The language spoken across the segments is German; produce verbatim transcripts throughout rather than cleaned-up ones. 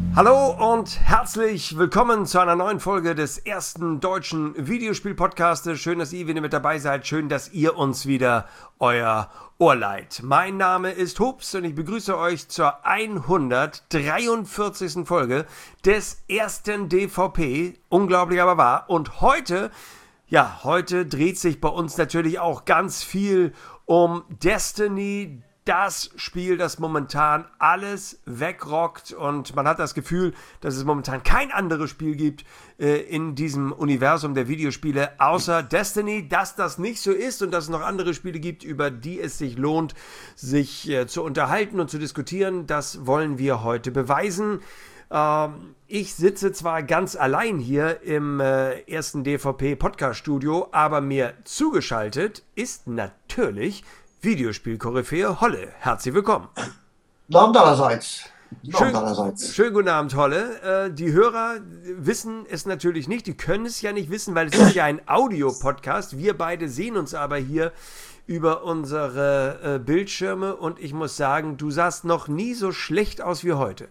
Hallo und herzlich willkommen zu einer neuen Folge des ersten deutschen Videospiel-Podcastes. Schön, dass ihr wieder mit dabei seid. Schön, dass ihr uns wieder euer Ohr leiht. Mein Name ist Hups und ich begrüße euch zur hundertdreiundvierzigsten Folge des ersten D V P. Unglaublich aber wahr. Und heute, ja, heute dreht sich bei uns natürlich auch ganz viel um Destiny. Das Spiel, das momentan alles wegrockt, und man hat das Gefühl, dass es momentan kein anderes Spiel gibt äh, in diesem Universum der Videospiele außer Destiny. Dass das nicht so ist und dass es noch andere Spiele gibt, über die es sich lohnt, sich äh, zu unterhalten und zu diskutieren, das wollen wir heute beweisen. Ähm, ich sitze zwar ganz allein hier im äh, ersten D V P Podcast Studio, aber mir zugeschaltet ist natürlich Videospiel-Koryphäe Holle. Herzlich willkommen. Guten Abend allerseits. Schön, schönen guten Abend, Holle. Äh, die Hörer wissen es natürlich nicht, die können es ja nicht wissen, weil es ist ja ein Audio-Podcast. Wir beide sehen uns aber hier über unsere äh, Bildschirme und ich muss sagen, du sahst noch nie so schlecht aus wie heute.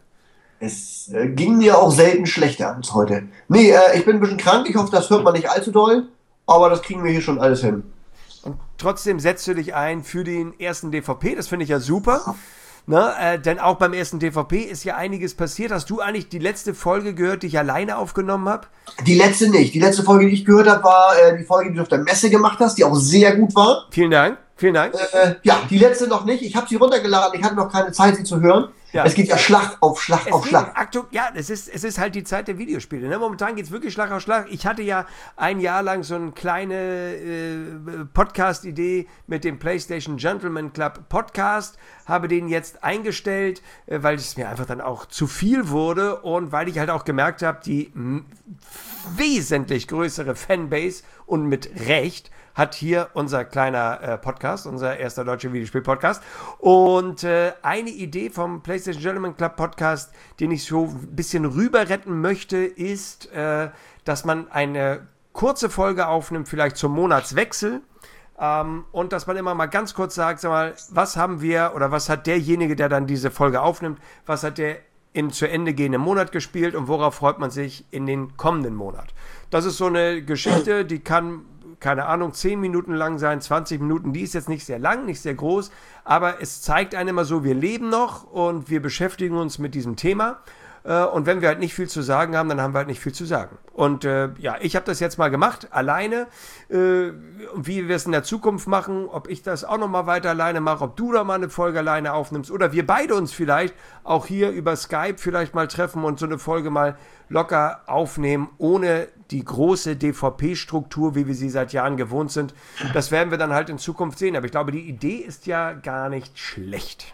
Es äh, ging mir auch selten schlechter als heute. Nee, äh, ich bin ein bisschen krank. Ich hoffe, das hört man nicht allzu doll, aber das kriegen wir hier schon alles hin. Und trotzdem setzt du dich ein für den ersten D V P, das finde ich ja super. Ne, äh, denn auch beim ersten D V P ist ja einiges passiert. Hast du eigentlich die letzte Folge gehört, die ich alleine aufgenommen habe? Die letzte nicht. Die letzte Folge, die ich gehört habe, war äh, die Folge, die du auf der Messe gemacht hast, die auch sehr gut war. Vielen Dank, vielen Dank. Äh, ja, die letzte noch nicht. Ich habe sie runtergeladen, ich hatte noch keine Zeit, sie zu hören. Ja. Es geht ja Schlag auf Schlag es auf Schlag. Aktu- ja, es ist, es ist halt die Zeit der Videospiele. Ne? Momentan geht es wirklich Schlag auf Schlag. Ich hatte ja ein Jahr lang so eine kleine äh, Podcast-Idee mit dem PlayStation Gentleman Club Podcast, habe den jetzt eingestellt, äh, weil es mir einfach dann auch zu viel wurde und weil ich halt auch gemerkt habe, die m- wesentlich größere Fanbase und mit Recht hat hier unser kleiner äh, Podcast, unser erster deutscher Videospiel-Podcast. Und äh, eine Idee vom PlayStation Gentleman Club Podcast, den ich so ein bisschen rüber retten möchte, ist, äh, dass man eine kurze Folge aufnimmt, vielleicht zum Monatswechsel. Ähm, und dass man immer mal ganz kurz sagt, sag mal, was haben wir oder was hat derjenige, der dann diese Folge aufnimmt, was hat der in zu Ende gehenden Monat gespielt und worauf freut man sich in den kommenden Monat. Das ist so eine Geschichte, die kann, keine Ahnung, zehn Minuten lang sein, zwanzig Minuten, die ist jetzt nicht sehr lang, nicht sehr groß, aber es zeigt einem immer so, wir leben noch und wir beschäftigen uns mit diesem Thema. Und wenn wir halt nicht viel zu sagen haben, dann haben wir halt nicht viel zu sagen. Und äh, ja, ich habe das jetzt mal gemacht, alleine. Äh, wie wir es in der Zukunft machen, ob ich das auch nochmal weiter alleine mache, ob du da mal eine Folge alleine aufnimmst oder wir beide uns vielleicht auch hier über Skype vielleicht mal treffen und so eine Folge mal locker aufnehmen, ohne die große D V P-Struktur, wie wir sie seit Jahren gewohnt sind. Das werden wir dann halt in Zukunft sehen. Aber ich glaube, die Idee ist ja gar nicht schlecht.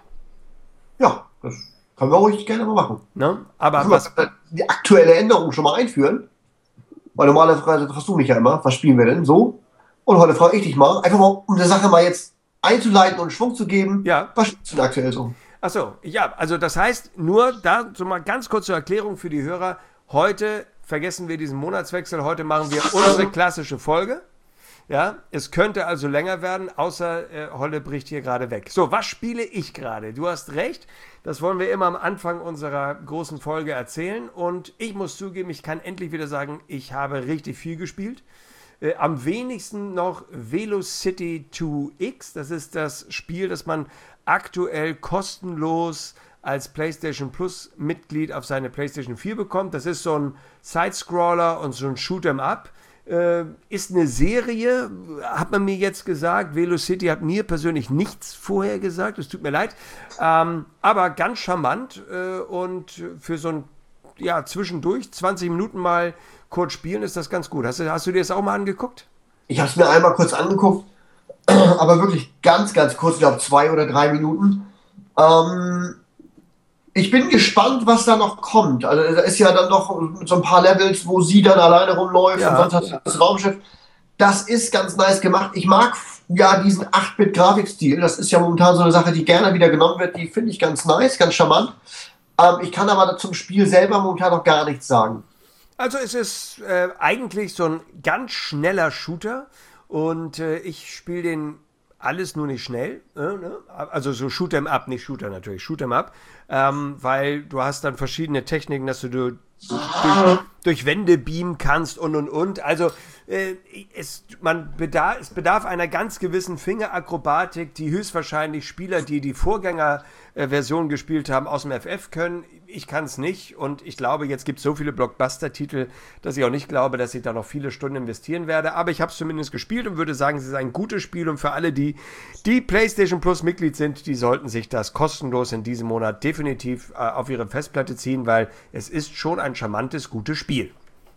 Ja, das können wir ruhig gerne mal machen. Ne? Aber was, die aktuelle Änderung schon mal einführen. Weil normalerweise fragst du mich ja immer, was spielen wir denn so? Und heute frage ich dich mal, einfach mal, um die Sache mal jetzt einzuleiten und Schwung zu geben. Ja. Was spielst du denn aktuell so? Achso, ja, also das heißt, nur da so mal ganz kurz zur Erklärung für die Hörer. Heute vergessen wir diesen Monatswechsel, heute machen wir unsere klassische Folge. Ja, es könnte also länger werden, außer äh, Holle bricht hier gerade weg. So, was spiele ich gerade? Du hast recht, das wollen wir immer am Anfang unserer großen Folge erzählen. Und ich muss zugeben, ich kann endlich wieder sagen, ich habe richtig viel gespielt. Äh, am wenigsten noch Velocity zwei X. Das ist das Spiel, das man aktuell kostenlos als PlayStation Plus Mitglied auf seine PlayStation vier bekommt. Das ist so ein Sidescroller und so ein Shoot'em Up. Äh, ist eine Serie, hat man mir jetzt gesagt. Velocity hat mir persönlich nichts vorher gesagt, es tut mir leid. Ähm, aber ganz charmant äh, und für so ein, ja, zwischendurch, zwanzig Minuten mal kurz spielen, ist das ganz gut. Hast du, hast du dir das auch mal angeguckt? Ich habe es mir einmal kurz angeguckt, aber wirklich ganz, ganz kurz, ich glaube zwei oder drei Minuten. Ähm, Ich bin gespannt, was da noch kommt. Also da ist ja dann noch so ein paar Levels, wo sie dann alleine rumläuft, ja, und sonst hast du das Raumschiff. Das ist ganz nice gemacht. Ich mag ja diesen acht Bit Grafikstil. Das ist ja momentan so eine Sache, die gerne wieder genommen wird. Die finde ich ganz nice, ganz charmant. Ähm, ich kann aber zum Spiel selber momentan noch gar nichts sagen. Also es ist äh, eigentlich so ein ganz schneller Shooter und äh, ich spiele den alles nur nicht schnell, äh, ne? Also so Shoot'em up, nicht Shooter natürlich, Shoot'em up, ähm, weil du hast dann verschiedene Techniken, dass du durch, durch Wände beamen kannst und und und. Also äh, es, man bedarf, es bedarf einer ganz gewissen Fingerakrobatik, die höchstwahrscheinlich Spieler, die die Vorgängerversion gespielt haben, aus dem F F können. Ich kann es nicht und ich glaube, jetzt gibt es so viele Blockbuster-Titel, dass ich auch nicht glaube, dass ich da noch viele Stunden investieren werde. Aber ich habe es zumindest gespielt und würde sagen, es ist ein gutes Spiel und für alle, die, die PlayStation Plus Mitglied sind, die sollten sich das kostenlos in diesem Monat definitiv äh, auf ihre Festplatte ziehen, weil es ist schon ein charmantes, gutes Spiel.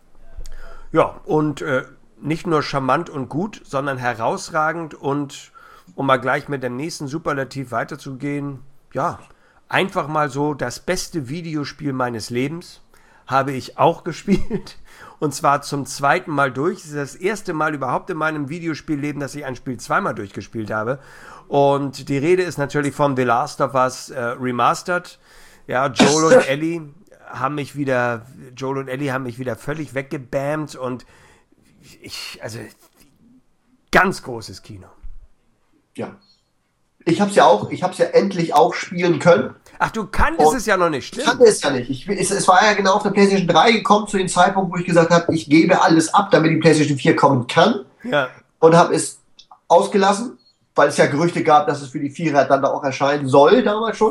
Ja, und äh, nicht nur charmant und gut, sondern herausragend und um mal gleich mit dem nächsten Superlativ weiterzugehen, ja, einfach mal so das beste Videospiel meines Lebens habe ich auch gespielt und zwar zum zweiten Mal durch. Es ist das erste Mal überhaupt in meinem Videospielleben, dass ich ein Spiel zweimal durchgespielt habe und die Rede ist natürlich von The Last of Us äh, Remastered. Ja, Joel und Ellie haben mich wieder, Joel und Ellie haben mich wieder völlig weggebammt und ich, also ganz großes Kino. Ja. Ich habe es ja auch, ich habe es ja endlich auch spielen können. Ach, du kanntest es ja noch nicht, stimmt? Ich kannte es ja nicht. Ich, es, es war ja genau auf der PlayStation drei gekommen, zu dem Zeitpunkt, wo ich gesagt habe, ich gebe alles ab, damit die PlayStation vier kommen kann. Ja. Und habe es ausgelassen, weil es ja Gerüchte gab, dass es für die Vierer dann da auch erscheinen soll, damals schon.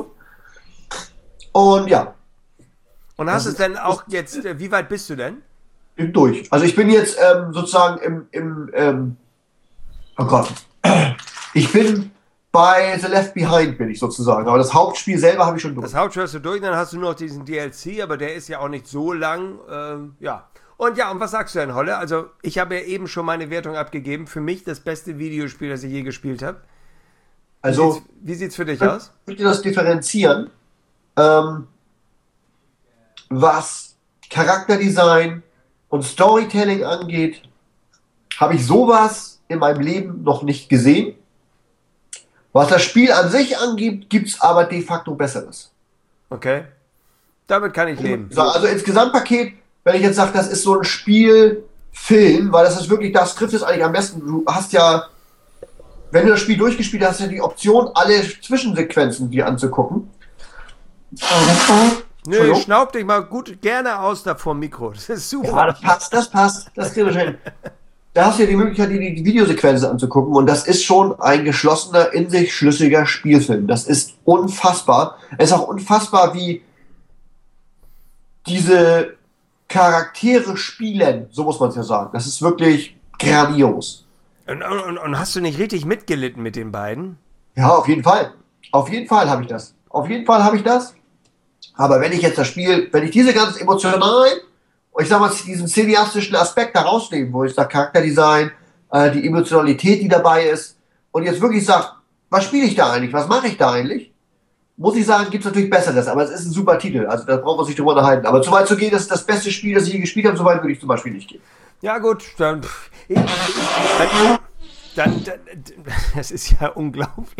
Und ja. Und hast es denn auch jetzt, äh, wie weit bist du denn? Durch. Also ich bin jetzt ähm, sozusagen im, im ähm, oh Gott, ich bin bei The Left Behind bin ich sozusagen, aber das Hauptspiel selber habe ich schon durch. Das Hauptspiel hast du durch, dann hast du nur noch diesen D L C, aber der ist ja auch nicht so lang, ähm, ja. Und ja, und was sagst du denn, Holle? Also ich habe ja eben schon meine Wertung abgegeben, für mich das beste Videospiel, das ich je gespielt habe. Also, wie sieht es für dich ich aus? Ich möchte das differenzieren, ähm, was Charakterdesign und Storytelling angeht, habe ich sowas in meinem Leben noch nicht gesehen. Was das Spiel an sich angeht, gibt es aber de facto Besseres. Okay. Damit kann ich leben. Also ins Gesamtpaket, wenn ich jetzt sage, das ist so ein Spielfilm, weil das ist wirklich, das trifft es eigentlich am besten. Du hast ja, wenn du das Spiel durchgespielt hast, hast du ja die Option, alle Zwischensequenzen dir anzugucken. Nö, schnaub dich mal gut gerne aus da vom Mikro. Das ist super. Ja, das passt, das passt. Das kriegen wir schon hin. Da hast du ja die Möglichkeit, dir die Videosequenzen anzugucken und das ist schon ein geschlossener, in sich schlüssiger Spielfilm. Das ist unfassbar. Es ist auch unfassbar, wie diese Charaktere spielen, so muss man es ja sagen. Das ist wirklich grandios. Und, und, und hast du nicht richtig mitgelitten mit den beiden? Ja, auf jeden Fall. Auf jeden Fall habe ich das. Auf jeden Fall habe ich das. Aber wenn ich jetzt das Spiel, wenn ich diese ganzen emotionalen, ich sag mal, diesen cineastischen Aspekt da rausnehmen, wo ich sage, Charakterdesign, äh, die Emotionalität, die dabei ist, und jetzt wirklich sage, was spiele ich da eigentlich, was mache ich da eigentlich, muss ich sagen, gibt es natürlich Besseres, aber es ist ein super Titel, also da brauchen wir sich drüber unterhalten. Aber so weit zu gehen, das ist das beste Spiel, das ich je gespielt habe, so weit würde ich zum Beispiel nicht gehen. Ja gut, dann, ich, dann, dann, dann das ist ja unglaublich.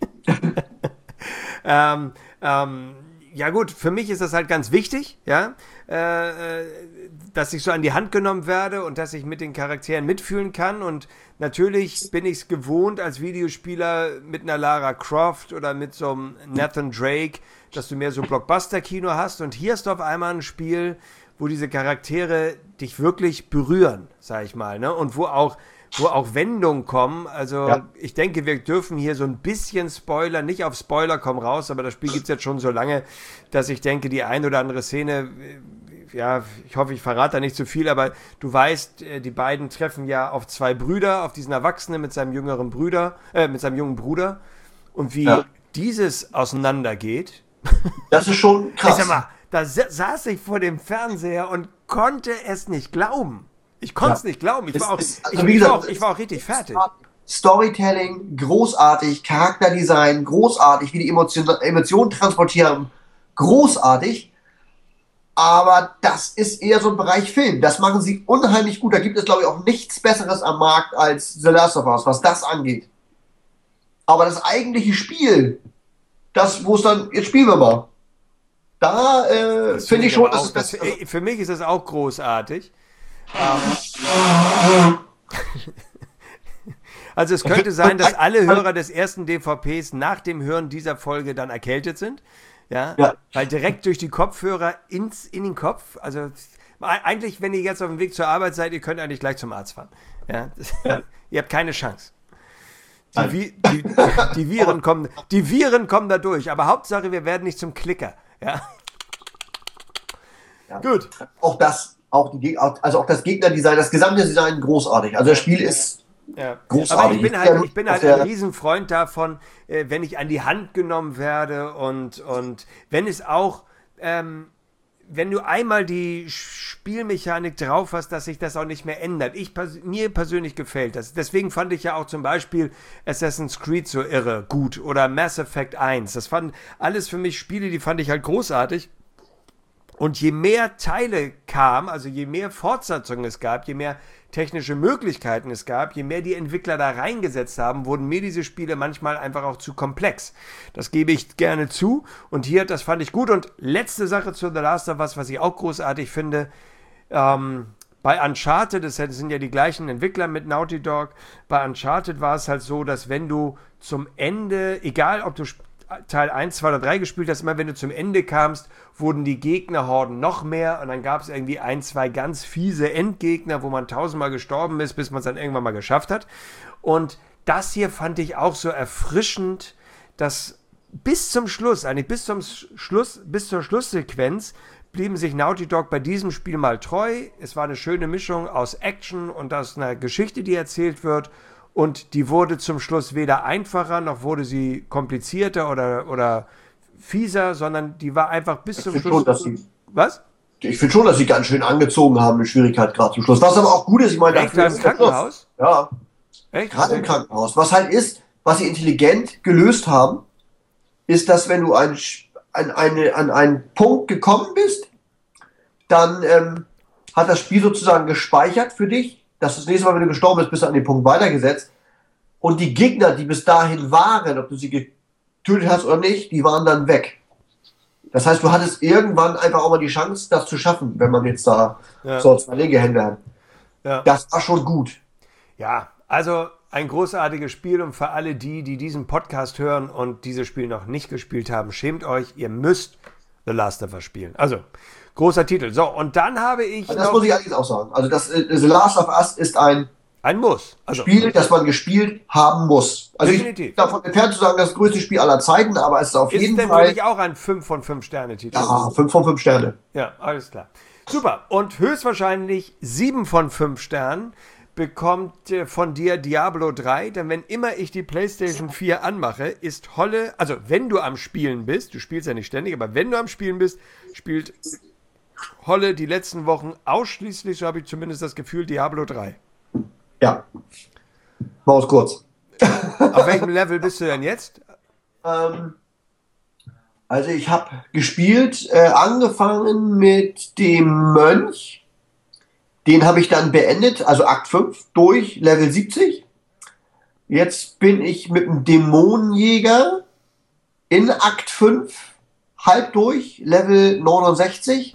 ähm, ähm, ja gut, für mich ist das halt ganz wichtig, ja, äh, dass ich so an die Hand genommen werde und dass ich mit den Charakteren mitfühlen kann und natürlich bin ich es gewohnt als Videospieler mit einer Lara Croft oder mit so einem Nathan Drake, dass du mehr so Blockbuster-Kino hast und hier hast du auf einmal ein Spiel, wo diese Charaktere dich wirklich berühren, sag ich mal, ne, und wo auch wo auch Wendungen kommen, also ja. Ich denke, wir dürfen hier so ein bisschen Spoiler, nicht auf Spoiler kommen raus, aber das Spiel gibt es jetzt schon so lange, dass ich denke, die ein oder andere Szene, ja, ich hoffe, ich verrate da nicht zu viel, aber du weißt, die beiden treffen ja auf zwei Brüder, auf diesen Erwachsenen mit seinem jüngeren Bruder, äh, mit seinem jungen Bruder und wie ja. dieses auseinandergeht. Das ist schon krass. Ich sag mal, da saß ich vor dem Fernseher und konnte es nicht glauben. Ich konnte es ja. nicht glauben. Ich war, auch, ist, also ich, gesagt, war auch, ich war auch richtig fertig. Storytelling, großartig. Charakterdesign, großartig. Wie die Emotionen, Emotionen transportieren, großartig. Aber das ist eher so ein Bereich Film. Das machen sie unheimlich gut. Da gibt es, glaube ich, auch nichts Besseres am Markt als The Last of Us, was das angeht. Aber das eigentliche Spiel, das, wo es dann, jetzt spielen wir mal. Da äh, finde ich schon, auch, dass das, das, das, für mich ist das auch großartig. Ähm, Also es könnte sein, dass alle Hörer des ersten D V Ps nach dem Hören dieser Folge dann erkältet sind. Ja, ja. Weil direkt durch die Kopfhörer ins, in den Kopf, also eigentlich, wenn ihr jetzt auf dem Weg zur Arbeit seid, ihr könnt eigentlich gleich zum Arzt fahren. Ja, das, ja. Ihr habt keine Chance. Die, Vi die, die, Viren kommen, die Viren kommen da durch, aber Hauptsache, wir werden nicht zum Klicker. Ja. Ja. Gut. Auch das, auch die, also auch das Gegnerdesign, das gesamte Design großartig. Also das Spiel ist ja. großartig. Aber ich bin halt, ich bin halt ein Riesenfreund davon, äh, wenn ich an die Hand genommen werde und, und wenn es auch, ähm, wenn du einmal die Spielmechanik drauf hast, dass sich das auch nicht mehr ändert. Ich, mir persönlich gefällt das. Deswegen fand ich ja auch zum Beispiel Assassin's Creed so irre gut oder Mass Effect eins. Das fanden alles für mich Spiele, die fand ich halt großartig. Und je mehr Teile kam, also je mehr Fortsetzungen es gab, je mehr technische Möglichkeiten es gab, je mehr die Entwickler da reingesetzt haben, wurden mir diese Spiele manchmal einfach auch zu komplex. Das gebe ich gerne zu. Und hier, das fand ich gut. Und letzte Sache zu The Last of Us, was ich auch großartig finde, ähm, bei Uncharted, das sind ja die gleichen Entwickler mit Naughty Dog, bei Uncharted war es halt so, dass wenn du zum Ende, egal ob du Teil eins, zwei oder drei gespielt hast, immer wenn du zum Ende kamst, wurden die Gegnerhorden noch mehr und dann gab es irgendwie ein, zwei ganz fiese Endgegner, wo man tausendmal gestorben ist, bis man es dann irgendwann mal geschafft hat. Und das hier fand ich auch so erfrischend, dass bis zum Schluss, eigentlich bis zum Schluss, bis zur Schlusssequenz blieben sich Naughty Dog bei diesem Spiel mal treu. Es war eine schöne Mischung aus Action und aus einer Geschichte, die erzählt wird. Und die wurde zum Schluss weder einfacher, noch wurde sie komplizierter oder, oder fieser, sondern die war einfach bis ich zum Schluss... Schon, dass sie, was? Ich finde schon, dass sie ganz schön angezogen haben, eine Schwierigkeit gerade zum Schluss. Was aber auch gut ist, ich meine... Echt, im Krankenhaus? Ja. Echt? Gerade im Krankenhaus. Was halt ist, was sie intelligent gelöst haben, ist, dass wenn du ein, an, eine, an einen Punkt gekommen bist, dann ähm, hat das Spiel sozusagen gespeichert für dich, dass das nächste Mal, wenn du gestorben bist, bist du an den Punkt weitergesetzt. Und die Gegner, die bis dahin waren, ob du sie getötet hast oder nicht, die waren dann weg. Das heißt, du hattest irgendwann einfach auch mal die Chance, das zu schaffen, wenn man jetzt da ja. so zwei Legehände hat. Ja. Das war schon gut. Ja, also ein großartiges Spiel und für alle die, die diesen Podcast hören und dieses Spiel noch nicht gespielt haben, schämt euch, ihr müsst The Last of Us spielen. Also, großer Titel. So, und dann habe ich... Also das muss ich allerdings auch sagen. Also das, The Last of Us ist ein, ein Muss. Also, Spiel, das man gespielt haben muss. Also definitiv. Ich bin davon entfernt zu sagen, das größte Spiel aller Zeiten, aber es ist auf ist jeden denn Fall... Ist denn auch ein fünf von fünf Sterne Titel? Ja, fünf von fünf Sterne. Ja, alles klar. Super. Und höchstwahrscheinlich sieben von fünf Sternen bekommt äh, von dir Diablo drei, denn wenn immer ich die PlayStation vier anmache, ist Holle, also wenn du am Spielen bist, du spielst ja nicht ständig, aber wenn du am Spielen bist, spielt Holle die letzten Wochen ausschließlich, so habe ich zumindest das Gefühl, Diablo drei. Ja. War es kurz. Auf welchem Level bist du denn jetzt? Ähm, also ich habe gespielt, äh, angefangen mit dem Mönch. Den habe ich dann beendet, also Akt fünf, durch Level siebzig. Jetzt bin ich mit dem Dämonenjäger in Akt fünf, halb durch, Level neunundsechzig.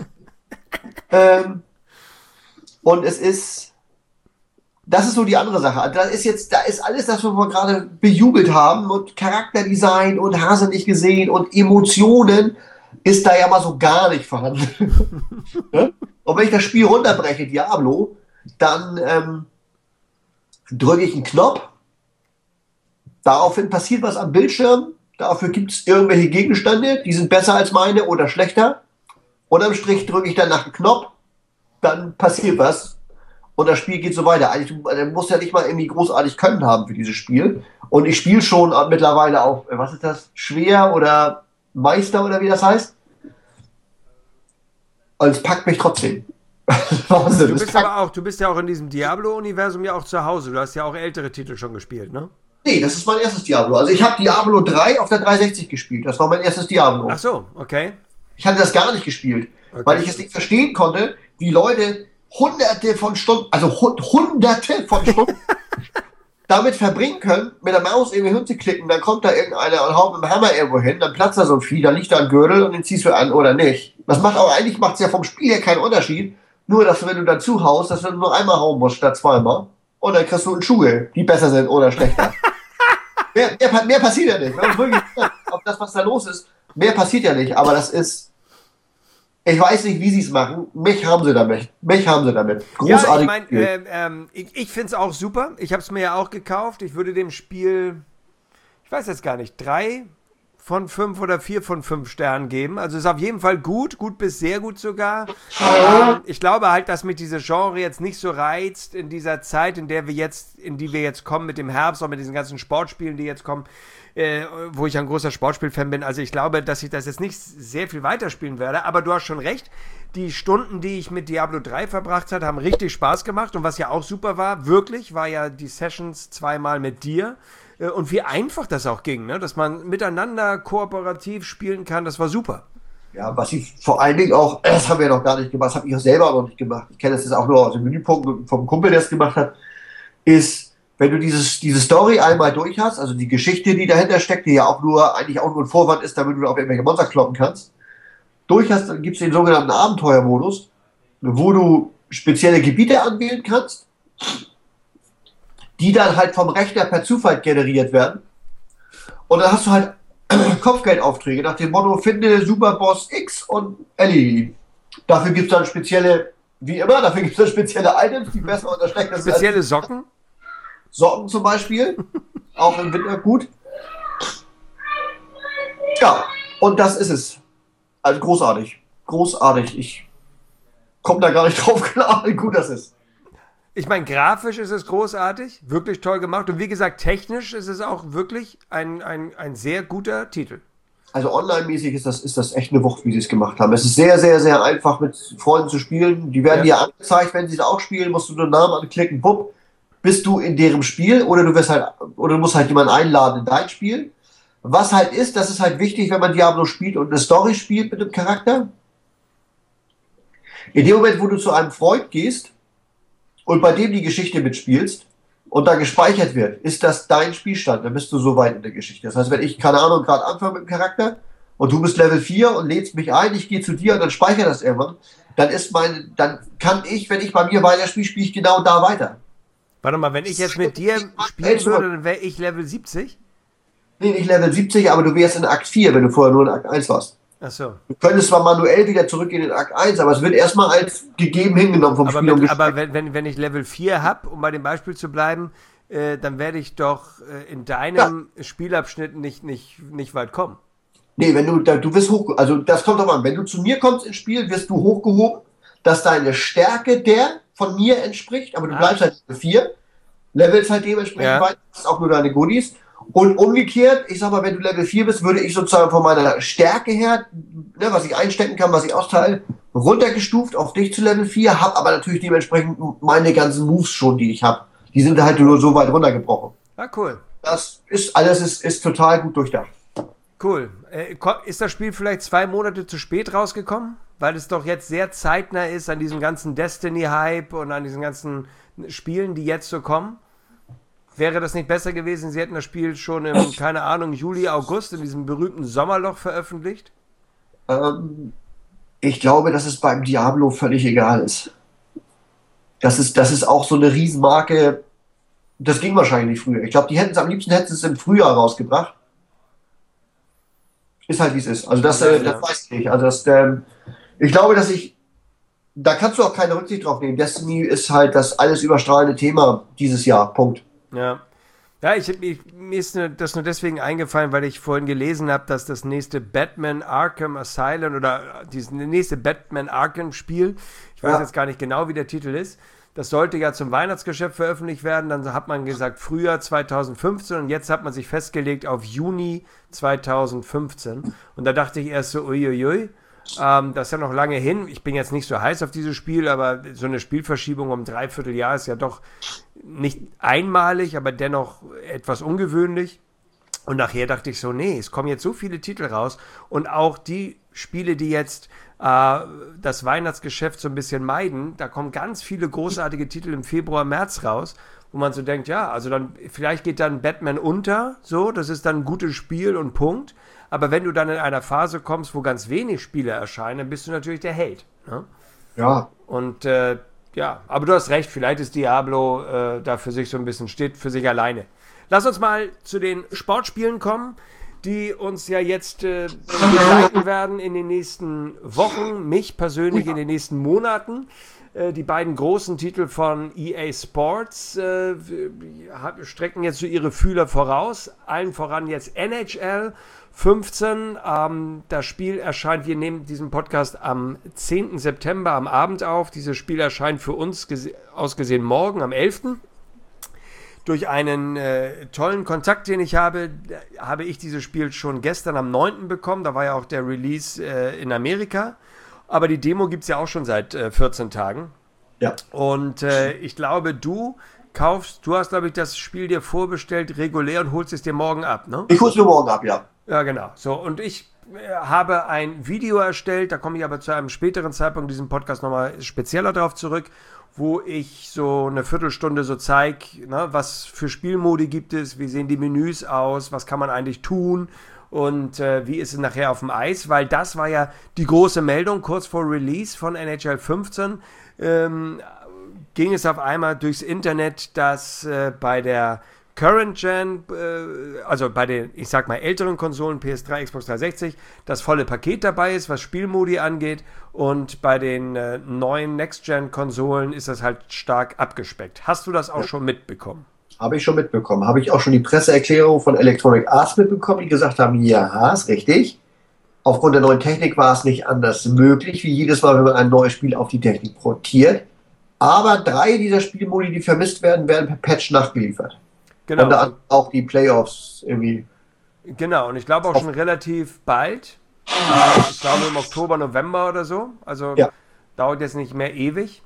ähm, und es ist, das ist so die andere Sache. Da ist jetzt, da ist alles das, was wir gerade bejubelt haben und Charakterdesign und Hase nicht gesehen und Emotionen ist da ja mal so gar nicht vorhanden. Ja? Und wenn ich das Spiel runterbreche, Diablo, dann ähm, drücke ich einen Knopf, daraufhin passiert was am Bildschirm, dafür gibt es irgendwelche Gegenstände, die sind besser als meine oder schlechter. Unterm Strich drücke ich dann nach dem Knopf, dann passiert was und das Spiel geht so weiter. Eigentlich du musst ja nicht mal irgendwie großartig Können haben für dieses Spiel. Und ich spiele schon mittlerweile auf, was ist das, Schwer oder Meister oder wie das heißt. Und es packt mich trotzdem. Du bist aber auch, du bist ja auch in diesem Diablo-Universum ja auch zu Hause. Du hast ja auch ältere Titel schon gespielt, ne? Nee, das ist mein erstes Diablo. Also ich habe Diablo drei auf der dreihundertsechzig gespielt. Das war mein erstes Diablo. Ach so, okay. Ich hatte das gar nicht gespielt, okay. Weil ich es nicht verstehen konnte, wie Leute hunderte von Stunden, also hunderte von Stunden damit verbringen können, mit der Maus irgendwie hinzuklicken, dann kommt da irgendeiner und haut mit dem Hammer irgendwo hin, dann platzt da so ein Vieh, dann liegt da ein Gürtel und den ziehst du an oder nicht. Das macht auch, eigentlich macht es ja vom Spiel her keinen Unterschied, nur dass wenn du dazu haust, dass du nur einmal hauen musst statt zweimal. und dann kriegst du einen Schuhe, die besser sind oder schlechter. mehr, mehr, mehr passiert ja nicht. Wenn man wirklich auf das, was da los ist, mehr passiert ja nicht. Aber das ist, ich weiß nicht, wie sie es machen. Mich haben sie damit. Mich haben sie damit. Großartig. Ja, ich meine, äh, ähm, ich, ich finde es auch super. Ich habe es mir ja auch gekauft. Ich würde dem Spiel, ich weiß jetzt gar nicht, drei von fünf oder vier von fünf Sternen geben. Also ist auf jeden Fall gut, gut bis sehr gut sogar. Ähm, ich glaube halt, dass mich diese Genre jetzt nicht so reizt in dieser Zeit, in der wir jetzt, in die wir jetzt kommen mit dem Herbst, auch mit diesen ganzen Sportspielen, die jetzt kommen, äh, wo ich ein großer Sportspielfan bin. Also ich glaube, dass ich das jetzt nicht sehr viel weiterspielen werde, aber du hast schon recht. Die Stunden, die ich mit Diablo drei verbracht habe, haben richtig Spaß gemacht und was ja auch super war, wirklich, war ja die Sessions zweimal mit dir. Und wie einfach das auch ging, ne? Dass man miteinander kooperativ spielen kann, das war super. Ja, was ich vor allen Dingen auch, das haben wir noch gar nicht gemacht, das habe ich auch selber noch nicht gemacht. Ich kenne das jetzt auch nur aus dem Menüpunkt vom Kumpel, der es gemacht hat, ist, wenn du dieses, diese Story einmal durch hast, also die Geschichte, die dahinter steckt, die ja auch nur, eigentlich auch nur ein Vorwand ist, damit du auf irgendwelche Monster kloppen kannst, durch hast, dann gibt es den sogenannten Abenteuermodus, wo du spezielle Gebiete anwählen kannst, die dann halt vom Rechner per Zufall generiert werden. Und dann hast du halt Kopfgeldaufträge nach dem Motto, finde Superboss X und Ellie. Dafür gibt es dann spezielle, wie immer, dafür gibt es dann spezielle Items, die besser oder schlechter sind. Spezielle Socken? Socken zum Beispiel, auch im Winter gut. Ja, und das ist es. Also großartig. Großartig. Ich komme da gar nicht drauf klar, wie gut das ist. Ich meine, grafisch ist es großartig, wirklich toll gemacht und wie gesagt, technisch ist es auch wirklich ein, ein, ein sehr guter Titel. Also online-mäßig ist das, ist das echt eine Wucht, wie sie es gemacht haben. Es ist sehr, sehr, sehr einfach mit Freunden zu spielen. Die werden Ja. dir angezeigt, wenn sie es auch spielen, musst du den Namen anklicken, bupp, bist du in deren Spiel oder du wirst halt, oder du musst halt jemanden einladen in dein Spiel. Was halt ist, das ist halt wichtig, wenn man Diablo spielt und eine Story spielt mit dem Charakter. In dem Moment, wo du zu einem Freund gehst und bei dem die Geschichte mitspielst und da gespeichert wird, ist das dein Spielstand. Dann bist du so weit in der Geschichte. Das heißt, wenn ich, keine Ahnung, gerade anfange mit dem Charakter und du bist Level vier und lädst mich ein, ich gehe zu dir und dann speichere das irgendwann, dann ist mein, dann kann ich, wenn ich bei mir weiterspiele, spiele ich genau da weiter. Warte mal, wenn ich jetzt mit dir spielen würde, dann wäre ich Level siebzig? Nee, nicht Level siebzig, aber du wärst in Akt vier, wenn du vorher nur in Akt eins warst. Ach so. Du könntest zwar manuell wieder zurückgehen in Akt eins, aber es wird erstmal als gegeben hingenommen vom Aber, Spiel. mit, und aber wenn, wenn, wenn ich Level vier habe, um bei dem Beispiel zu bleiben, äh, dann werde ich doch äh, in deinem ja. Spielabschnitt nicht, nicht, nicht weit kommen. Nee, wenn du, da, du wirst hoch, also das kommt doch an, wenn du zu mir kommst ins Spiel, wirst du hochgehoben, dass deine Stärke der von mir entspricht, aber du ah. bleibst halt Level vier, levelst halt dementsprechend ja. weiter, hast auch nur deine Goodies. Und umgekehrt, ich sag mal, wenn du Level vier bist, würde ich sozusagen von meiner Stärke her, ne, was ich einstecken kann, was ich austeile, runtergestuft auf dich zu Level vier, hab aber natürlich dementsprechend meine ganzen Moves schon, die ich habe. Die sind halt nur so weit runtergebrochen. Ah, cool. Das ist alles ist, ist total gut durchdacht. Cool. Äh, ist das Spiel vielleicht zwei Monate zu spät rausgekommen? Weil es doch jetzt sehr zeitnah ist an diesem ganzen Destiny-Hype und an diesen ganzen Spielen, die jetzt so kommen? Wäre das nicht besser gewesen, sie hätten das Spiel schon im, keine Ahnung, Juli, August, in diesem berühmten Sommerloch veröffentlicht? Ähm, ich glaube, dass es beim Diablo völlig egal ist. Das ist, das ist auch so eine Riesenmarke. Das ging wahrscheinlich nicht früher. Ich glaube, die hätten es am liebsten hätten es im Frühjahr rausgebracht. Ist halt, wie es ist. Also das, äh, das weiß ich nicht. Also das, ähm, ich glaube, dass ich, da kannst du auch keine Rücksicht drauf nehmen. Destiny ist halt das alles überstrahlende Thema dieses Jahr. Punkt. Ja. Ja, ich, ich, mir ist das nur deswegen eingefallen, weil ich vorhin gelesen habe, dass das nächste Batman Arkham Asylum oder dieses nächste Batman Arkham Spiel, ich weiß ja. jetzt gar nicht genau, wie der Titel ist, das sollte ja zum Weihnachtsgeschäft veröffentlicht werden, dann hat man gesagt Frühjahr zweitausendfünfzehn und jetzt hat man sich festgelegt auf Juni zweitausendfünfzehn und da dachte ich erst so, uiuiui, ähm, das ist ja noch lange hin. Ich bin jetzt nicht so heiß auf dieses Spiel, aber so eine Spielverschiebung um ein Dreivierteljahr ist ja doch nicht einmalig, aber dennoch etwas ungewöhnlich. Und nachher dachte ich so, nee, es kommen jetzt so viele Titel raus und auch die Spiele, die jetzt äh, das Weihnachtsgeschäft so ein bisschen meiden, da kommen ganz viele großartige Titel im Februar, März raus, wo man so denkt, ja, also dann vielleicht geht dann Batman unter, so, das ist dann ein gutes Spiel und Punkt. Aber wenn du dann in einer Phase kommst, wo ganz wenig Spiele erscheinen, dann bist du natürlich der Held. Ne? Ja. Und äh, Ja, aber du hast recht, vielleicht ist Diablo äh, da für sich so ein bisschen, steht für sich alleine. Lass uns mal zu den Sportspielen kommen, die uns ja jetzt äh, begleiten werden in den nächsten Wochen, mich persönlich in den nächsten Monaten. Äh, die beiden großen Titel von E A Sports äh, strecken jetzt so ihre Fühler voraus. Allen voran jetzt N H L fünfzehn. Ähm, das Spiel erscheint, wir nehmen diesen Podcast am zehnten September am Abend auf. Dieses Spiel erscheint für uns gese- ausgesehen morgen am elften Durch einen äh, tollen Kontakt, den ich habe, habe ich dieses Spiel schon gestern am neunten bekommen. Da war ja auch der Release äh, in Amerika. Aber die Demo gibt es ja auch schon seit äh, vierzehn Tagen. Ja. Und äh, ich glaube, du kaufst, du hast, glaube ich, das Spiel dir vorbestellt, regulär, und holst es dir morgen ab, ne? Ich hol's mir morgen ab, ja. Ja, genau. So, und ich äh, habe ein Video erstellt, da komme ich aber zu einem späteren Zeitpunkt in diesem Podcast nochmal spezieller drauf zurück, wo ich so eine Viertelstunde so zeige, ne, was für Spielmodi gibt es, wie sehen die Menüs aus, was kann man eigentlich tun und äh, wie ist es nachher auf dem Eis, weil das war ja die große Meldung kurz vor Release von N H L fünfzehn, ähm, ging es auf einmal durchs Internet, dass äh, bei der Current Gen, äh, also bei den, ich sag mal, älteren Konsolen, P S drei, Xbox dreihundertsechzig, das volle Paket dabei ist, was Spielmodi angeht, und bei den äh, neuen Next-Gen-Konsolen ist das halt stark abgespeckt. Hast du das auch ja. schon mitbekommen? Habe ich schon mitbekommen. Habe ich auch schon die Presseerklärung von Electronic Arts mitbekommen, die gesagt haben, ja, ist richtig. Aufgrund der neuen Technik war es nicht anders möglich, wie jedes Mal, wenn man ein neues Spiel auf die Technik portiert. Aber drei dieser Spielmodi, die vermisst werden, werden per Patch nachgeliefert. Genau. Und dann auch die Playoffs irgendwie. Genau, und ich glaube auch schon relativ bald. Ich glaube im Oktober, November oder so. Also ja. Dauert jetzt nicht mehr ewig.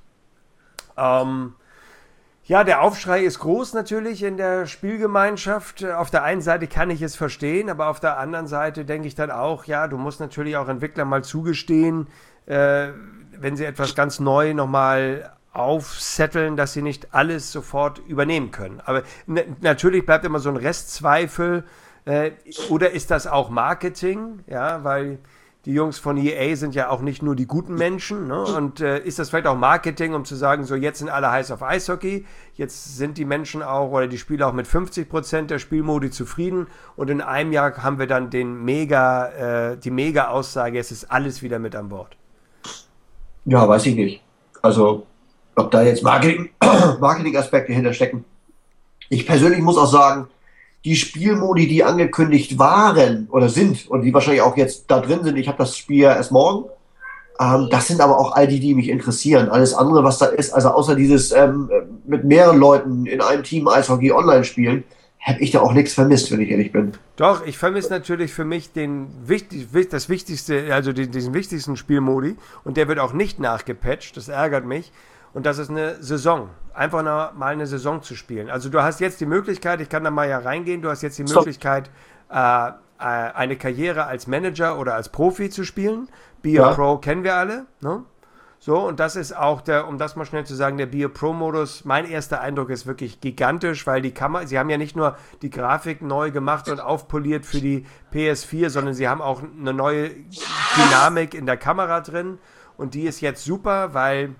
Ähm, ja, der Aufschrei ist groß natürlich in der Spielgemeinschaft. Auf der einen Seite kann ich es verstehen, aber auf der anderen Seite denke ich dann auch, ja, du musst natürlich auch Entwicklern mal zugestehen, äh, wenn sie etwas ganz neu nochmal aufsetteln, dass sie nicht alles sofort übernehmen können. Aber n- natürlich bleibt immer so ein Restzweifel. Äh, oder ist das auch Marketing? Ja, weil die Jungs von E A sind ja auch nicht nur die guten Menschen. Ne? Und äh, ist das vielleicht auch Marketing, um zu sagen, so jetzt sind alle heiß auf Eishockey, jetzt sind die Menschen auch oder die Spieler auch mit fünfzig Prozent der Spielmodi zufrieden, und in einem Jahr haben wir dann den Mega, äh, die Mega-Aussage, es ist alles wieder mit an Bord. Ja, weiß ich nicht. Also ob da jetzt Marketing, Marketing-Aspekte hinterstecken. Ich persönlich muss auch sagen, die Spielmodi, die angekündigt waren oder sind und die wahrscheinlich auch jetzt da drin sind, ich habe das Spiel ja erst morgen, ähm, das sind aber auch all die, die mich interessieren. Alles andere, was da ist, also außer dieses ähm, mit mehreren Leuten in einem Team Eishockey online spielen, habe ich da auch nichts vermisst, wenn ich ehrlich bin. Doch, ich vermisse natürlich für mich den wichtig, das wichtigste, also den, diesen wichtigsten Spielmodi, und der wird auch nicht nachgepatcht, das ärgert mich. Und das ist eine Saison. Einfach mal eine Saison zu spielen. Also du hast jetzt die Möglichkeit, ich kann da mal ja reingehen, du hast jetzt die Möglichkeit, äh, äh, eine Karriere als Manager oder als Profi zu spielen. Be a ja. Pro kennen wir alle. Ne? So, und das ist auch der, um das mal schnell zu sagen, der Be a Pro-Modus. Mein erster Eindruck ist wirklich gigantisch, weil die Kamera, sie haben ja nicht nur die Grafik neu gemacht und aufpoliert für die P S vier, sondern sie haben auch eine neue Dynamik in der Kamera drin. Und die ist jetzt super, weil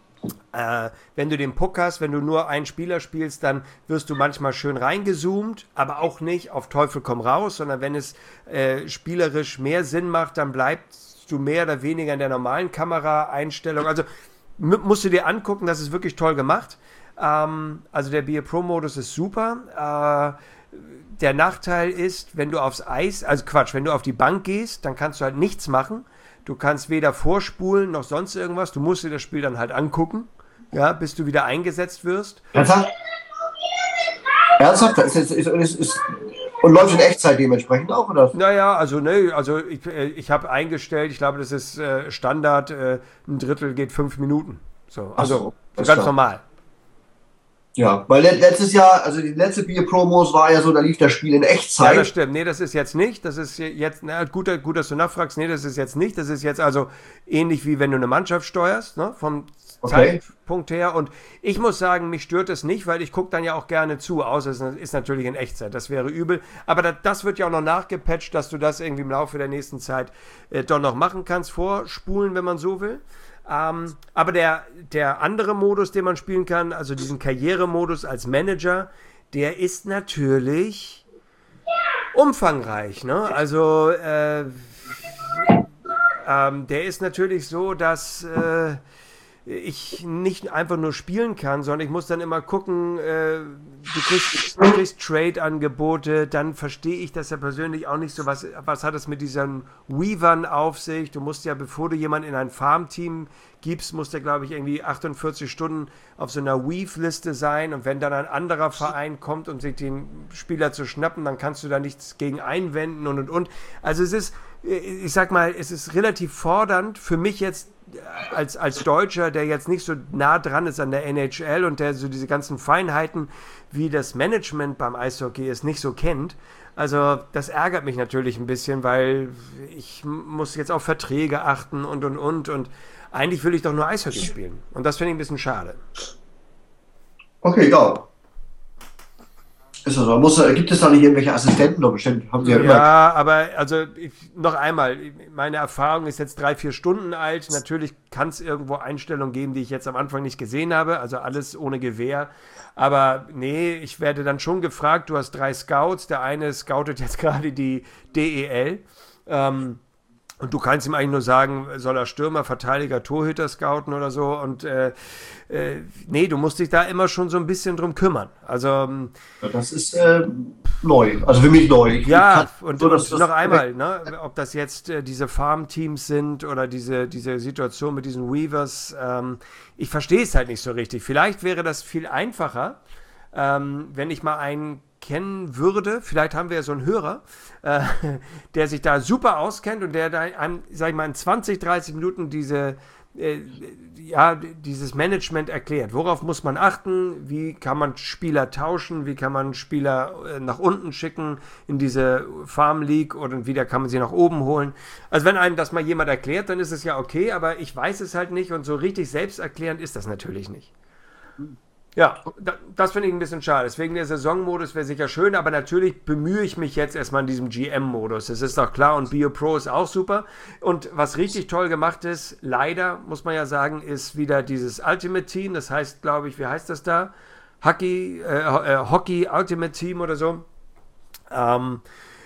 Äh, wenn du den Puck hast, wenn du nur einen Spieler spielst, dann wirst du manchmal schön reingezoomt, aber auch nicht auf Teufel komm raus, sondern wenn es äh, spielerisch mehr Sinn macht, dann bleibst du mehr oder weniger in der normalen Kameraeinstellung. Also m- musst du dir angucken, das ist wirklich toll gemacht. Ähm, also der Be a Pro-Modus ist super. Äh, der Nachteil ist, wenn du aufs Eis, also Quatsch, wenn du auf die Bank gehst, dann kannst du halt nichts machen. Du kannst weder vorspulen noch sonst irgendwas. Du musst dir das Spiel dann halt angucken, ja, bis du wieder eingesetzt wirst. Ernsthaft? Ernsthaft? Ist, ist, ist, ist, ist, und läuft in Echtzeit dementsprechend auch, oder? Naja, also ne, also ich, ich habe eingestellt, ich glaube, das ist äh, Standard, äh, ein Drittel geht fünf Minuten. So, also so, ganz klar. Normal. Ja, weil letztes Jahr, also die letzte Be a Pro-Modus war ja so, da lief das Spiel in Echtzeit. Ja, das stimmt. Nee, das ist jetzt nicht. Das ist jetzt, na, gut, gut, dass du nachfragst. Nee, das ist jetzt nicht. Das ist jetzt also ähnlich wie wenn du eine Mannschaft steuerst, ne, vom okay. Zeitpunkt her. Und ich muss sagen, mich stört es nicht, weil ich gucke dann ja auch gerne zu, außer es ist natürlich in Echtzeit. Das wäre übel. Aber das, das wird ja auch noch nachgepatcht, dass du das irgendwie im Laufe der nächsten Zeit äh, doch noch machen kannst, vorspulen, wenn man so will. Ähm, aber der, der andere Modus, den man spielen kann, also diesen Karrieremodus als Manager, der ist natürlich umfangreich. Ne? Also äh, ähm, der ist natürlich so, dass äh, ich nicht einfach nur spielen kann, sondern ich muss dann immer gucken, äh, du kriegst, du kriegst Trade-Angebote, dann verstehe ich das ja persönlich auch nicht so, was, was hat es mit diesen Weavern auf sich? Du musst ja, bevor du jemanden in ein Farmteam gibst, muss der, glaube ich, irgendwie achtundvierzig Stunden auf so einer Weave-Liste sein, und wenn dann ein anderer Verein kommt, um sich den Spieler zu schnappen, dann kannst du da nichts gegen einwenden und und und. Also es ist, ich sag mal, es ist relativ fordernd für mich jetzt als, als Deutscher, der jetzt nicht so nah dran ist an der N H L und der so diese ganzen Feinheiten, wie das Management beim Eishockey ist, nicht so kennt. Also das ärgert mich natürlich ein bisschen, weil ich muss jetzt auf Verträge achten und und und und eigentlich will ich doch nur Eishockey spielen. Und das finde ich ein bisschen schade. Okay, ja. Ist das so? Muss, gibt es da nicht irgendwelche Assistenten noch bestimmt? Haben Sie ja, ja aber also ich, noch einmal, meine Erfahrung ist jetzt drei, vier Stunden alt. Natürlich kann es irgendwo Einstellungen geben, die ich jetzt am Anfang nicht gesehen habe. Also alles ohne Gewehr. Aber nee, ich werde dann schon gefragt, du hast drei Scouts. Der eine scoutet jetzt gerade die D E L. Ähm, Und du kannst ihm eigentlich nur sagen, soll er Stürmer, Verteidiger, Torhüter scouten oder so. Und äh, äh, nee, du musst dich da immer schon so ein bisschen drum kümmern. Also das ist äh, neu, also für mich neu. Ich ja, und, so, und noch einmal, ne, ob das jetzt äh, diese Farmteams sind oder diese, diese Situation mit diesen Weavers, ähm, ich verstehe es halt nicht so richtig. Vielleicht wäre das viel einfacher, ähm, wenn ich mal einen kennen würde, vielleicht haben wir ja so einen Hörer, äh, der sich da super auskennt und der da, an, sag ich mal, in zwanzig, dreißig Minuten diese, äh, ja, dieses Management erklärt. Worauf muss man achten? Wie kann man Spieler tauschen? Wie kann man Spieler äh, nach unten schicken in diese Farm League oder wieder kann man sie nach oben holen? Also wenn einem das mal jemand erklärt, dann ist es ja okay, aber ich weiß es halt nicht und so richtig selbsterklärend ist das natürlich nicht. Ja, das finde ich ein bisschen schade. Deswegen der Saisonmodus wäre sicher schön, aber natürlich bemühe ich mich jetzt erstmal in diesem G M-Modus. Das ist doch klar und BioPro ist auch super. Und was richtig toll gemacht ist, leider, muss man ja sagen, ist wieder dieses Ultimate Team. Das heißt, glaube ich, wie heißt das da? Hockey, äh, äh, Hockey Ultimate Team oder so. Ähm,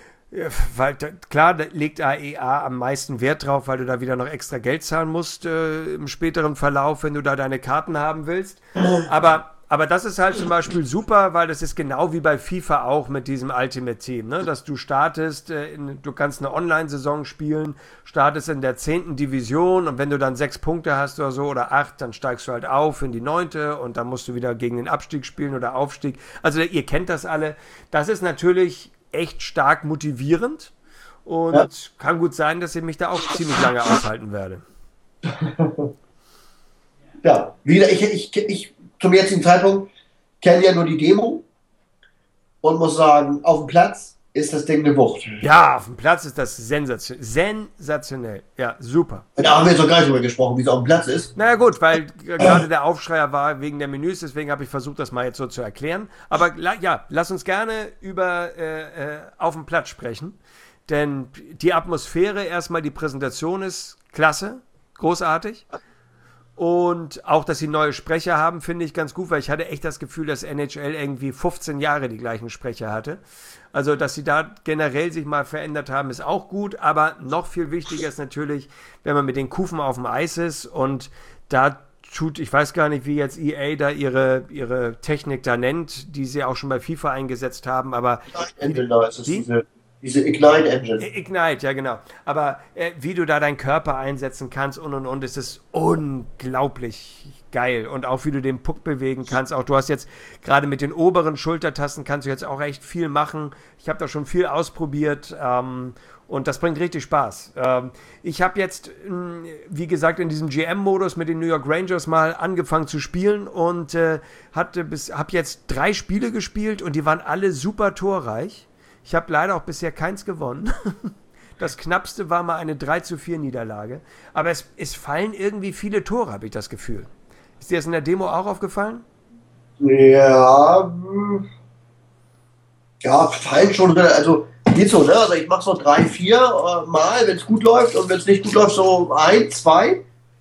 weil klar, da legt A E A am meisten Wert drauf, weil du da wieder noch extra Geld zahlen musst äh, im späteren Verlauf, wenn du da deine Karten haben willst. Aber Aber das ist halt zum Beispiel super, weil das ist genau wie bei FIFA auch mit diesem Ultimate Team, ne? Dass du startest, äh, in, du kannst eine Online-Saison spielen, startest in der zehnten Division und wenn du dann sechs Punkte hast oder so oder acht, dann steigst du halt auf in die neunte und dann musst du wieder gegen den Abstieg spielen oder Aufstieg. Also ihr kennt das alle. Das ist natürlich echt stark motivierend und ja. Kann gut sein, dass ich mich da auch ziemlich lange aufhalten werde. Ja, wieder, ich, ich, ich zum jetzigen Zeitpunkt kenne ja nur die Demo und muss sagen, auf dem Platz ist das Ding eine Wucht. Ja, auf dem Platz ist das sensationell. Sensationell. Ja, super. Da haben wir jetzt noch gar nicht drüber gesprochen, wie es auf dem Platz ist. Naja gut, weil gerade der Aufschreier war wegen der Menüs, deswegen habe ich versucht, das mal jetzt so zu erklären. Aber ja, lass uns gerne über äh, äh, auf dem Platz sprechen. Denn die Atmosphäre, erstmal die Präsentation ist klasse, großartig. Und auch, dass sie neue Sprecher haben, finde ich ganz gut, weil ich hatte echt das Gefühl, dass N H L irgendwie fünfzehn Jahre die gleichen Sprecher hatte. Also, dass sie da generell sich mal verändert haben, ist auch gut. Aber noch viel wichtiger ist natürlich, wenn man mit den Kufen auf dem Eis ist und da tut, ich weiß gar nicht, wie jetzt E A da ihre, ihre Technik da nennt, die sie auch schon bei FIFA eingesetzt haben, aber... Engine, da ist es diese, diese Ignite Engine. Ignite, ja genau. Aber äh, wie du da deinen Körper einsetzen kannst und und und, ist es unglaublich geil. Und auch wie du den Puck bewegen kannst. Auch du hast jetzt gerade mit den oberen Schultertasten kannst du jetzt auch echt viel machen. Ich habe da schon viel ausprobiert ähm, und das bringt richtig Spaß. Ähm, ich habe jetzt, mh, wie gesagt, in diesem G M-Modus mit den New York Rangers mal angefangen zu spielen und äh, habe jetzt drei Spiele gespielt und die waren alle super torreich. Ich habe leider auch bisher keins gewonnen. Das knappste war mal eine drei zu vier Niederlage. Aber es, es fallen irgendwie viele Tore, habe ich das Gefühl. Ist dir das in der Demo auch aufgefallen? Ja, ja, fallen schon, also geht so, ne? Also ich mache so drei, vier äh, Mal, wenn es gut läuft und wenn es nicht gut läuft, so ein, zwei.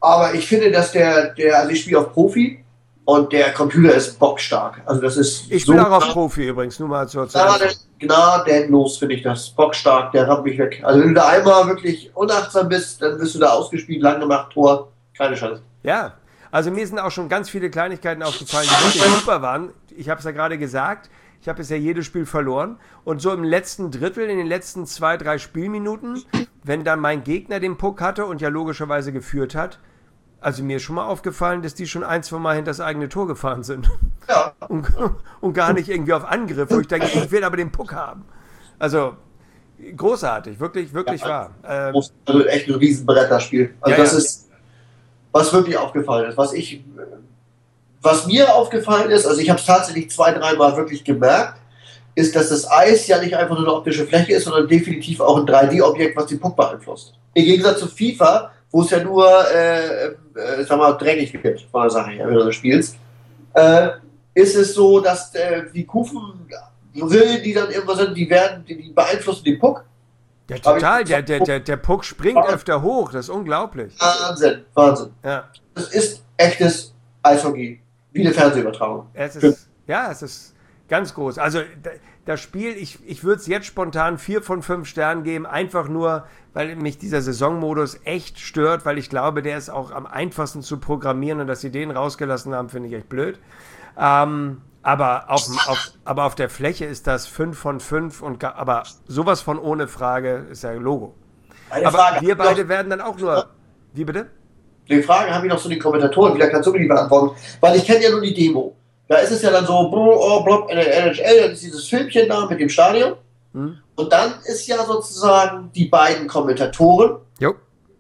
Aber ich finde, dass der, der, also ich spiele auf Profi und der Computer ist bockstark. Also das ist Ich so bin auch auf Profi übrigens, nur mal zur Zeit. gnadenlos, finde ich das. Bockstark, der rammt mich weg. Also wenn du da einmal wirklich unachtsam bist, dann wirst du da ausgespielt, lang gemacht, Tor, keine Chance. Ja, also mir sind auch schon ganz viele Kleinigkeiten aufgefallen, die wirklich super waren. Ich habe es ja gerade gesagt, ich habe bisher jedes Spiel verloren. Und so im letzten Drittel, in den letzten zwei, drei Spielminuten, wenn dann mein Gegner den Puck hatte und ja logischerweise geführt hat, also mir ist schon mal aufgefallen, dass die schon ein, zwei Mal hinter das eigene Tor gefahren sind. Ja. Und, und gar nicht irgendwie auf Angriff, wo ich denke, ich will aber den Puck haben. Also großartig, wirklich, wirklich ja, wahr. Ähm, also echt ein Riesenbretterspiel. Also ja, das ja. ist, was wirklich aufgefallen ist. Was ich, was mir aufgefallen ist, also ich habe es tatsächlich zwei, dreimal wirklich gemerkt, ist, dass das Eis ja nicht einfach nur eine optische Fläche ist, sondern definitiv auch ein drei D-Objekt, was den Puck beeinflusst. Im Gegensatz zu FIFA, wo es ja nur, äh, äh, sag mal, dreckig wird von der Sache her, wenn du das spielst, äh, ist es so, dass äh, die Kufen, Rillen, die dann irgendwo sind, die werden, die, die beeinflussen den Puck. Ja, total. Der, der, der, der Puck springt Wahnsinn. öfter hoch. Das ist unglaublich. Wahnsinn, Wahnsinn. Ja. Das ist echtes Eishockey. Wie eine Fernsehübertragung. Es ist, ja, es ist ganz groß. Also das Spiel, ich, ich würde es jetzt spontan vier von fünf Sternen geben, einfach nur, weil mich dieser Saisonmodus echt stört, weil ich glaube, der ist auch am einfachsten zu programmieren und dass sie den rausgelassen haben, finde ich echt blöd. Ähm, aber, auf, auf, aber auf der Fläche ist das fünf von fünf, und, aber sowas von ohne Frage ist ja ein Logo. Eine aber Frage, wir beide werden dann auch nur... Wie bitte? Die Frage habe ich noch so die Kommentatoren, vielleicht kannst du mir die beantworten, weil ich kenne ja nur die Demo. Da ist es ja dann so, oh, Block N H L, dann ist dieses Filmchen da mit dem Stadion. Hm. Und dann ist ja sozusagen die beiden Kommentatoren jo.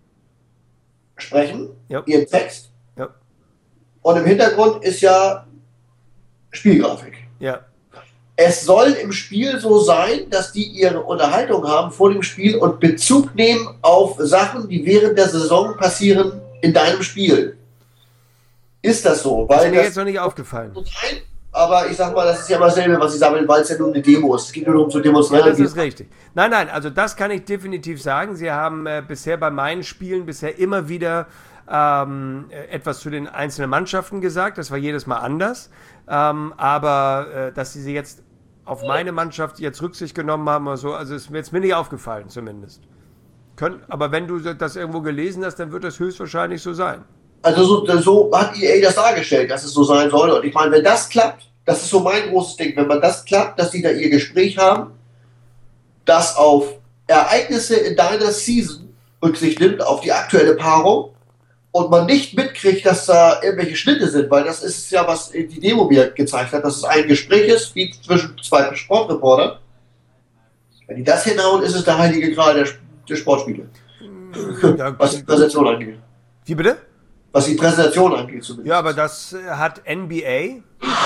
sprechen jo. ihren Text. Jo. Und im Hintergrund ist ja Spielgrafik. Ja. Es soll im Spiel so sein, dass die ihre Unterhaltung haben vor dem Spiel und Bezug nehmen auf Sachen, die während der Saison passieren in deinem Spiel. Ist das so? Weil das ist mir das jetzt noch nicht aufgefallen. Sein, aber ich sag mal, das ist ja immer dasselbe, was sie sammeln, weil es ja nur eine Demo ist. Es geht nur darum zu demonstrieren. Ja, das ist richtig. Nein, nein, also das kann ich definitiv sagen. Sie haben äh, bisher bei meinen Spielen bisher immer wieder ähm, etwas zu den einzelnen Mannschaften gesagt. Das war jedes Mal anders. Ähm, aber äh, dass sie sie jetzt auf meine Mannschaft jetzt Rücksicht genommen haben oder so, also ist mir jetzt mir nicht aufgefallen zumindest. Können, aber wenn du das irgendwo gelesen hast, dann wird das höchstwahrscheinlich so sein. Also so, so hat E A das dargestellt, dass es so sein soll. Und ich meine, wenn das klappt, das ist so mein großes Ding, wenn man das klappt, dass die da ihr Gespräch haben, das auf Ereignisse in deiner Season Rücksicht nimmt, auf die aktuelle Paarung, und man nicht mitkriegt, dass da irgendwelche Schnitte sind, weil das ist ja, was die Demo mir gezeigt hat, dass es ein Gespräch ist, wie zwischen zwei Sportreportern. Wenn die das hinhauen, ist es der heilige Gral der, der Sportspiele. Ja, was die Präsentation angeht. Wie bitte? Was die Präsentation angeht zumindest. Ja, aber das hat N B A.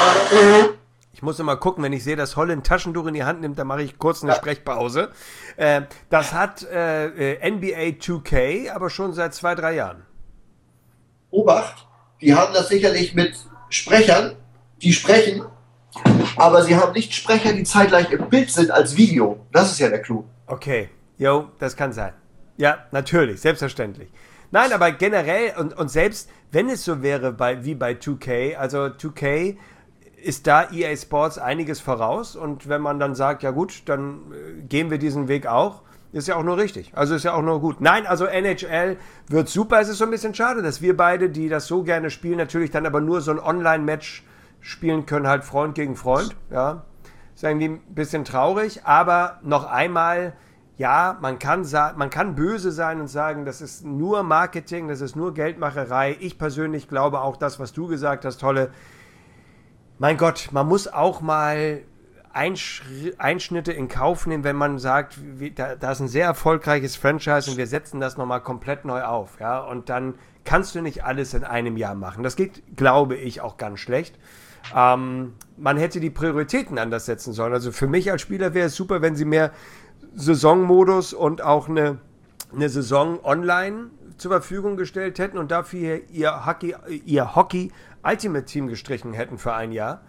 Ich muss immer gucken, wenn ich sehe, dass Holle ein Taschentuch in die Hand nimmt, dann mache ich kurz eine ja. Sprechpause. Äh, das hat äh, N B A zwei K, aber schon seit zwei, drei Jahren. Obacht, die haben das sicherlich mit Sprechern, die sprechen, aber sie haben nicht Sprecher, die zeitgleich im Bild sind als Video. Das ist ja der Clou. Okay, jo, das kann sein. Ja, natürlich, selbstverständlich. Nein, aber generell und, und selbst wenn es so wäre bei, wie bei zwei K, also zwei K ist da E A Sports einiges voraus, und wenn man dann sagt, ja gut, dann äh, gehen wir diesen Weg auch, ist ja auch nur richtig. Also ist ja auch nur gut. Nein, also N H L wird super. Es ist so ein bisschen schade, dass wir beide, die das so gerne spielen, natürlich dann aber nur so ein Online-Match spielen können, halt Freund gegen Freund. Ja, ist irgendwie ein bisschen traurig, aber noch einmal, ja, man kann, sa- man kann böse sein und sagen, das ist nur Marketing, das ist nur Geldmacherei. Ich persönlich glaube auch das, was du gesagt hast, Tolle. Mein Gott, man muss auch mal Einschnitte in Kauf nehmen, wenn man sagt, da, da ist ein sehr erfolgreiches Franchise und wir setzen das nochmal komplett neu auf. Ja? Und dann kannst du nicht alles in einem Jahr machen. Das geht, glaube ich, auch ganz schlecht. Ähm, man hätte die Prioritäten anders setzen sollen. Also für mich als Spieler wäre es super, wenn sie mehr Saisonmodus und auch eine, eine Saison online zur Verfügung gestellt hätten und dafür ihr Hockey, ihr Hockey Ultimate Team gestrichen hätten für ein Jahr.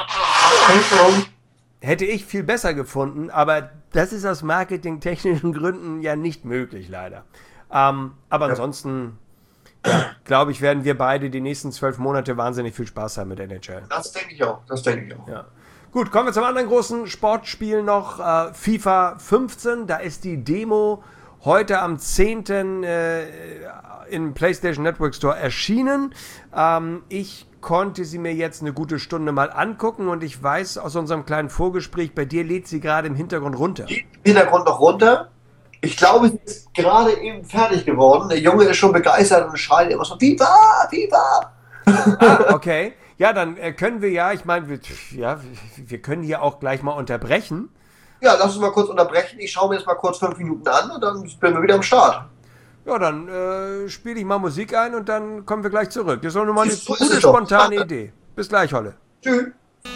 Hätte ich viel besser gefunden, aber das ist aus marketingtechnischen Gründen ja nicht möglich, leider. Ähm, aber ja. ansonsten, glaube ich, werden wir beide die nächsten zwölf Monate wahnsinnig viel Spaß haben mit N H L. Das denke ich auch, das denke ich auch. Ja. Gut, kommen wir zum anderen großen Sportspiel noch, äh, FIFA fünfzehn, da ist die Demo heute am zehnten Äh, im PlayStation Network Store erschienen. Ähm, ich konnte sie mir jetzt eine gute Stunde mal angucken und ich weiß aus unserem kleinen Vorgespräch, bei dir lädt sie gerade im Hintergrund runter. Geht im Hintergrund noch runter. Ich glaube, sie ist gerade eben fertig geworden. Der Junge ist schon begeistert und schreit immer so, FIFA, FIFA. Ah, okay. Ja, dann äh, können wir ja, ich meine, wir, ja, wir können hier auch gleich mal unterbrechen. Ja, lass uns mal kurz unterbrechen. Ich schaue mir jetzt mal kurz fünf Minuten an und dann sind wir wieder am Start. Ja, dann äh, spiele ich mal Musik ein und dann kommen wir gleich zurück. Das ist doch nur mal eine So ist gute, es doch. spontane Idee. Bis gleich, Holle. Tschüss.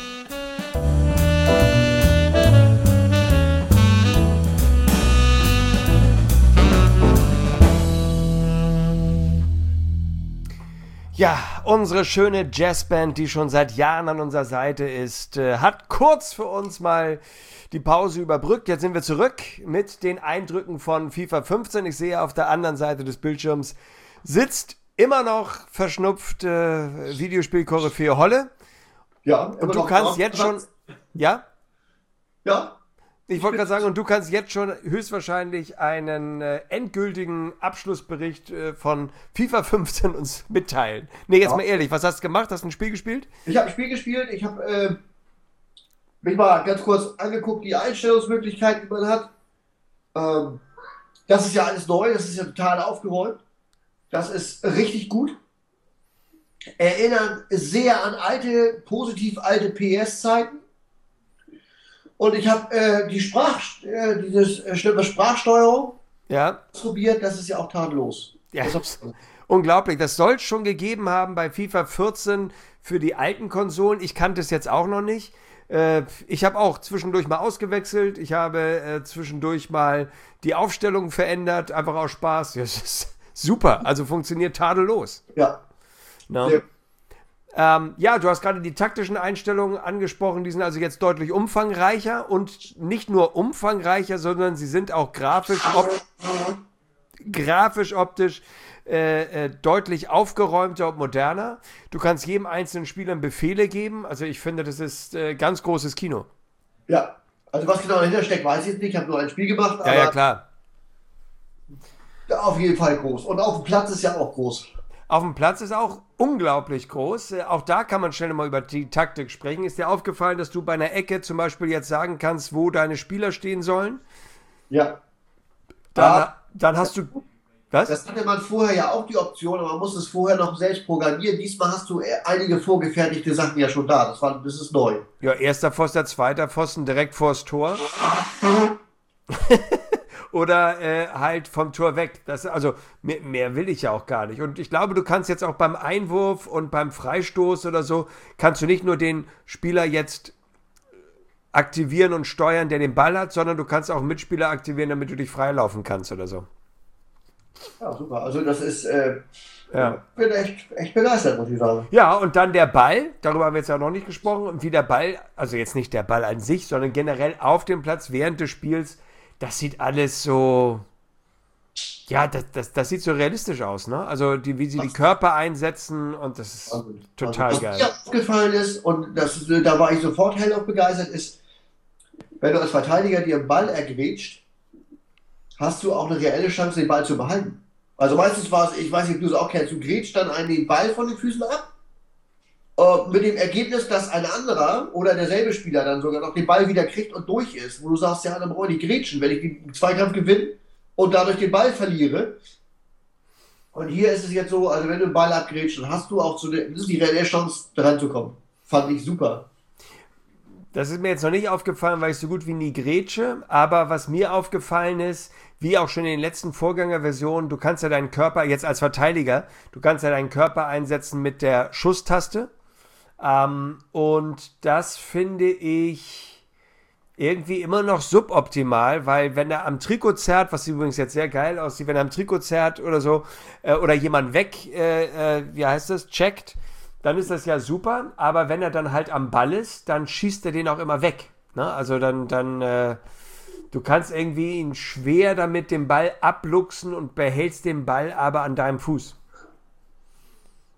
Ja, unsere schöne Jazzband, die schon seit Jahren an unserer Seite ist, äh, hat kurz für uns mal die Pause überbrückt. Jetzt sind wir zurück mit den Eindrücken von FIFA fünfzehn. Ich sehe, auf der anderen Seite des Bildschirms sitzt immer noch verschnupft äh, Videospiel-Koryphäe Holle. Ja, Und du kannst jetzt schon... Ja? Ja? Ich wollte gerade sagen, und du kannst jetzt schon höchstwahrscheinlich einen äh, endgültigen Abschlussbericht äh, von FIFA fünfzehn uns mitteilen. Nee, jetzt Ja. mal ehrlich, was hast du gemacht? Hast du ein Spiel gespielt? Ich habe ein Spiel gespielt, ich habe äh, mich mal ganz kurz angeguckt, die Einstellungsmöglichkeiten, die man hat. Ähm, das ist ja alles neu, das ist ja total aufgeräumt. Das ist richtig gut. Erinnern sehr an alte, positiv alte P S-Zeiten. Und ich habe äh, die Sprach, äh, dieses äh, schlimme Sprachsteuerung Ja. probiert, das ist ja auch tadellos. Ja, Das das ist unglaublich. Das soll es schon gegeben haben bei FIFA vierzehn für die alten Konsolen. Ich kannte es jetzt auch noch nicht. Äh, ich habe auch zwischendurch mal ausgewechselt. Ich habe äh, zwischendurch mal die Aufstellung verändert, einfach aus Spaß. Ja, das ist super. Also funktioniert tadellos. Ja. Ne? Sehr- Ähm, ja, du hast gerade die taktischen Einstellungen angesprochen, die sind also jetzt deutlich umfangreicher und nicht nur umfangreicher, sondern sie sind auch grafisch, op grafisch optisch äh, äh, deutlich aufgeräumter und moderner. Du kannst jedem einzelnen Spieler Befehle geben, also ich finde, das ist äh, ganz großes Kino. Ja. Also was genau dahinter steckt, weiß ich jetzt nicht. Ich habe nur ein Spiel gemacht, Ja, aber ja, klar. auf jeden Fall groß. Und auf dem Platz ist ja auch groß. Auf dem Platz ist auch unglaublich groß. Äh, Auch da kann man schnell mal über die Taktik sprechen. Ist dir aufgefallen, dass du bei einer Ecke zum Beispiel jetzt sagen kannst, wo deine Spieler stehen sollen? Ja. Dann, Ah. dann hast du... Was? Das hatte man vorher ja auch die Option, aber man muss es vorher noch selbst programmieren. Diesmal hast du einige vorgefertigte Sachen ja schon da. Das, war, das ist neu. Ja, erster Pfosten, zweiter Pfosten direkt vors Tor. Oder äh, halt vom Tor weg. Das, also mehr, mehr will ich ja auch gar nicht. Und ich glaube, du kannst jetzt auch beim Einwurf und beim Freistoß oder so, kannst du nicht nur den Spieler jetzt aktivieren und steuern, der den Ball hat, sondern du kannst auch Mitspieler aktivieren, damit du dich freilaufen kannst oder so. Ja, super. Also das ist, äh, Ja. ich bin echt, echt begeistert, muss ich sagen. Ja, und dann der Ball, darüber haben wir jetzt ja noch nicht gesprochen, und wie der Ball, also jetzt nicht der Ball an sich, sondern generell auf dem Platz während des Spiels, das sieht alles so, ja, das, das, das sieht so realistisch aus, ne? Also die, wie sie die Körper einsetzen und das ist Also, total also, was geil. mir aufgefallen ist, und das, da war ich sofort hellauf begeistert, ist, wenn du als Verteidiger dir einen Ball ergrätscht, hast du auch eine reelle Chance, den Ball zu behalten. Also meistens war es, ich weiß nicht, ob du es auch kennst, du grätscht dann einen den Ball von den Füßen ab, äh, mit dem Ergebnis, dass ein anderer oder derselbe Spieler dann sogar noch den Ball wieder kriegt und durch ist, wo du sagst, ja, dann brauche ich die grätschen, wenn ich den Zweikampf gewinne und dadurch den Ball verliere. Und hier ist es jetzt so, also wenn du den Ball abgrätscht, dann hast du auch so eine, das ist die reelle Chance, dran zu kommen. Fand ich super. Das ist mir jetzt noch nicht aufgefallen, weil ich so gut wie nie grätsche, aber was mir aufgefallen ist, wie auch schon in den letzten Vorgängerversionen, du kannst ja deinen Körper, jetzt als Verteidiger, du kannst ja deinen Körper einsetzen mit der Schusstaste. Ähm, und das finde ich irgendwie immer noch suboptimal, weil wenn er am Trikot zerrt, was übrigens jetzt sehr geil aussieht, wenn er am Trikot zerrt oder so, äh, oder jemand weg, äh, äh, wie heißt das, checkt, dann ist das ja super, aber wenn er dann halt am Ball ist, dann schießt er den auch immer weg. Ne? Also dann, dann äh, du kannst irgendwie ihn schwer damit den Ball abluchsen und behältst den Ball aber an deinem Fuß.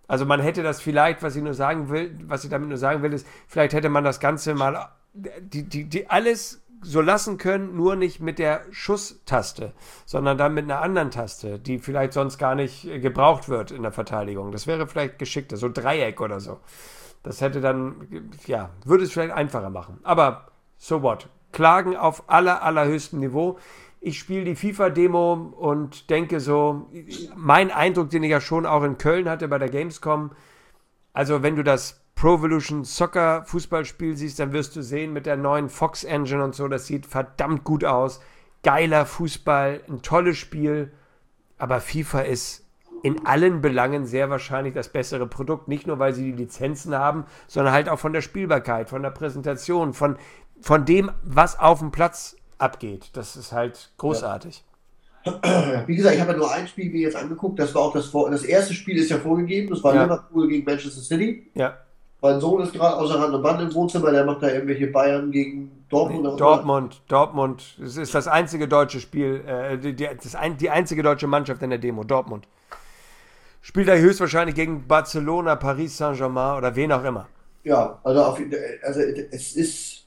Also man hätte das vielleicht, was ich nur sagen will, was ich damit nur sagen will, ist, vielleicht hätte man das Ganze mal, die, die, die alles so lassen können, nur nicht mit der Schusstaste, sondern dann mit einer anderen Taste, die vielleicht sonst gar nicht gebraucht wird in der Verteidigung. Das wäre vielleicht geschickter, so Dreieck oder so. Das hätte dann, ja, würde es vielleicht einfacher machen. Aber so what? Klagen auf aller, allerhöchstem Niveau. Ich spiele die FIFA-Demo und denke so, mein Eindruck, den ich ja schon auch in Köln hatte bei der Gamescom, also wenn du das Pro Evolution Soccer Fußballspiel siehst, dann wirst du sehen mit der neuen Fox Engine und so, das sieht verdammt gut aus. Geiler Fußball, ein tolles Spiel, aber FIFA ist in allen Belangen sehr wahrscheinlich das bessere Produkt, nicht nur, weil sie die Lizenzen haben, sondern halt auch von der Spielbarkeit, von der Präsentation, von, von dem, was auf dem Platz abgeht. Das ist halt großartig. Ja. Wie gesagt, ich habe ja nur ein Spiel mir jetzt angeguckt, das war auch das, das erste Spiel ist ja vorgegeben, das war ja. Liverpool gegen Manchester City. Ja. Mein Sohn ist gerade außer Rand und Band im Wohnzimmer, der macht da irgendwelche Bayern gegen Dortmund. Nee, Dortmund, Dortmund. Es ist das einzige deutsche Spiel, äh, die, die, das ein, die einzige deutsche Mannschaft in der Demo, Dortmund. Spielt er höchstwahrscheinlich gegen Barcelona, Paris Saint-Germain oder wen auch immer. Ja, also, auf, also es ist,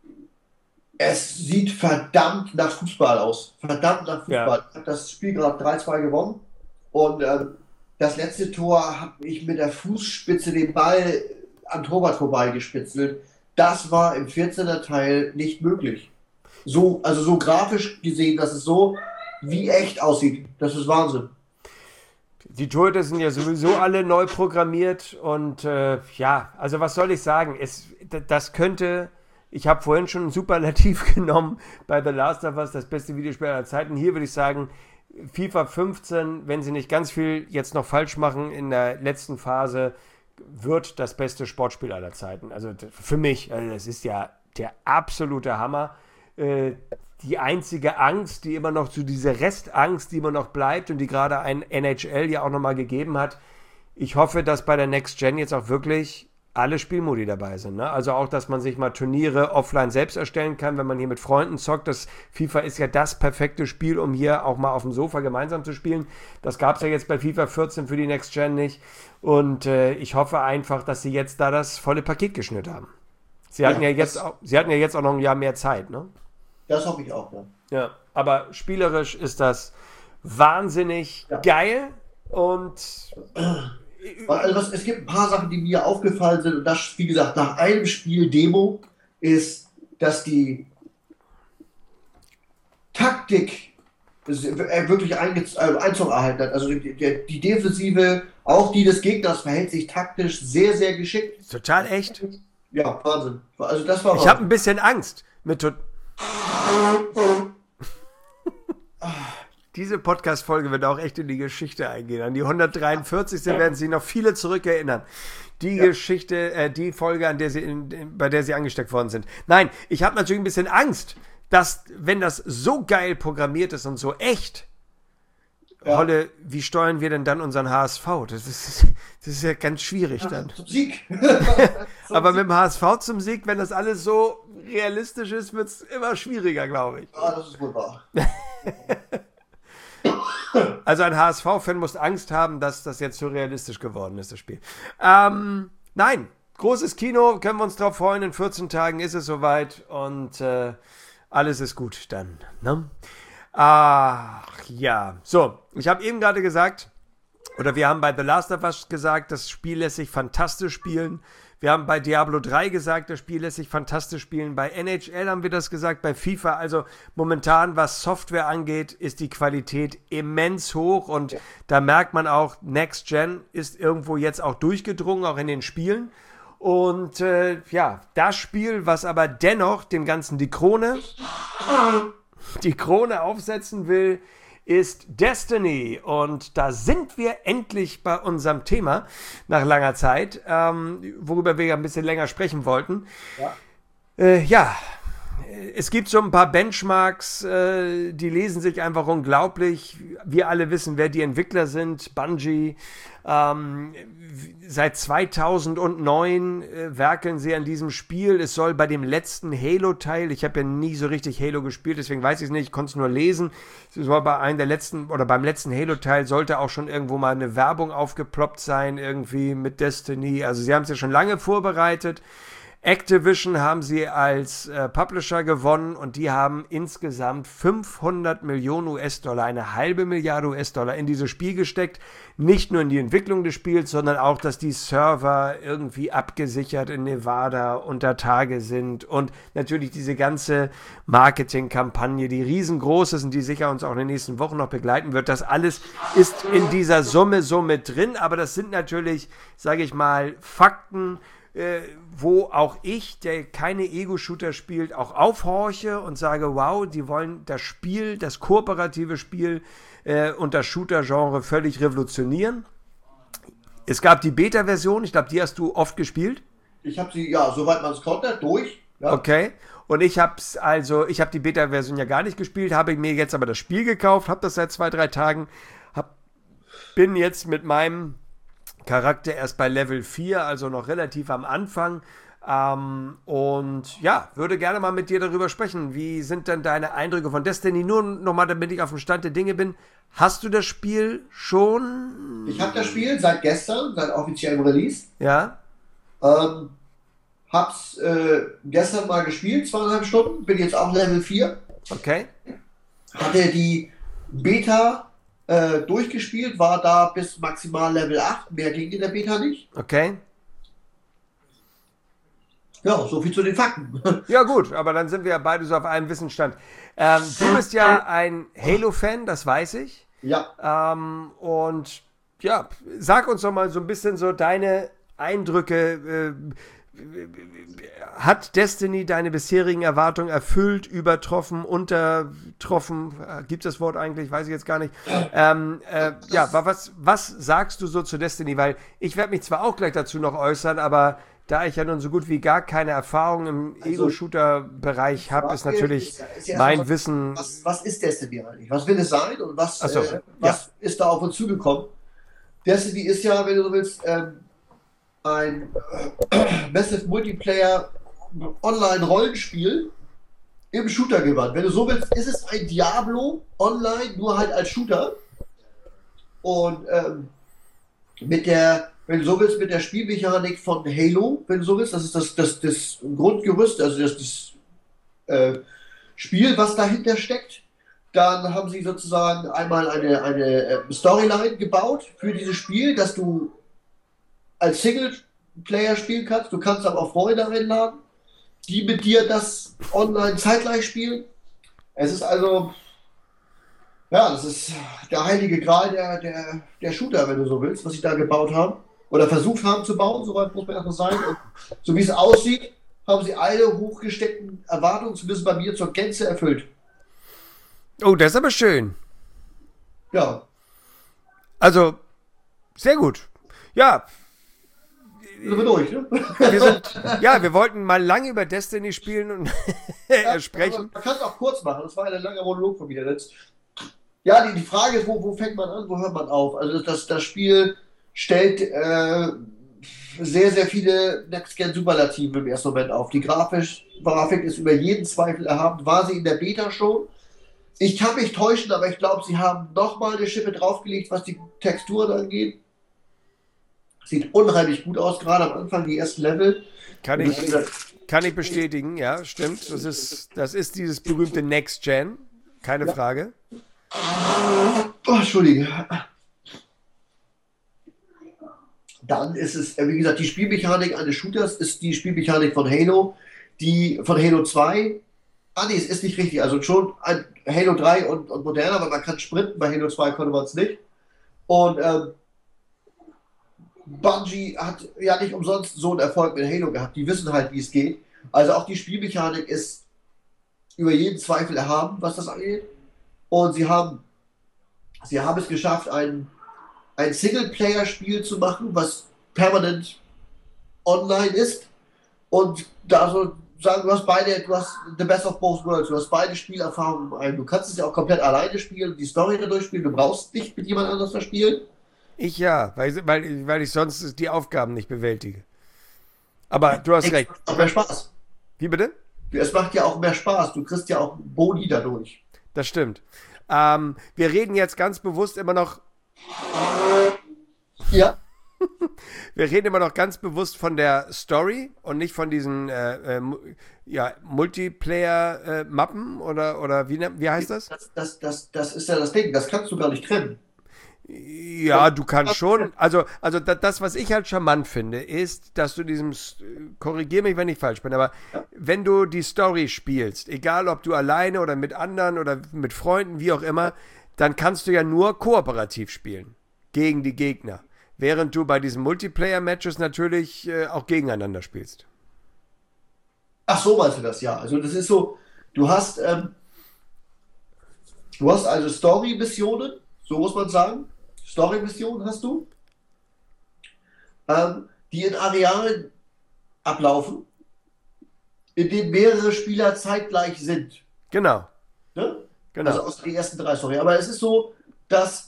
es sieht verdammt nach Fußball aus. Verdammt nach Fußball. Ja. Ich habe das Spiel gerade drei zwei gewonnen und ähm, das letzte Tor habe ich mit der Fußspitze den Ball am Torwart vorbeigespitzelt. Das war im vierzehner Teil nicht möglich. So, also so grafisch gesehen, dass es so wie echt aussieht. Das ist Wahnsinn. Die Torhüter sind ja sowieso alle neu programmiert und äh, ja, also was soll ich sagen? Es, das könnte, ich habe vorhin schon ein Superlativ genommen bei The Last of Us, das beste Videospiel aller Zeiten. Hier würde ich sagen, FIFA fünfzehn, wenn sie nicht ganz viel jetzt noch falsch machen in der letzten Phase, wird das beste Sportspiel aller Zeiten. Also für mich, also das ist ja der absolute Hammer. Äh, die einzige Angst, die immer noch, so diese Restangst, die immer noch bleibt und die gerade ein N H L ja auch nochmal gegeben hat. Ich hoffe, dass bei der Next Gen jetzt auch wirklich alle Spielmodi dabei sind. Ne? Also auch, dass man sich mal Turniere offline selbst erstellen kann, wenn man hier mit Freunden zockt. Das FIFA ist ja das perfekte Spiel, um hier auch mal auf dem Sofa gemeinsam zu spielen. Das gab es ja jetzt bei FIFA vierzehn für die Next Gen nicht. Und äh, ich hoffe einfach, dass sie jetzt da das volle Paket geschnürt haben. Sie hatten ja, ja jetzt auch, sie hatten ja jetzt auch noch ein Jahr mehr Zeit, ne? Das hoffe ich auch, ja. Ja, aber spielerisch ist das wahnsinnig ja. geil und also was, es gibt ein paar Sachen, die mir aufgefallen sind und das, wie gesagt, nach einem Spiel Demo ist, dass die Taktik wirklich Einzug erhalten hat. Also die, die, die Defensive, auch die des Gegners, verhält sich taktisch sehr, sehr geschickt. Total echt? Ja, Wahnsinn. Also das war ich habe ein bisschen Angst mit to- Diese Podcast-Folge wird auch echt in die Geschichte eingehen. An die hundertdreiundvierzig. werden sich noch viele zurückerinnern. Die ja. Geschichte, äh, die Folge, an der sie in, in, bei der sie angesteckt worden sind. Nein, ich habe natürlich ein bisschen Angst, dass, wenn das so geil programmiert ist und so echt, ja. Holle, wie steuern wir denn dann unseren H S V? Das ist, das ist ja ganz schwierig ja, dann. Zum Sieg. zum Aber Sieg. Mit dem H S V zum Sieg, wenn das alles so realistisch ist, wird es immer schwieriger, glaube ich. Ah, das ist wohl wahr. Also ein H S V-Fan muss Angst haben, dass das jetzt so realistisch geworden ist, das Spiel. Ähm, nein, großes Kino, können wir uns drauf freuen. In vierzehn Tagen ist es soweit und äh, alles ist gut dann. Ne? Ach ja, so, ich habe eben gerade gesagt, oder wir haben bei The Last of Us gesagt, das Spiel lässt sich fantastisch spielen. Wir haben bei Diablo drei gesagt, das Spiel lässt sich fantastisch spielen. Bei N H L haben wir das gesagt, bei FIFA. Also momentan, was Software angeht, ist die Qualität immens hoch. Und ja. da merkt man auch, Next Gen ist irgendwo jetzt auch durchgedrungen, auch in den Spielen. Und äh, ja, das Spiel, was aber dennoch dem Ganzen die Krone, die Krone aufsetzen will, ist Destiny. Und da sind wir endlich bei unserem Thema nach langer Zeit, ähm, worüber wir ja ein bisschen länger sprechen wollten. Ja, äh, ja Es gibt so ein paar Benchmarks, äh, die lesen sich einfach unglaublich. Wir alle wissen, wer die Entwickler sind. Bungie. Ähm, seit zweitausendneun äh, werkeln sie an diesem Spiel. Es soll bei dem letzten Halo-Teil, ich habe ja nie so richtig Halo gespielt, deswegen weiß ich es nicht, ich konnte es nur lesen. Es soll bei einem der letzten, oder beim letzten Halo-Teil sollte auch schon irgendwo mal eine Werbung aufgeploppt sein, irgendwie mit Destiny. Also sie haben es ja schon lange vorbereitet. Activision haben sie als äh, Publisher gewonnen und die haben insgesamt fünfhundert Millionen U S-Dollar, eine halbe Milliarde U S-Dollar in dieses Spiel gesteckt. Nicht nur in die Entwicklung des Spiels, sondern auch, dass die Server irgendwie abgesichert in Nevada unter Tage sind und natürlich diese ganze Marketingkampagne, die riesengroß ist und die sicher uns auch in den nächsten Wochen noch begleiten wird. Das alles ist in dieser Summe so mit drin, aber das sind natürlich, sage ich mal, Fakten, Äh, wo auch ich, der keine Ego-Shooter spielt, auch aufhorche und sage, wow, die wollen das Spiel, das kooperative Spiel äh, und das Shooter-Genre völlig revolutionieren. Es gab die Beta-Version, ich glaube, die hast du oft gespielt. Ich habe sie, ja, soweit man es konnte, durch. Ja. Okay. Und ich habe es also, ich habe die Beta-Version ja gar nicht gespielt, habe mir jetzt aber das Spiel gekauft, habe das seit zwei, drei Tagen, hab, bin jetzt mit meinem Charakter erst bei Level vier, also noch relativ am Anfang. Ähm, und ja, würde gerne mal mit dir darüber sprechen. Wie sind denn deine Eindrücke von Destiny? Nur nochmal, damit ich auf dem Stand der Dinge bin. Hast du das Spiel schon? Ich habe das Spiel seit gestern, seit offiziellem Release. Ja. Ähm, hab's äh, gestern mal gespielt, zweieinhalb Stunden. Bin jetzt auch Level vier. Okay. Hatte die Beta Äh, durchgespielt, war da bis maximal Level acht, mehr ging in der Beta nicht. Okay. Ja, so viel zu den Fakten. Ja gut, aber dann sind wir ja beide so auf einem Wissensstand. Ähm, du bist ja ein Halo-Fan, das weiß ich. Ja. Ähm, und ja, sag uns doch mal so ein bisschen so deine Eindrücke. Äh, hat Destiny deine bisherigen Erwartungen erfüllt, übertroffen, untertroffen? Äh, gibt es das Wort eigentlich? Weiß ich jetzt gar nicht. Ähm, äh, ja, was, was sagst du so zu Destiny? Weil ich werde mich zwar auch gleich dazu noch äußern, aber da ich ja nun so gut wie gar keine Erfahrung im also, Ego-Shooter-Bereich habe, ist natürlich ist ja, ist ja mein was, Wissen... Was, was ist Destiny eigentlich? Was will es sein und was, so, äh, was ja. ist da auf uns zugekommen? Destiny ist ja, wenn du so willst, ähm, ein äh, Massive Multiplayer Online-Rollenspiel im Shooter-Gewand. Wenn du so willst, ist es ein Diablo online, nur halt als Shooter. Und ähm, mit der, wenn du so willst, mit der Spielmechanik von Halo, wenn du so willst, das ist das, das, das Grundgerüst, also das, das äh, Spiel, was dahinter steckt. Dann haben sie sozusagen einmal eine, eine Storyline gebaut für dieses Spiel, dass du als Singleplayer spielen kannst. Du kannst aber auch Freunde einladen, die mit dir das online zeitgleich spielen. Es ist also, ja, das ist der heilige Gral der, der, der Shooter, wenn du so willst, was sie da gebaut haben. Oder versucht haben zu bauen, soweit muss man erstmal sein. Und so wie es aussieht, haben sie alle hochgesteckten Erwartungen, zumindest bei mir, zur Gänze erfüllt. Oh, das ist aber schön. Ja. Also, sehr gut. Ja. Sind wir durch, ne? Wir sind, ja, wir wollten mal lange über Destiny spielen und ja, sprechen. Man kann es auch kurz machen, das war ein langer Monolog von mir jetzt. Ja, die, die Frage ist, wo, wo fängt man an, wo hört man auf? Also das, das Spiel stellt äh, sehr, sehr viele Next-Gen-Superlativen im ersten Moment auf. Die Grafisch, Grafik ist über jeden Zweifel erhaben, war sie in der Beta schon. Ich kann mich täuschen, aber ich glaube, sie haben nochmal eine Schippe draufgelegt, was die Texturen angeht. Sieht unheimlich gut aus, gerade am Anfang, die ersten Level. Kann ich, kann ich bestätigen, ja, stimmt. Das ist, das ist dieses berühmte Next Gen, keine ja. Frage. Oh, Entschuldige. Dann ist es, wie gesagt, die Spielmechanik eines Shooters ist die Spielmechanik von Halo, die von Halo zwei. Ah, nee, es ist nicht richtig. Also schon ein Halo drei und, und moderner, aber man kann sprinten. Bei Halo zwei konnte man es nicht. Und ähm, Bungie hat ja nicht umsonst so einen Erfolg mit Halo gehabt. Die wissen halt, wie es geht. Also auch die Spielmechanik ist über jeden Zweifel erhaben, was das angeht. Und sie haben, sie haben es geschafft, ein, ein Singleplayer-Spiel zu machen, was permanent online ist und da so sagen, du hast beide, du hast the best of both worlds, du hast beide Spielerfahrungen in einem. Du kannst es ja auch komplett alleine spielen, die Story dadurch spielen, du brauchst nicht mit jemand anders verspielen. Ich ja, weil, weil, weil ich sonst die Aufgaben nicht bewältige. Aber du hast Es recht. macht auch mehr Spaß. Wie bitte? Es macht ja auch mehr Spaß, du kriegst ja auch Boni dadurch. Das stimmt. Ähm, wir reden jetzt ganz bewusst immer noch, Ja. wir reden immer noch ganz bewusst von der Story und nicht von diesen äh, äh, ja, Multiplayer-Mappen oder, oder wie, wie heißt das? Das, das, das, das ist ja das Ding, das kannst du gar nicht trennen. Ja, du kannst schon. Also, also da- das, was ich halt charmant finde, ist, dass du diesem, korrigier mich, wenn ich falsch bin, aber Ja. wenn du die Story spielst, egal ob du alleine oder mit anderen oder mit Freunden, wie auch immer, dann kannst du ja nur kooperativ spielen gegen die Gegner. Während du bei diesen Multiplayer-Matches natürlich äh, auch gegeneinander spielst. Ach so, meinst du das, ja. Also das ist so, du hast, ähm, du hast also Story-Missionen, so muss man sagen. Story-Missionen hast du, ähm, die in Arealen ablaufen, in denen mehrere Spieler zeitgleich sind. Genau, Ne? genau. Also aus den ersten drei Story. Aber es ist so, dass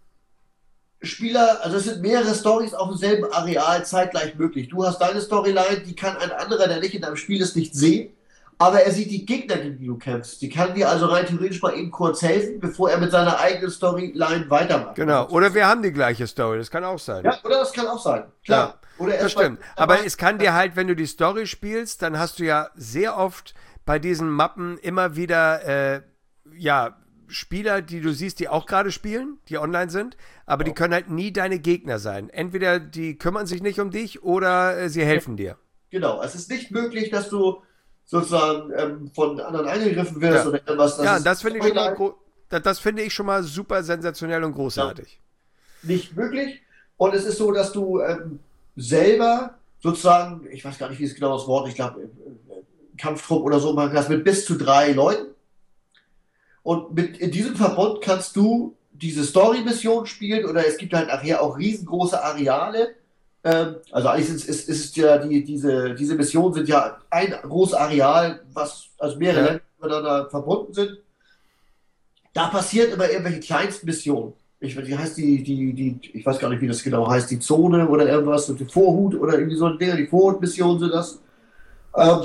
Spieler, also es sind mehrere Stories auf demselben Areal zeitgleich möglich. Du hast deine Storyline, die kann ein anderer, der nicht in deinem Spiel ist, nicht sehen. Aber er sieht die Gegner, gegen die du kämpfst. Die kann dir also rein theoretisch mal eben kurz helfen, bevor er mit seiner eigenen Storyline weitermacht. Genau. Oder wir haben die gleiche Story, das kann auch sein. Ja, oder das kann auch sein. Klar. Oder Das erst mal- stimmt. Aber es kann dir halt, wenn du die Story spielst, dann hast du ja sehr oft bei diesen Mappen immer wieder, äh, ja, Spieler, die du siehst, die auch gerade spielen, die online sind, aber die können halt nie deine Gegner sein. Entweder die kümmern sich nicht um dich oder äh, sie helfen dir. Genau. Es ist nicht möglich, dass du sozusagen ähm, von anderen angegriffen wirst Ja. oder irgendwas. Ja, ist das finde ich schon mal, Storyline gro- das, das finde ich schon mal super sensationell und großartig. nicht möglich. Und es ist so, dass du ähm, selber sozusagen, ich weiß gar nicht, wie es genau das Wort, ich glaube, Kampftrupp oder so machen kannst, mit bis zu drei Leuten. Und mit in diesem Verbund kannst du diese Story-Mission spielen oder es gibt halt nachher auch riesengroße Areale. Ähm, also eigentlich ist, ist, ist ja die, diese, diese Missionen sind ja ein großes Areal, was also mehrere Ja. Länder miteinander verbunden sind. Da passieren immer irgendwelche kleinsten Missionen. Ich, wie heißt die, die, die, ich weiß gar nicht, wie das genau heißt, die Zone oder irgendwas, und die Vorhut oder irgendwie so ein Ding, die Vorhut-Missionen sind das. Ähm,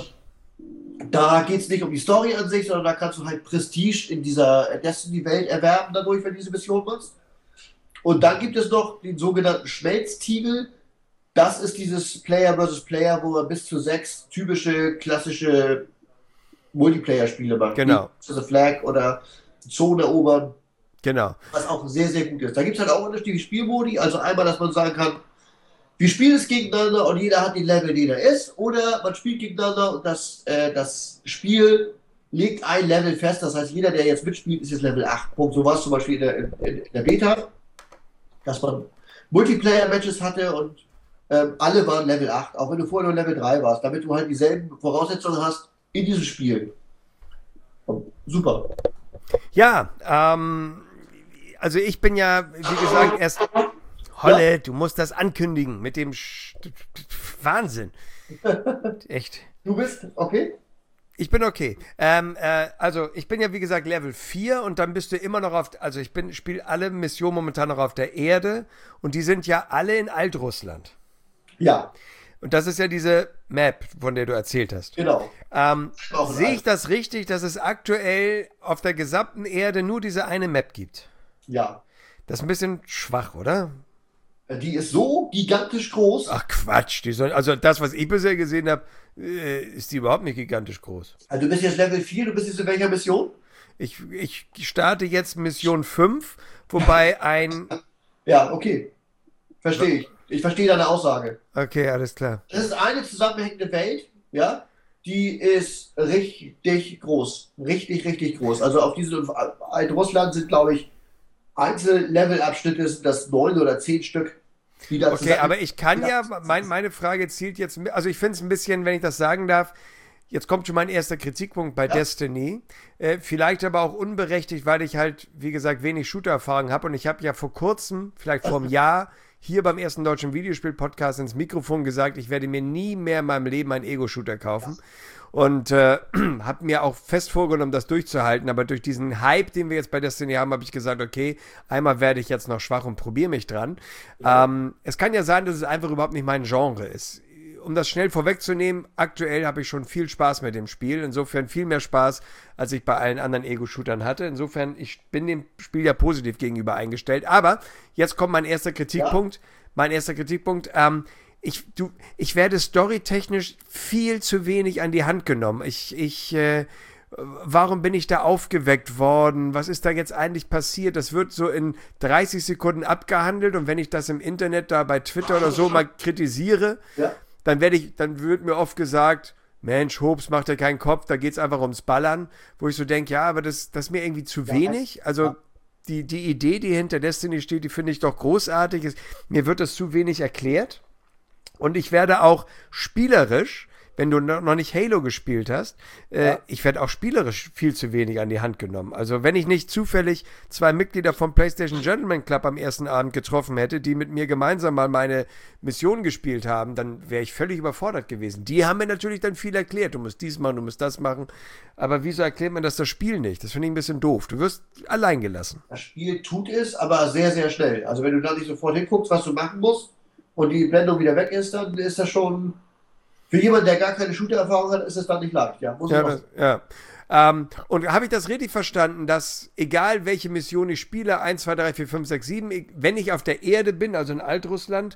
da geht es nicht um die Story an sich, sondern da kannst du halt Prestige in dieser Destiny-Welt erwerben dadurch, wenn du diese Mission machst. Und dann gibt es noch den sogenannten Schmelztiegel. Das ist dieses Player versus Player, wo man bis zu sechs typische, klassische Multiplayer-Spiele macht. Genau. Wie The Flag oder Zone erobern, Genau. was auch sehr, sehr gut ist. Da gibt es halt auch unterschiedliche Spielmodi. Also einmal, dass man sagen kann, wir spielen es gegeneinander und jeder hat den Level, den er ist. Oder man spielt gegeneinander und das, äh, das Spiel legt ein Level fest. Das heißt, jeder, der jetzt mitspielt, ist jetzt Level acht. Punkt. So war es zum Beispiel in der, in, in der Beta, dass man Multiplayer-Matches hatte und ähm, alle waren Level acht, auch wenn du vorher nur Level drei warst, damit du halt dieselben Voraussetzungen hast in diesem Spiel. Und super. Ja, ähm, also ich bin ja, wie gesagt, erst. Holle, du musst das ankündigen mit dem Sch Wahnsinn. Echt. Du bist, okay? Ich bin okay. Ähm, äh, also ich bin ja wie gesagt Level vier und dann bist du immer noch auf, also ich bin spiele alle Missionen momentan noch auf der Erde und die sind ja alle in Altrussland. Ja, Und das ist ja diese Map, von der du erzählt hast. genau. Ähm, Auch in sehe ich Alt- das richtig, dass es aktuell auf der gesamten Erde nur diese eine Map gibt? Ja. Das ist ein bisschen schwach, oder? Die ist so gigantisch groß. Ach Quatsch, die soll, also das, was ich bisher gesehen habe, äh, ist die überhaupt nicht gigantisch groß. Also du bist jetzt Level vier, du bist jetzt in welcher Mission? Ich, ich starte jetzt Mission fünf, wobei ein... Ja, okay. Verstehe ich. Ich verstehe deine Aussage. Okay, alles klar. Das ist eine zusammenhängende Welt, ja, die ist richtig groß. Richtig, richtig groß. Also auf diesem Alt-Russland sind, glaube ich, Einzel-Level-Abschnitte, sind das neun oder zehn Stück. Die da Okay, zusammen- aber ich kann ja, mein, meine Frage zielt jetzt, also ich finde es ein bisschen, wenn ich das sagen darf, jetzt kommt schon mein erster Kritikpunkt bei Ja. Destiny, äh, vielleicht aber auch unberechtigt, weil ich halt, wie gesagt, wenig Shooter-Erfahrung habe und ich habe ja vor kurzem, vielleicht vor einem Jahr, hier beim ersten deutschen Videospiel-Podcast ins Mikrofon gesagt, ich werde mir nie mehr in meinem Leben einen Ego-Shooter kaufen. Und äh, habe mir auch fest vorgenommen, das durchzuhalten. Aber durch diesen Hype, den wir jetzt bei Destiny haben, habe ich gesagt, okay, einmal werde ich jetzt noch schwach und probiere mich dran. Ja. Ähm, es kann ja sein, dass es einfach überhaupt nicht mein Genre ist. Um das schnell vorwegzunehmen, aktuell habe ich schon viel Spaß mit dem Spiel. Insofern viel mehr Spaß, als ich bei allen anderen Ego-Shootern hatte. Insofern, ich bin dem Spiel ja positiv gegenüber eingestellt. Aber jetzt kommt mein erster Kritikpunkt. Ja. Mein erster Kritikpunkt, ähm, Ich, du, ich werde storytechnisch viel zu wenig an die Hand genommen. Ich, ich, äh, warum bin ich da aufgeweckt worden? Was ist da jetzt eigentlich passiert? Das wird so in dreißig Sekunden abgehandelt und wenn ich das im Internet da bei Twitter oder so mal kritisiere, ja. dann werde ich, dann wird mir oft gesagt, Mensch, Hobbs, macht dir keinen Kopf, da geht's einfach ums Ballern, wo ich so denke, ja, aber das, das ist mir irgendwie zu ja, wenig. Also ja. die, die Idee, die hinter Destiny steht, die finde ich doch großartig. Mir wird das zu wenig erklärt. Und ich werde auch spielerisch, wenn du noch nicht Halo gespielt hast, äh, ja. ich werde auch spielerisch viel zu wenig an die Hand genommen. Also wenn ich nicht zufällig zwei Mitglieder vom PlayStation Gentleman Club am ersten Abend getroffen hätte, die mit mir gemeinsam mal meine Mission gespielt haben, dann wäre ich völlig überfordert gewesen. Die haben mir natürlich dann viel erklärt. Du musst dies machen, du musst das machen. Aber wieso erklärt man das das Spiel nicht? Das finde ich ein bisschen doof. Du wirst allein gelassen. Das Spiel tut es, aber sehr, sehr schnell. Also wenn du da nicht sofort hinguckst, was du machen musst, und die Blendung wieder weg ist, dann ist das schon, für jemanden, der gar keine Shooter-Erfahrung hat, ist es dann nicht leicht. Ja, muss ja, das, ja. Ähm, und habe ich das richtig verstanden, dass egal welche Mission ich spiele, eins, zwei, drei, vier, fünf, sechs, sieben, wenn ich auf der Erde bin, also in Altrussland,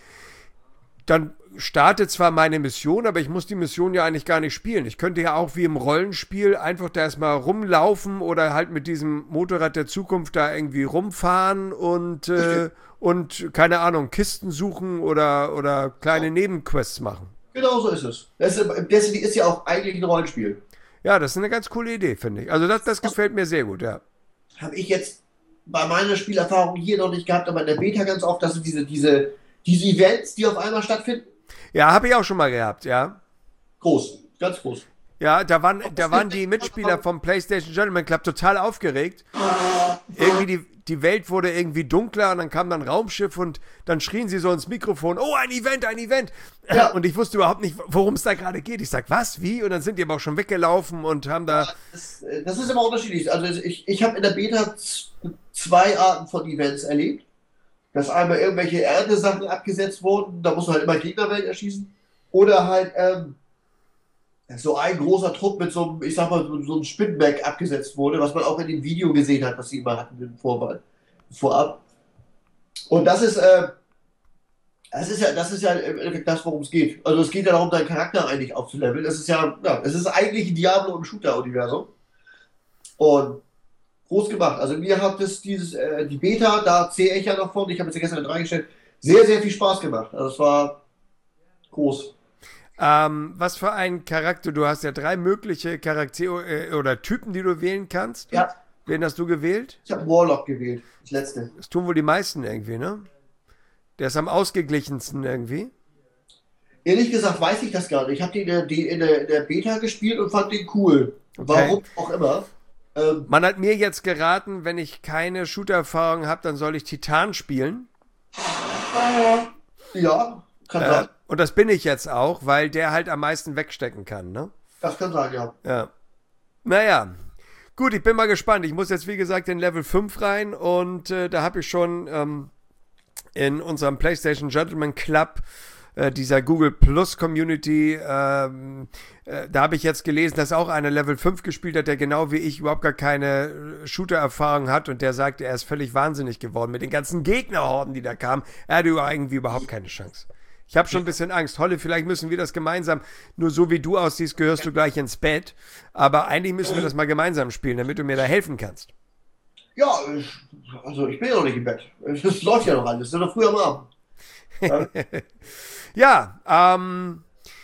dann startet zwar meine Mission, aber ich muss die Mission ja eigentlich gar nicht spielen. Ich könnte ja auch wie im Rollenspiel einfach da erstmal rumlaufen oder halt mit diesem Motorrad der Zukunft da irgendwie rumfahren und, äh, und keine Ahnung, Kisten suchen oder, oder kleine ja. Nebenquests machen. Genau so ist es. Das ist, Destiny ist ja auch eigentlich ein Rollenspiel. Ja, das ist eine ganz coole Idee, finde ich. Also das, das gefällt mir sehr gut, ja. Habe ich jetzt bei meiner Spielerfahrung hier noch nicht gehabt, aber in der Beta ganz oft, dass diese, diese Diese Events, die auf einmal stattfinden? Ja, habe ich auch schon mal gehabt, ja. Groß, ganz groß. Ja, da waren, da waren die Mitspieler vom PlayStation Gentleman Club total aufgeregt. Irgendwie die, die Welt wurde irgendwie dunkler und dann kam dann ein Raumschiff und dann schrien sie so ins Mikrofon, oh, ein Event, ein Event. Ja. Und ich wusste überhaupt nicht, worum es da gerade geht. Ich sag, was, wie? Und dann sind die aber auch schon weggelaufen und haben da... Ja, das, das ist immer unterschiedlich. Also ich, ich habe in der Beta zwei Arten von Events erlebt. Dass einmal irgendwelche Erntesachen abgesetzt wurden, da muss man halt immer Gegnerwelt erschießen. Oder halt ähm, so ein großer Trupp mit so einem, ich sag mal, so, so einem Spinnback abgesetzt wurde, was man auch in dem Video gesehen hat, was sie immer hatten im Vorwahl, vorab. Und das ist, äh, das ist ja, das ist ja im Endeffekt das, worum es geht. Also es geht ja darum, deinen Charakter eigentlich aufzuleveln. Das ist ja, ja, es ist eigentlich ein Diablo im Shooter-Universum. Und groß gemacht. Also mir hat es dieses, äh, die Beta, da zähle ich ja noch von, ich habe jetzt gestern mit reingestellt, sehr, sehr viel Spaß gemacht. Also es war groß. Ähm, was für ein Charakter, du hast ja drei mögliche Charaktere äh, oder Typen, die du wählen kannst. Ja. Wen hast du gewählt? Ich habe Warlock gewählt, das letzte. Das tun wohl die meisten irgendwie, ne? Der ist am ausgeglichensten irgendwie. Ehrlich gesagt weiß ich das gar nicht. Ich habe den in der, in, der, in der Beta gespielt und fand den cool. Okay. Warum auch immer. Man hat mir jetzt geraten, wenn ich keine Shooter-Erfahrung habe, dann soll ich Titan spielen. Ja, kann äh, sein. Und das bin ich jetzt auch, weil der halt am meisten wegstecken kann, ne? Das kann sein, ja. Ja. Naja. Gut, ich bin mal gespannt. Ich muss jetzt, wie gesagt, in Level fünf rein und äh, da habe ich schon ähm, in unserem PlayStation Gentleman Club äh, dieser Google Plus Community, ähm, äh, da habe ich jetzt gelesen, dass auch einer Level fünf gespielt hat, der genau wie ich überhaupt gar keine Shooter-Erfahrung hat und der sagt, er ist völlig wahnsinnig geworden mit den ganzen Gegnerhorden, die da kamen. Er hatte irgendwie überhaupt keine Chance. Ich habe schon ein bisschen Angst. Holle, vielleicht müssen wir das gemeinsam, nur so wie du aussiehst, gehörst du gleich ins Bett, aber eigentlich müssen wir das mal gemeinsam spielen, damit du mir da helfen kannst. Ja, ich, also ich bin ja noch nicht im Bett. Das läuft ja noch alles, das ist ja noch früh am Abend. Ja. Ja, ähm,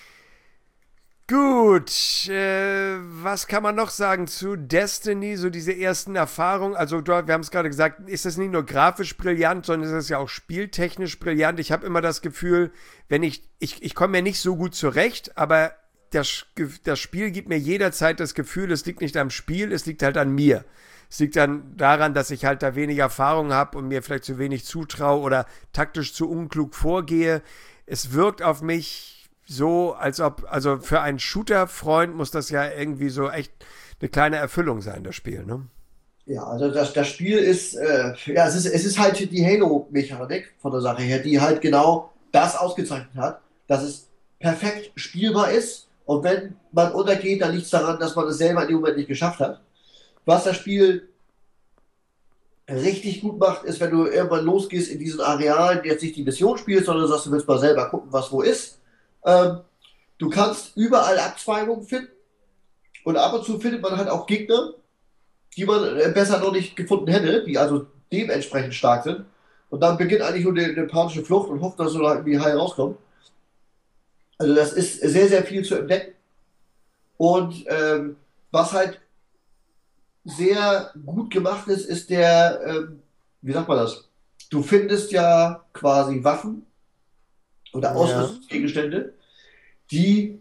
gut, äh, was kann man noch sagen zu Destiny, so diese ersten Erfahrungen, also wir haben es gerade gesagt, ist das nicht nur grafisch brillant, sondern ist es ja auch spieltechnisch brillant. Ich habe immer das Gefühl, wenn ich, ich, ich komme mir nicht so gut zurecht, aber das, das Spiel gibt mir jederzeit das Gefühl, es liegt nicht am Spiel, es liegt halt an mir. es liegt dann daran, dass ich halt da wenig Erfahrung habe und mir vielleicht zu wenig zutraue oder taktisch zu unklug vorgehe. Es wirkt auf mich so, als ob, also für einen Shooter-Freund muss das ja irgendwie so echt eine kleine Erfüllung sein, das Spiel, ne? Ja, also das, das Spiel ist, äh, ja, es ist, es ist halt die Halo-Mechanik von der Sache her, die halt genau das ausgezeichnet hat, dass es perfekt spielbar ist und wenn man untergeht, dann liegt es daran, dass man es selber in dem Moment nicht geschafft hat. Was das Spiel richtig gut macht, ist, wenn du irgendwann losgehst in diesen Arealen, jetzt nicht die Mission spielst, sondern sagst, du willst mal selber gucken, was wo ist. Ähm, du kannst überall Abzweigungen finden und ab und zu findet man halt auch Gegner, die man äh, besser noch nicht gefunden hätte, die also dementsprechend stark sind. Und dann beginnt eigentlich nur die, die panische Flucht und hofft, dass du da irgendwie heil rauskommst. Also das ist sehr, sehr viel zu entdecken. Und ähm, was halt sehr gut gemacht ist, ist der, ähm, wie sagt man das? Du findest ja quasi Waffen oder Ja. Ausrüstungsgegenstände, die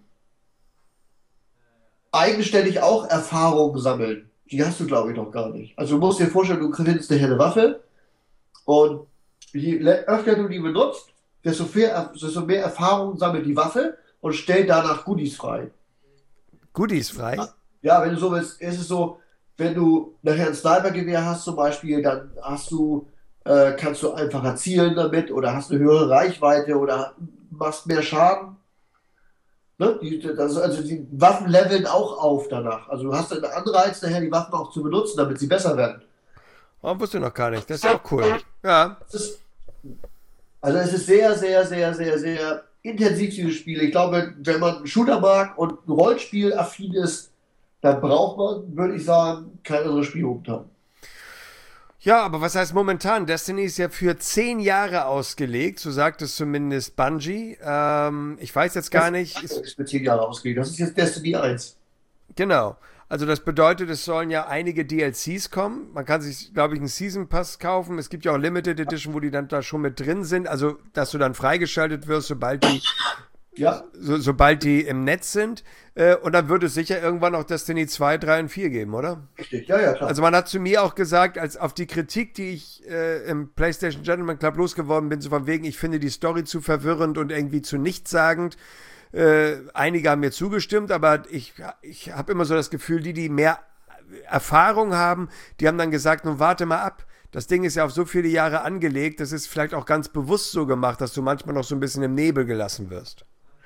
eigenständig auch Erfahrungen sammeln. Die hast du, glaube ich, noch gar nicht. Also du musst dir vorstellen, du findest eine helle Waffe und je le- öfter du die benutzt, desto mehr, desto mehr Erfahrung sammelt die Waffe und stellt danach Goodies frei. Goodies frei. Ja, wenn du so willst, ist es so, wenn du nachher ein Snipergewehr hast zum Beispiel, dann hast du, äh, kannst du einfacher zielen damit oder hast eine höhere Reichweite oder machst mehr Schaden. Ne? Die, das, also die Waffen leveln auch auf danach. Also du hast einen Anreiz, nachher die Waffen auch zu benutzen, damit sie besser werden. Oh, wusste ich noch gar nicht. Das ist ja auch cool. Ja. Das ist, also es ist sehr, sehr, sehr, sehr, sehr intensiv, dieses Spiel. Ich glaube, wenn man einen Shooter mag und ein Rollenspiel affin ist, dann braucht man, würde ich sagen, kein anderes Spiel momentan. Ja, aber was heißt momentan? Destiny ist ja für zehn Jahre ausgelegt, so sagt es zumindest Bungie. Ähm, ich weiß jetzt gar Das nicht. Ist, ist für zehn Jahre ausgelegt. Das ist jetzt Destiny eins. genau. Also das bedeutet, es sollen ja einige D L Cs kommen. Man kann sich, glaube ich, einen Season Pass kaufen. Es gibt ja auch Limited Edition, wo die dann da schon mit drin sind. Also, dass du dann freigeschaltet wirst, sobald die Ja, so, sobald die im Netz sind. Äh, und dann wird es sicher irgendwann auch Destiny zwei, drei und vier geben, oder? richtig. Ja, ja, klar. Also man hat zu mir auch gesagt, als auf die Kritik, die ich äh, im PlayStation Gentleman Club losgeworden bin, so von wegen, ich finde die Story zu verwirrend und irgendwie zu nichtssagend. Äh, einige haben mir zugestimmt, aber ich, ich habe immer so das Gefühl, die, die mehr Erfahrung haben, die haben dann gesagt, nun warte mal ab. Das Ding ist ja auf so viele Jahre angelegt, das ist vielleicht auch ganz bewusst so gemacht, dass du manchmal noch so ein bisschen im Nebel gelassen wirst.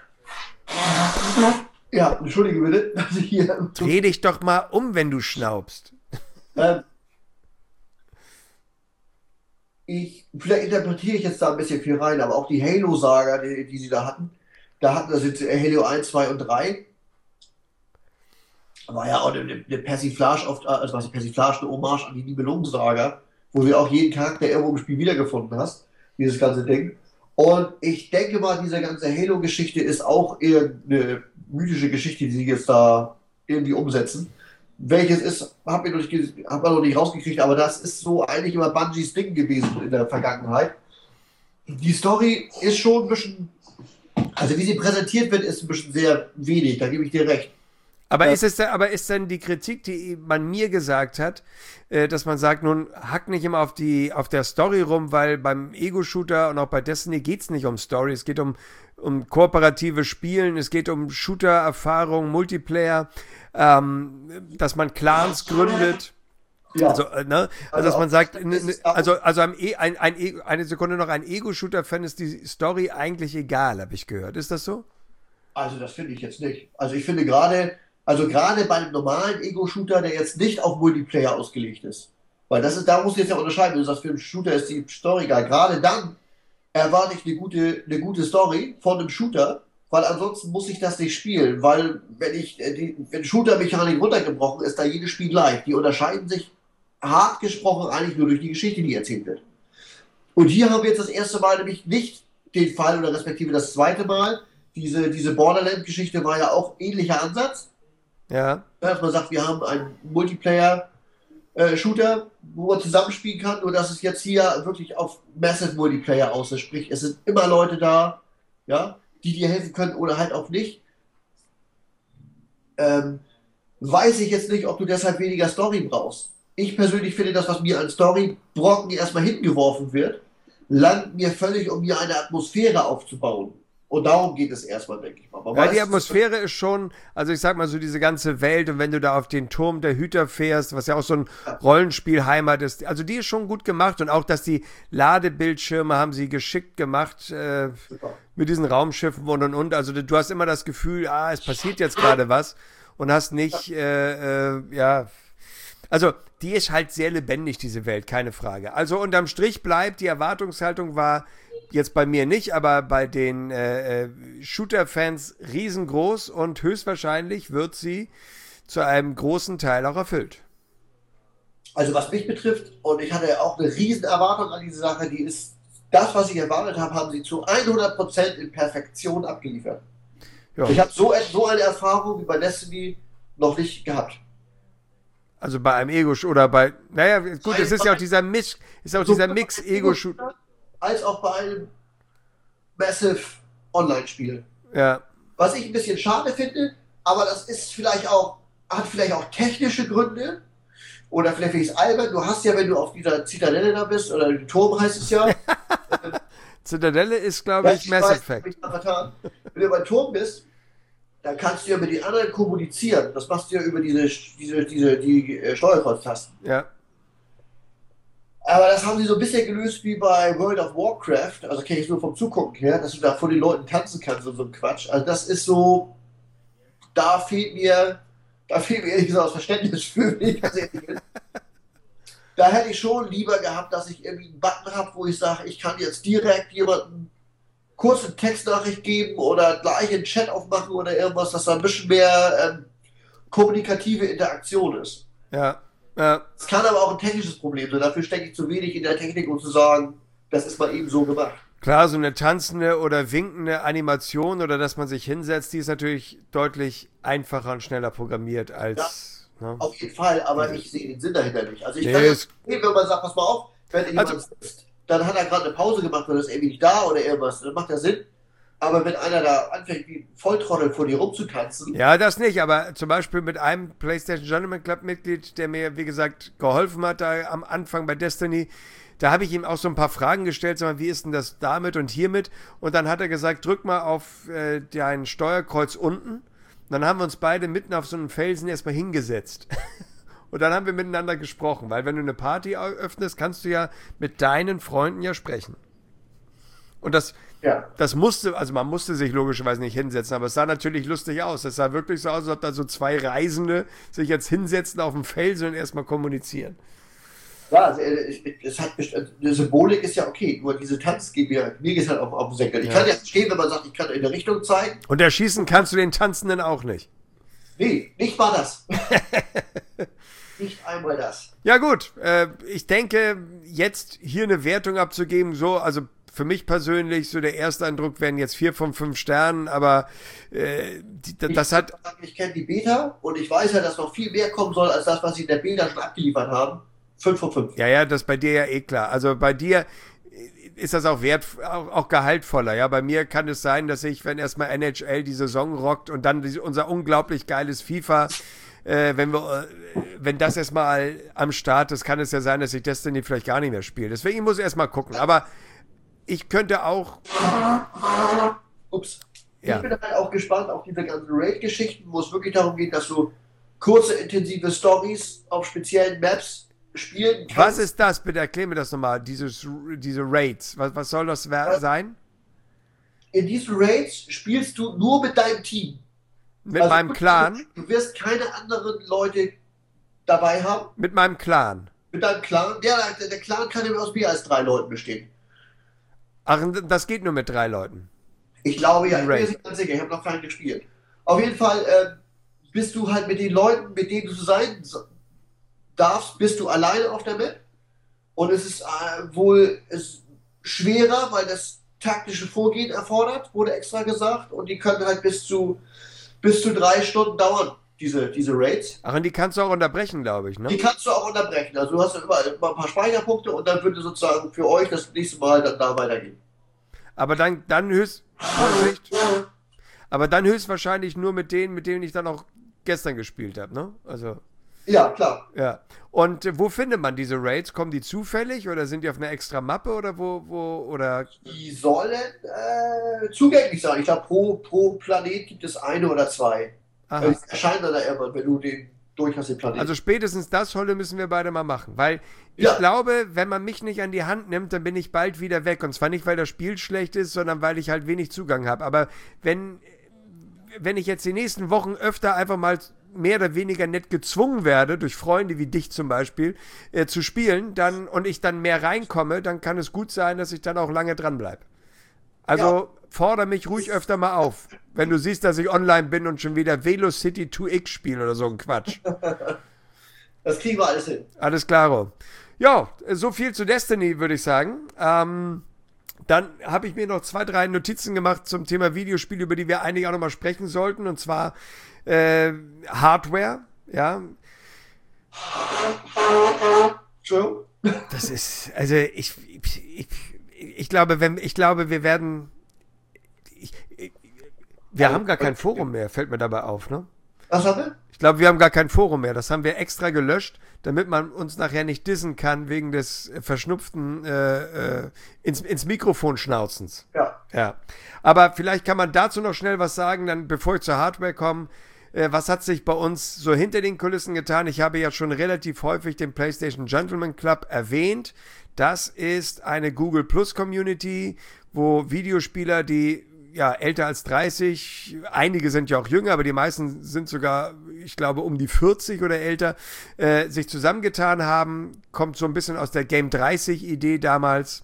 Ja, entschuldige bitte, dass ich hier. Dreh dich doch mal um, wenn du schnaubst. Ähm, ich, vielleicht interpretiere ich jetzt da ein bisschen viel rein, aber auch die Halo-Saga, die, die sie da hatten, da hatten das jetzt Halo eins, zwei und drei, war ja auch eine, eine Persiflage, oft, also was Persiflage, eine Hommage an die Nibelungensaga, wo du auch jeden Charakter irgendwo im Spiel wiedergefunden hast, dieses ganze Ding. Und ich denke mal, diese ganze Halo-Geschichte ist auch eher eine mythische Geschichte, die sie jetzt da irgendwie umsetzen. Welches ist, habe ich noch nicht, hab ich noch nicht rausgekriegt, aber das ist so eigentlich immer Bungies Ding gewesen in der Vergangenheit. Die Story ist schon ein bisschen, also wie sie präsentiert wird, ist ein bisschen sehr wenig, da gebe ich dir recht. Aber Äh, ist es da, aber ist denn die Kritik, die man mir gesagt hat, äh, dass man sagt, nun hack nicht immer auf die auf der Story rum, weil beim Ego-Shooter und auch bei Destiny geht es nicht um Story, es geht um, um kooperative Spielen, es geht um Shooter-Erfahrung, Multiplayer, ähm, dass man Clans gründet. ja, Also, äh, ne? Also, also dass auch, man sagt, es ne, ne, ist auch, also, also am e ein, ein, E- eine Sekunde noch, ein Ego-Shooter-Fan ist die Story eigentlich egal, habe ich gehört. Ist das so? also das finde ich jetzt nicht. Also ich finde gerade, also gerade bei einem normalen Ego-Shooter, der jetzt nicht auf Multiplayer ausgelegt ist, weil das ist, da musst du jetzt ja unterscheiden, wenn du sagst, für einen Shooter ist die Story geil. Gerade dann erwarte ich eine gute, eine gute Story von einem Shooter, weil ansonsten muss ich das nicht spielen, weil wenn ich, äh, die, wenn Shooter-Mechanik runtergebrochen ist, da jedes Spiel gleich. Die unterscheiden sich hart gesprochen eigentlich nur durch die Geschichte, die erzählt wird. Und hier haben wir jetzt das erste Mal nämlich nicht den Fall oder respektive das zweite Mal. Diese, diese Borderland-Geschichte war ja auch ähnlicher Ansatz. Ja. Dass man sagt, wir haben einen Multiplayer-Shooter, wo man zusammenspielen kann, nur dass es jetzt hier wirklich auf Massive Multiplayer aus ist. Sprich, es sind immer Leute da, ja, die dir helfen können oder halt auch nicht. Ähm, weiß ich jetzt nicht, ob du deshalb weniger Story brauchst. ich persönlich finde, das, was mir an Storybrocken erstmal hingeworfen wird, langt mir völlig, um mir eine Atmosphäre aufzubauen. Und darum geht es erstmal, denke ich mal. Man Ja, weiß, die Atmosphäre ist schon, also ich sag mal so diese ganze Welt und wenn du da auf den Turm der Hüter fährst, was ja auch so ein Rollenspielheimat ist, also die ist schon gut gemacht und auch, dass die Ladebildschirme haben sie geschickt gemacht äh, mit diesen Raumschiffen und und und, also du hast immer das Gefühl, ah, es passiert jetzt gerade was und hast nicht, äh, äh, ja, also die ist halt sehr lebendig, diese Welt, keine Frage. Also unterm Strich bleibt, die Erwartungshaltung war jetzt bei mir nicht, aber bei den äh, Shooter-Fans riesengroß und höchstwahrscheinlich wird sie zu einem großen Teil auch erfüllt. Also was mich betrifft, und ich hatte ja auch eine riesen Erwartung an diese Sache, die ist, das, was ich erwartet habe, haben sie zu hundert Prozent in Perfektion abgeliefert. Ja. Ich habe so, so eine Erfahrung wie bei Destiny noch nicht gehabt. Also bei einem Ego oder bei, naja, gut, es ist ja auch dieser Mix, ist auch dieser Mix Ego-Shooter. Als auch bei einem Massive Online-Spiel. Ja. Was ich ein bisschen schade finde, aber das ist vielleicht auch, hat vielleicht auch technische Gründe. Oder vielleicht finde ich es albern. Du hast ja, wenn du auf dieser Zitadelle da bist, oder dem Turm heißt es ja. Zitadelle ist, glaube ich, Mass Effect. Wenn du beim Turm bist, dann kannst du ja mit den anderen kommunizieren. Das machst du ja über diese, diese, diese die Steuerkreuztasten. Ja. Aber das haben sie so ein bisschen gelöst wie bei World of Warcraft. Also kenne ich nur vom Zugucken her, dass du da vor den Leuten tanzen kannst und so ein Quatsch. Also das ist so, da fehlt mir, da fehlt mir ehrlich gesagt das Verständnis für, wenn ich ganz ehrlich bin. Da hätte ich schon lieber gehabt, dass ich irgendwie einen Button habe, wo ich sage, ich kann jetzt direkt jemanden kurze Textnachricht geben oder gleich einen Chat aufmachen oder irgendwas, dass da ein bisschen mehr ähm, kommunikative Interaktion ist. Ja. Ja. Es kann aber auch ein technisches Problem sein. Dafür stecke ich zu wenig in der Technik, um zu sagen, das ist mal eben so gemacht. Klar, so eine tanzende oder winkende Animation oder dass man sich hinsetzt, die ist natürlich deutlich einfacher und schneller programmiert als... Ja, ne? Auf jeden Fall, aber ich sehe den Sinn dahinter nicht. Also ich Nee, kann es- das sehen, wenn man sagt, pass mal auf, wenn jemand Also- sitzt, dann hat er gerade eine Pause gemacht oder ist irgendwie nicht da oder irgendwas. Dann macht das Sinn. Aber wenn einer da anfängt, wie ein Volltrottel vor dir rumzutanzen, Ja, das nicht, aber zum Beispiel mit einem PlayStation Gentleman Club Mitglied, der mir, wie gesagt, geholfen hat da am Anfang bei Destiny, da habe ich ihm auch so ein paar Fragen gestellt, sag mal, wie ist denn das damit und hiermit? Und dann hat er gesagt, drück mal auf äh, dein Steuerkreuz unten. Und dann haben wir uns beide mitten auf so einem Felsen erstmal hingesetzt. Und dann haben wir miteinander gesprochen, weil wenn du eine Party öffnest, kannst du ja mit deinen Freunden ja sprechen. Und das, ja. das musste, also man musste sich logischerweise nicht hinsetzen, aber es sah natürlich lustig aus. Es sah wirklich so aus, als ob da so zwei Reisende sich jetzt hinsetzen auf dem Felsen und erstmal kommunizieren. Ja, also, äh, es hat best- die Symbolik ist ja okay, nur diese Tanz geht mir, mir geht halt auf, auf den Senkel. Ich Ja. kann ja verstehen, wenn man sagt, ich kann in eine Richtung zeigen. Und erschießen kannst du den Tanzenden auch nicht. Nee, nicht mal das. Nicht einmal das. Ja gut, äh, ich denke, jetzt hier eine Wertung abzugeben, so, also für mich persönlich, so der erste Eindruck wären jetzt vier von fünf Sternen, aber äh, die, das ich, hat... Ich kenne die Beta und ich weiß ja, dass noch viel mehr kommen soll, als das, was sie in der Beta schon abgeliefert haben. fünf von fünf. Ja, ja, das ist bei dir ja eh klar. Also bei dir ist das auch wert, auch, auch gehaltvoller. Ja, bei mir kann es sein, dass ich, wenn erstmal N H L die Saison rockt und dann die, unser unglaublich geiles FIFA, äh, wenn wir, äh, wenn das erstmal am Start ist, kann es ja sein, dass ich Destiny vielleicht gar nicht mehr spiele. Deswegen muss ich erstmal gucken. Aber ich könnte auch. Ups. Ja. Ich bin halt auch gespannt auf diese ganzen Raid-Geschichten, wo es wirklich darum geht, dass du kurze, intensive Stories auf speziellen Maps spielen kannst. Was ist das? Bitte erklär mir das nochmal, dieses, diese Raids. Was, was soll das wer- sein? In diesen Raids spielst du nur mit deinem Team. Mit Also meinem du- Clan? Du wirst keine anderen Leute dabei haben. Mit meinem Clan. Mit deinem Clan. Der, der Clan kann ja aus mehr als drei Leuten bestehen. Ach, das geht nur mit drei Leuten. Ich glaube ja, ich bin Raid. mir nicht ganz sicher, ich habe noch keinen gespielt. Auf jeden Fall äh, bist du halt mit den Leuten, mit denen du sein so- darfst, bist du alleine auf der Map. Und es ist äh, wohl ist schwerer, weil das taktische Vorgehen erfordert, wurde extra gesagt. Und die können halt bis zu, bis zu drei Stunden dauern, diese, diese Raids. Ach, und die kannst du auch unterbrechen, glaube ich, Die ne? kannst du auch unterbrechen. Also du hast ja immer, immer ein paar Speicherpunkte und dann würde sozusagen für euch das nächste Mal dann da weitergehen. Aber dann, dann höchst, Vorsicht. Aber dann höchstwahrscheinlich nur mit denen, mit denen ich dann auch gestern gespielt habe, ne? Also, Ja, klar. Ja. Und äh, wo findet man diese Raids? Kommen die zufällig oder sind die auf einer extra Mappe oder wo, wo, oder? Die sollen äh, zugänglich sein. Ich glaube, pro, pro Planet gibt es eine oder zwei. Aha. Also, die erscheinen dann da irgendwann, wenn du den durch hast, den Planeten. Also spätestens das, Holle, müssen wir beide mal machen. Weil ich Ja. glaube, wenn man mich nicht an die Hand nimmt, dann bin ich bald wieder weg. Und zwar nicht, weil das Spiel schlecht ist, sondern weil ich halt wenig Zugang habe. Aber wenn, wenn ich jetzt die nächsten Wochen öfter einfach mal mehr oder weniger nett gezwungen werde, durch Freunde wie dich zum Beispiel, äh, zu spielen, dann und ich dann mehr reinkomme, dann kann es gut sein, dass ich dann auch lange dran bleibe. Also Ja. fordere mich ruhig öfter mal auf. Wenn du siehst, dass ich online bin und schon wieder Velocity zwei X spiele oder so ein Quatsch. Das kriegen wir alles hin. Alles klaro. Ja, so viel zu Destiny, würde ich sagen. Ähm, dann habe ich mir noch zwei, drei Notizen gemacht zum Thema Videospiele, über die wir eigentlich auch nochmal sprechen sollten. Und zwar äh, Hardware. Ja, Entschuldigung. das ist, also ich, ich, ich glaube, wenn, ich glaube, wir werden, ich, ich, wir haben gar kein Forum mehr, fällt mir dabei auf, ne? Was haben wir? Ich glaube, wir haben gar kein Forum mehr. Das haben wir extra gelöscht, damit man uns nachher nicht dissen kann wegen des äh, verschnupften äh, äh, ins, ins Mikrofon schnauzens. Ja. Ja. Aber vielleicht kann man dazu noch schnell was sagen, dann bevor ich zur Hardware komme. Äh, was hat sich bei uns so hinter den Kulissen getan? Ich habe ja schon relativ häufig den PlayStation Gentleman Club erwähnt. Das ist eine Google Plus Community, wo Videospieler, die ja, älter als dreißig, einige sind ja auch jünger, aber die meisten sind sogar, ich glaube, um die vierzig oder älter, äh, sich zusammengetan haben. Kommt so ein bisschen aus der Game dreißig Idee damals.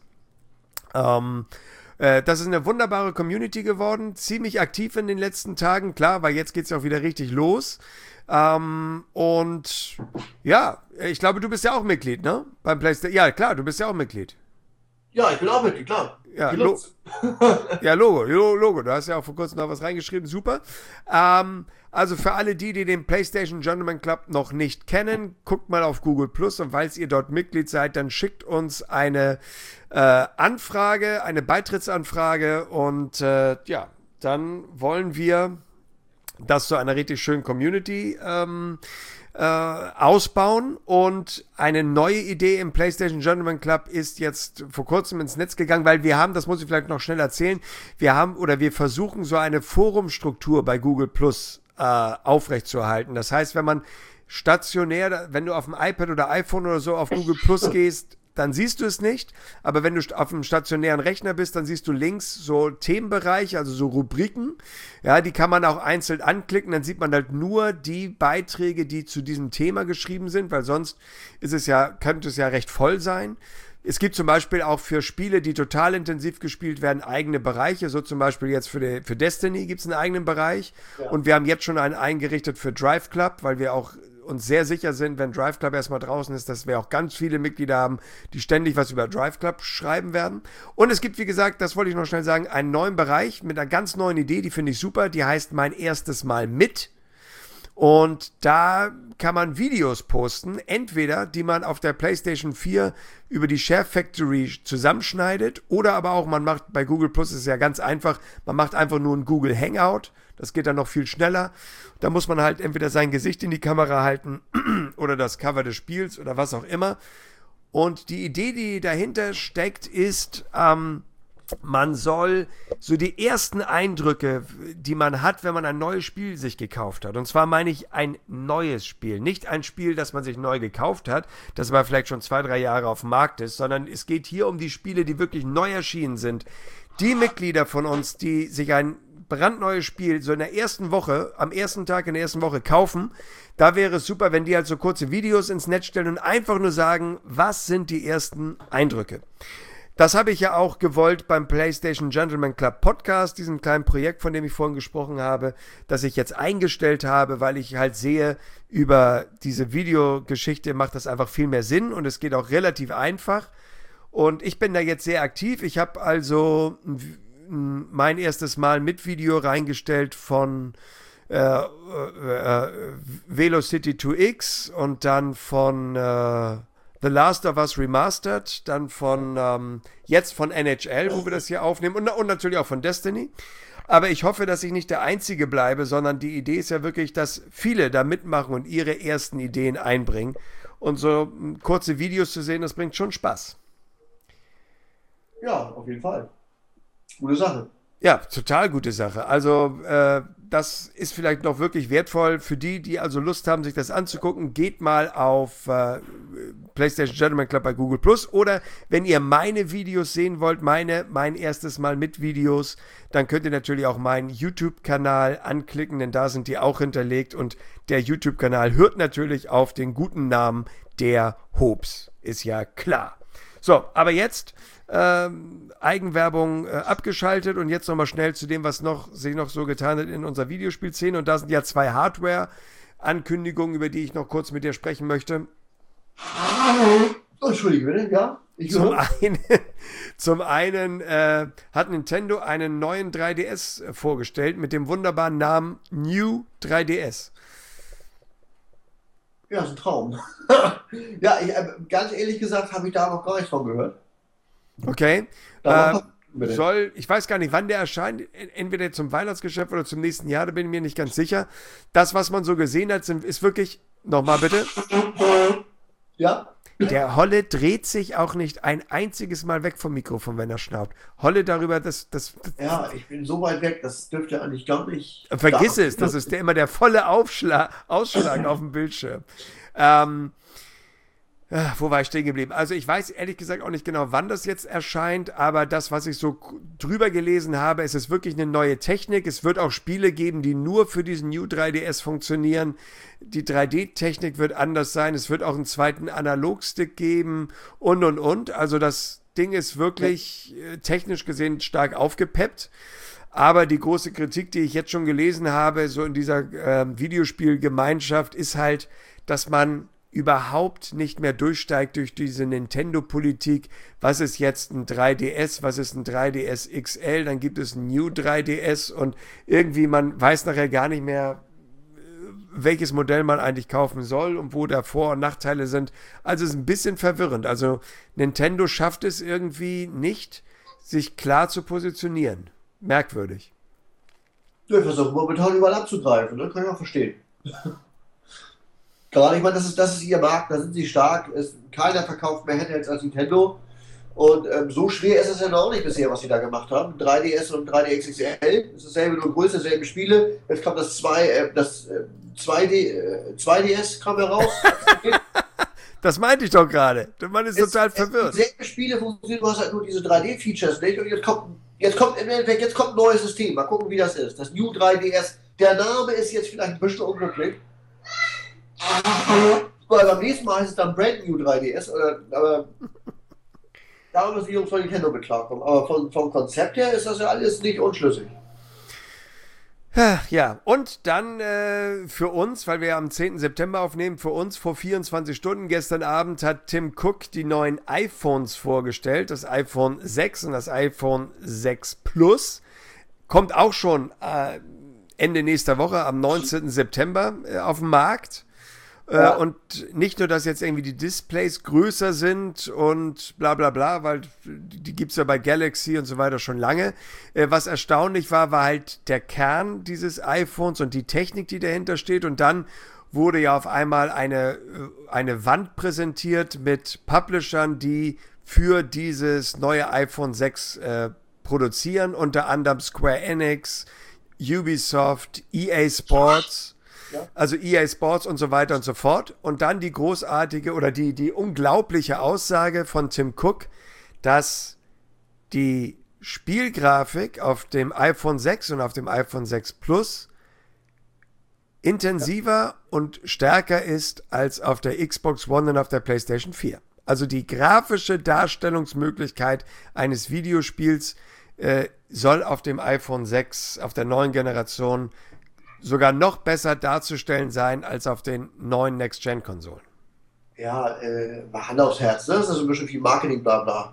Ähm, äh, das ist eine wunderbare Community geworden, ziemlich aktiv in den letzten Tagen, klar, weil jetzt geht's ja auch wieder richtig los. Ähm, und ja, ich glaube, du bist ja auch Mitglied, ne? Beim PlayStation. Ja, klar, du bist ja auch Mitglied. Ja, ich bin auch Mitglied, klar. Ja, Die lo Lutz. ja, Logo, Lo- Logo. Du hast ja auch vor kurzem noch was reingeschrieben. Super. Ähm, also für alle die, die den PlayStation Gentleman Club noch nicht kennen, guckt mal auf Google Plus und falls ihr dort Mitglied seid, dann schickt uns eine äh, Anfrage, eine Beitrittsanfrage und äh, ja, dann wollen wir das zu einer richtig schönen Community ähm, äh, ausbauen und eine neue Idee im PlayStation Gentleman Club ist jetzt vor kurzem ins Netz gegangen, weil wir haben, das muss ich vielleicht noch schnell erzählen, wir haben oder wir versuchen so eine Forumstruktur bei Google Plus äh, aufrechtzuerhalten. Das heißt, wenn man stationär, wenn du auf dem iPad oder iPhone oder so auf Google Plus gehst, dann siehst du es nicht, aber wenn du auf einem stationären Rechner bist, dann siehst du links so Themenbereiche, also so Rubriken, ja, die kann man auch einzeln anklicken, dann sieht man halt nur die Beiträge, die zu diesem Thema geschrieben sind, weil sonst ist es ja, könnte es ja recht voll sein. Es gibt zum Beispiel auch für Spiele, die total intensiv gespielt werden, eigene Bereiche, so zum Beispiel jetzt für, die, für Destiny gibt es einen eigenen Bereich ja. Und wir haben jetzt schon einen eingerichtet für Drive Club, weil wir auch uns sehr sicher sind, wenn Drive Club erstmal draußen ist, dass wir auch ganz viele Mitglieder haben, die ständig was über Drive Club schreiben werden. Und es gibt, wie gesagt, das wollte ich noch schnell sagen, einen neuen Bereich mit einer ganz neuen Idee, die finde ich super, die heißt Mein erstes Mal mit. Und da kann man Videos posten, entweder die man auf der PlayStation vier über die Share Factory zusammenschneidet oder aber auch, man macht bei Google Plus, ist es ja ganz einfach, man macht einfach nur ein Google Hangout, das geht dann noch viel schneller. Da muss man halt entweder sein Gesicht in die Kamera halten oder das Cover des Spiels oder was auch immer. Und die Idee, die dahinter steckt, ist, ähm, man soll so die ersten Eindrücke, die man hat, wenn man ein neues Spiel sich gekauft hat. Und zwar meine ich ein neues Spiel. Nicht ein Spiel, das man sich neu gekauft hat, das aber vielleicht schon zwei, drei Jahre auf dem Markt ist, sondern es geht hier um die Spiele, die wirklich neu erschienen sind. Die Mitglieder von uns, die sich ein brandneues Spiel so in der ersten Woche, am ersten Tag in der ersten Woche kaufen, da wäre es super, wenn die halt so kurze Videos ins Netz stellen und einfach nur sagen, was sind die ersten Eindrücke. Das habe ich ja auch gewollt beim PlayStation Gentleman Club Podcast, diesem kleinen Projekt, von dem ich vorhin gesprochen habe, das ich jetzt eingestellt habe, weil ich halt sehe, über diese Videogeschichte macht das einfach viel mehr Sinn und es geht auch relativ einfach. Und ich bin da jetzt sehr aktiv. Ich habe also mein erstes Mal mit Video reingestellt von äh, äh, äh, Velocity zwei X und dann von äh, The Last of Us Remastered, dann von ähm, jetzt von N H L, wo wir das hier aufnehmen und, und natürlich auch von Destiny. Aber ich hoffe, dass ich nicht der Einzige bleibe, sondern die Idee ist ja wirklich, dass viele da mitmachen und ihre ersten Ideen einbringen. Und so kurze Videos zu sehen, das bringt schon Spaß. Ja, auf jeden Fall. Gute Sache. Ja, total gute Sache. Also äh, das ist vielleicht noch wirklich wertvoll für die, die also Lust haben, sich das anzugucken. Geht mal auf äh, PlayStation Gentleman Club bei Google Plus, oder wenn ihr meine Videos sehen wollt, meine, mein erstes Mal mit Videos, dann könnt ihr natürlich auch meinen YouTube-Kanal anklicken, denn da sind die auch hinterlegt, und der YouTube-Kanal hört natürlich auf den guten Namen der Hobbs. Ist ja klar. So, aber jetzt ähm, Eigenwerbung äh, abgeschaltet, und jetzt nochmal schnell zu dem, was noch sich noch so getan hat in unserer Videospielszene. Und da sind ja zwei Hardware-Ankündigungen, über die ich noch kurz mit dir sprechen möchte. Oh, Entschuldige bitte, ja. Ich zum, einen, zum einen äh, hat Nintendo einen neuen drei D S vorgestellt mit dem wunderbaren Namen New drei D S. Ja, ist ein Traum. Ja, ich, äh, ganz ehrlich gesagt, habe ich da noch gar nichts von gehört. Okay. Da Äh, soll, ich weiß gar nicht, wann der erscheint, entweder zum Weihnachtsgeschäft oder zum nächsten Jahr, da bin ich mir nicht ganz sicher. Das, was man so gesehen hat, sind, ist wirklich, nochmal bitte. Ja? Der Holle dreht sich auch nicht ein einziges Mal weg vom Mikrofon, wenn er schnaubt. Holle darüber, das... das, das ja, ich bin so weit weg, das dürfte eigentlich gar nicht... Vergiss es, das ist der, immer der volle Aufschlag, Ausschlag auf dem Bildschirm. Ähm... Wo war ich stehen geblieben? Also ich weiß ehrlich gesagt auch nicht genau, wann das jetzt erscheint, aber das, was ich so drüber gelesen habe, es ist wirklich eine neue Technik. Es wird auch Spiele geben, die nur für diesen New drei D S funktionieren. Die drei D-Technik wird anders sein. Es wird auch einen zweiten Analogstick geben und, und, und. Also das Ding ist wirklich äh, technisch gesehen stark aufgepeppt. Aber die große Kritik, die ich jetzt schon gelesen habe, so in dieser äh, Videospielgemeinschaft, ist halt, dass man überhaupt nicht mehr durchsteigt durch diese Nintendo-Politik. Was ist jetzt ein drei D S? Was ist ein drei D S X L? Dann gibt es ein New drei D S, und irgendwie man weiß nachher gar nicht mehr, welches Modell man eigentlich kaufen soll und wo da Vor- und Nachteile sind. Also es ist ein bisschen verwirrend. Also Nintendo schafft es irgendwie nicht, sich klar zu positionieren. Merkwürdig. Wir versuchen momentan überall abzugreifen, ne? Kann ich auch verstehen. Gerade, ich meine, das ist, das ist ihr Markt, da sind sie stark. Es, keiner verkauft mehr Handhelds als Nintendo. Und ähm, so schwer ist es ja noch nicht bisher, was sie da gemacht haben. drei D S und drei D S X L, das ist dasselbe, nur Größe, dasselbe Spiele. Jetzt kommt das, zwei, äh, das äh, zwei D, äh, zwei D S kam heraus. Das meinte ich doch gerade. Man ist es, total verwirrt. Dieselbe Spiele funktionieren, du hast halt nur diese drei D-Features nicht. Und jetzt kommt, jetzt kommt im Endeffekt, jetzt kommt ein neues System. Mal gucken, wie das ist. Das New drei D S. Der Name ist jetzt vielleicht ein bisschen unglücklich. Weil beim nächsten Mal heißt es dann Brand New drei D S, oder, aber da müssen die Jungs von Nintendo mit klarkommen. Aber von, vom Konzept her ist das ja alles nicht unschlüssig. Ja, und dann äh, für uns, weil wir ja am zehnten September aufnehmen, für uns vor vierundzwanzig Stunden gestern Abend hat Tim Cook die neuen iPhones vorgestellt. Das iPhone sechs und das iPhone sechs Plus. Kommt auch schon äh, Ende nächster Woche, am neunzehnten September äh, auf den Markt. Ja. Und nicht nur, dass jetzt irgendwie die Displays größer sind und bla bla bla, weil die gibt es ja bei Galaxy und so weiter schon lange. Was erstaunlich war, war halt der Kern dieses iPhones und die Technik, die dahinter steht. Und dann wurde ja auf einmal eine, eine Wand präsentiert mit Publishern, die für dieses neue iPhone sechs äh, produzieren. Unter anderem Square Enix, Ubisoft, E A Sports. Ja. Also E A Sports und so weiter und so fort. Und dann die großartige oder die, die unglaubliche Aussage von Tim Cook, dass die Spielgrafik auf dem iPhone sechs und auf dem iPhone sechs Plus intensiver ja. und stärker ist als auf der Xbox One und auf der PlayStation vier. Also die grafische Darstellungsmöglichkeit eines Videospiels äh, soll auf dem iPhone sechs, auf der neuen Generation, sogar noch besser darzustellen sein als auf den neuen Next-Gen-Konsolen. Ja, äh, Hand aufs Herz, ne? Das ist ein bisschen viel Marketing, bla bla.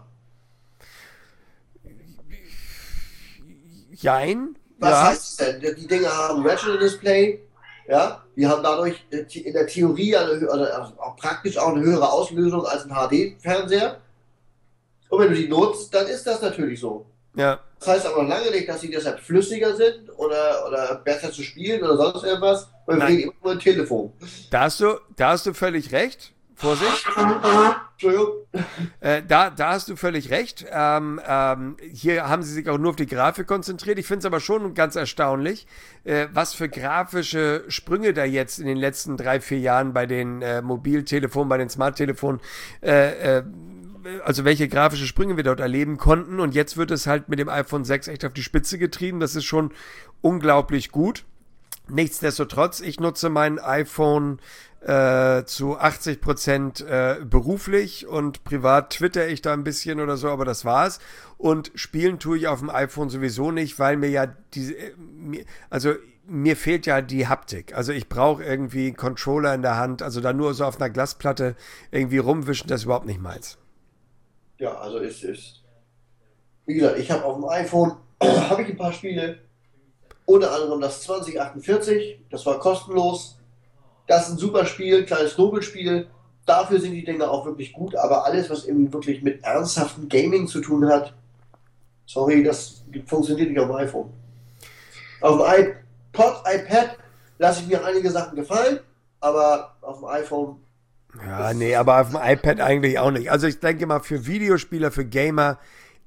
Jein? Was ja. heißt es denn? Die Dinge haben Retina-Display, ja, die haben dadurch in der Theorie eine, also auch praktisch auch eine höhere Auslösung als ein H D-Fernseher. Und wenn du die nutzt, dann ist das natürlich so. Ja. Das heißt aber noch lange nicht, dass sie deshalb flüssiger sind oder, oder besser zu spielen oder sonst irgendwas, weil wir Nein. reden immer nur ein Telefon. Da hast du, da hast du völlig recht. Vorsicht. Entschuldigung. Äh, da, da hast du völlig recht. Ähm, ähm, hier haben sie sich auch nur auf die Grafik konzentriert. Ich finde es aber schon ganz erstaunlich, äh, was für grafische Sprünge da jetzt in den letzten drei, vier Jahren bei den äh, Mobiltelefonen, bei den Smarttelefonen, äh, äh, also welche grafische Sprünge wir dort erleben konnten. Und jetzt wird es halt mit dem iPhone sechs echt auf die Spitze getrieben. Das ist schon unglaublich gut. Nichtsdestotrotz, ich nutze mein iPhone äh, zu achtzig Prozent äh, beruflich und privat twitter ich da ein bisschen oder so, aber das war's. Und spielen tue ich auf dem iPhone sowieso nicht, weil mir ja diese, äh, mir, also mir fehlt ja die Haptik. Also ich brauche irgendwie einen Controller in der Hand, also da nur so auf einer Glasplatte irgendwie rumwischen, das ist überhaupt nicht meins. Ja, also es ist, wie gesagt, ich habe auf dem iPhone, habe ich ein paar Spiele, unter anderem das zwanzig achtundvierzig, das war kostenlos. Das ist ein super Spiel, kleines Nobelspiel. Dafür sind die Dinger auch wirklich gut, aber alles, was irgendwie wirklich mit ernsthaftem Gaming zu tun hat, sorry, das funktioniert nicht auf dem iPhone. Auf dem iPod, iPad lasse ich mir einige Sachen gefallen, aber auf dem iPhone. Ja, nee, aber auf dem iPad eigentlich auch nicht. Also ich denke mal, für Videospieler, für Gamer,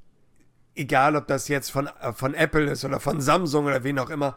egal ob das jetzt von, von Apple ist oder von Samsung oder wen auch immer,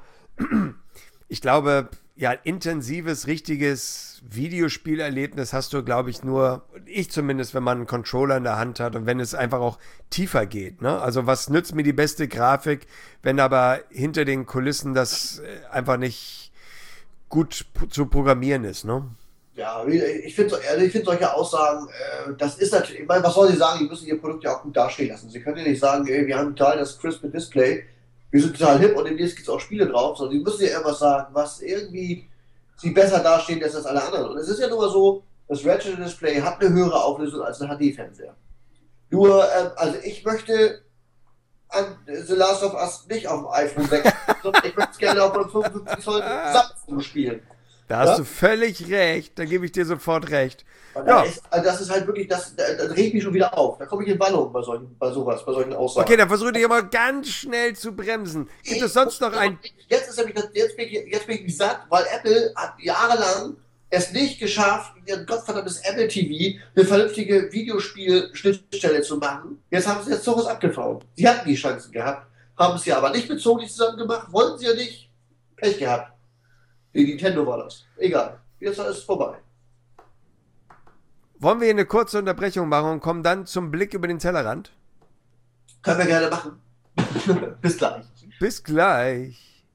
ich glaube, ja, intensives, richtiges Videospielerlebnis hast du, glaube ich, nur, ich zumindest, wenn man einen Controller in der Hand hat und wenn es einfach auch tiefer geht, ne? Also was nützt mir die beste Grafik, wenn aber hinter den Kulissen das einfach nicht gut zu programmieren ist, ne? Ja, ich finde also ich find solche Aussagen, äh, das ist natürlich, ich meine, was sollen sie sagen, die müssen ihr Produkt ja auch gut dastehen lassen. Sie können ja nicht sagen, ey, wir haben total das crispe Display, wir sind total hip und demnächst gibt es auch Spiele drauf, sondern die müssen ja irgendwas sagen, was irgendwie sie besser dastehen lässt als alle anderen. Und es ist ja nur mal so, das Retina Display hat eine höhere Auflösung als ein H D-Fernseher. Nur, ähm, also ich möchte an The Last of Us nicht auf dem iPhone sechs, sondern ich möchte es gerne auf einem fünfundfünfzig Zoll Samsung spielen. Da hast Ja? du völlig recht, da gebe ich dir sofort recht. Und Ja. da ist, also das ist halt wirklich, das, das, das regt mich schon wieder auf. Da komme ich in Wallung bei, solchen, bei sowas, bei solchen Aussagen. Okay, dann versuche ich aber ganz schnell zu bremsen. Gibt es sonst noch ein... Jetzt, ist nämlich, das- jetzt, bin ich, jetzt bin ich satt, weil Apple hat jahrelang es nicht geschafft, ihr gottverdammtes Apple T V eine vernünftige Videospiel-Schnittstelle zu machen. Jetzt haben sie jetzt sowas abgefahren. Sie hatten die Chancen gehabt, haben es ja aber nicht mit Sony zusammen gemacht, wollten sie ja nicht. Pech gehabt. Die Nintendo war das. Egal. Jetzt ist es vorbei. Wollen wir hier eine kurze Unterbrechung machen und kommen dann zum Blick über den Tellerrand? Können wir gerne machen. Bis gleich. Bis gleich.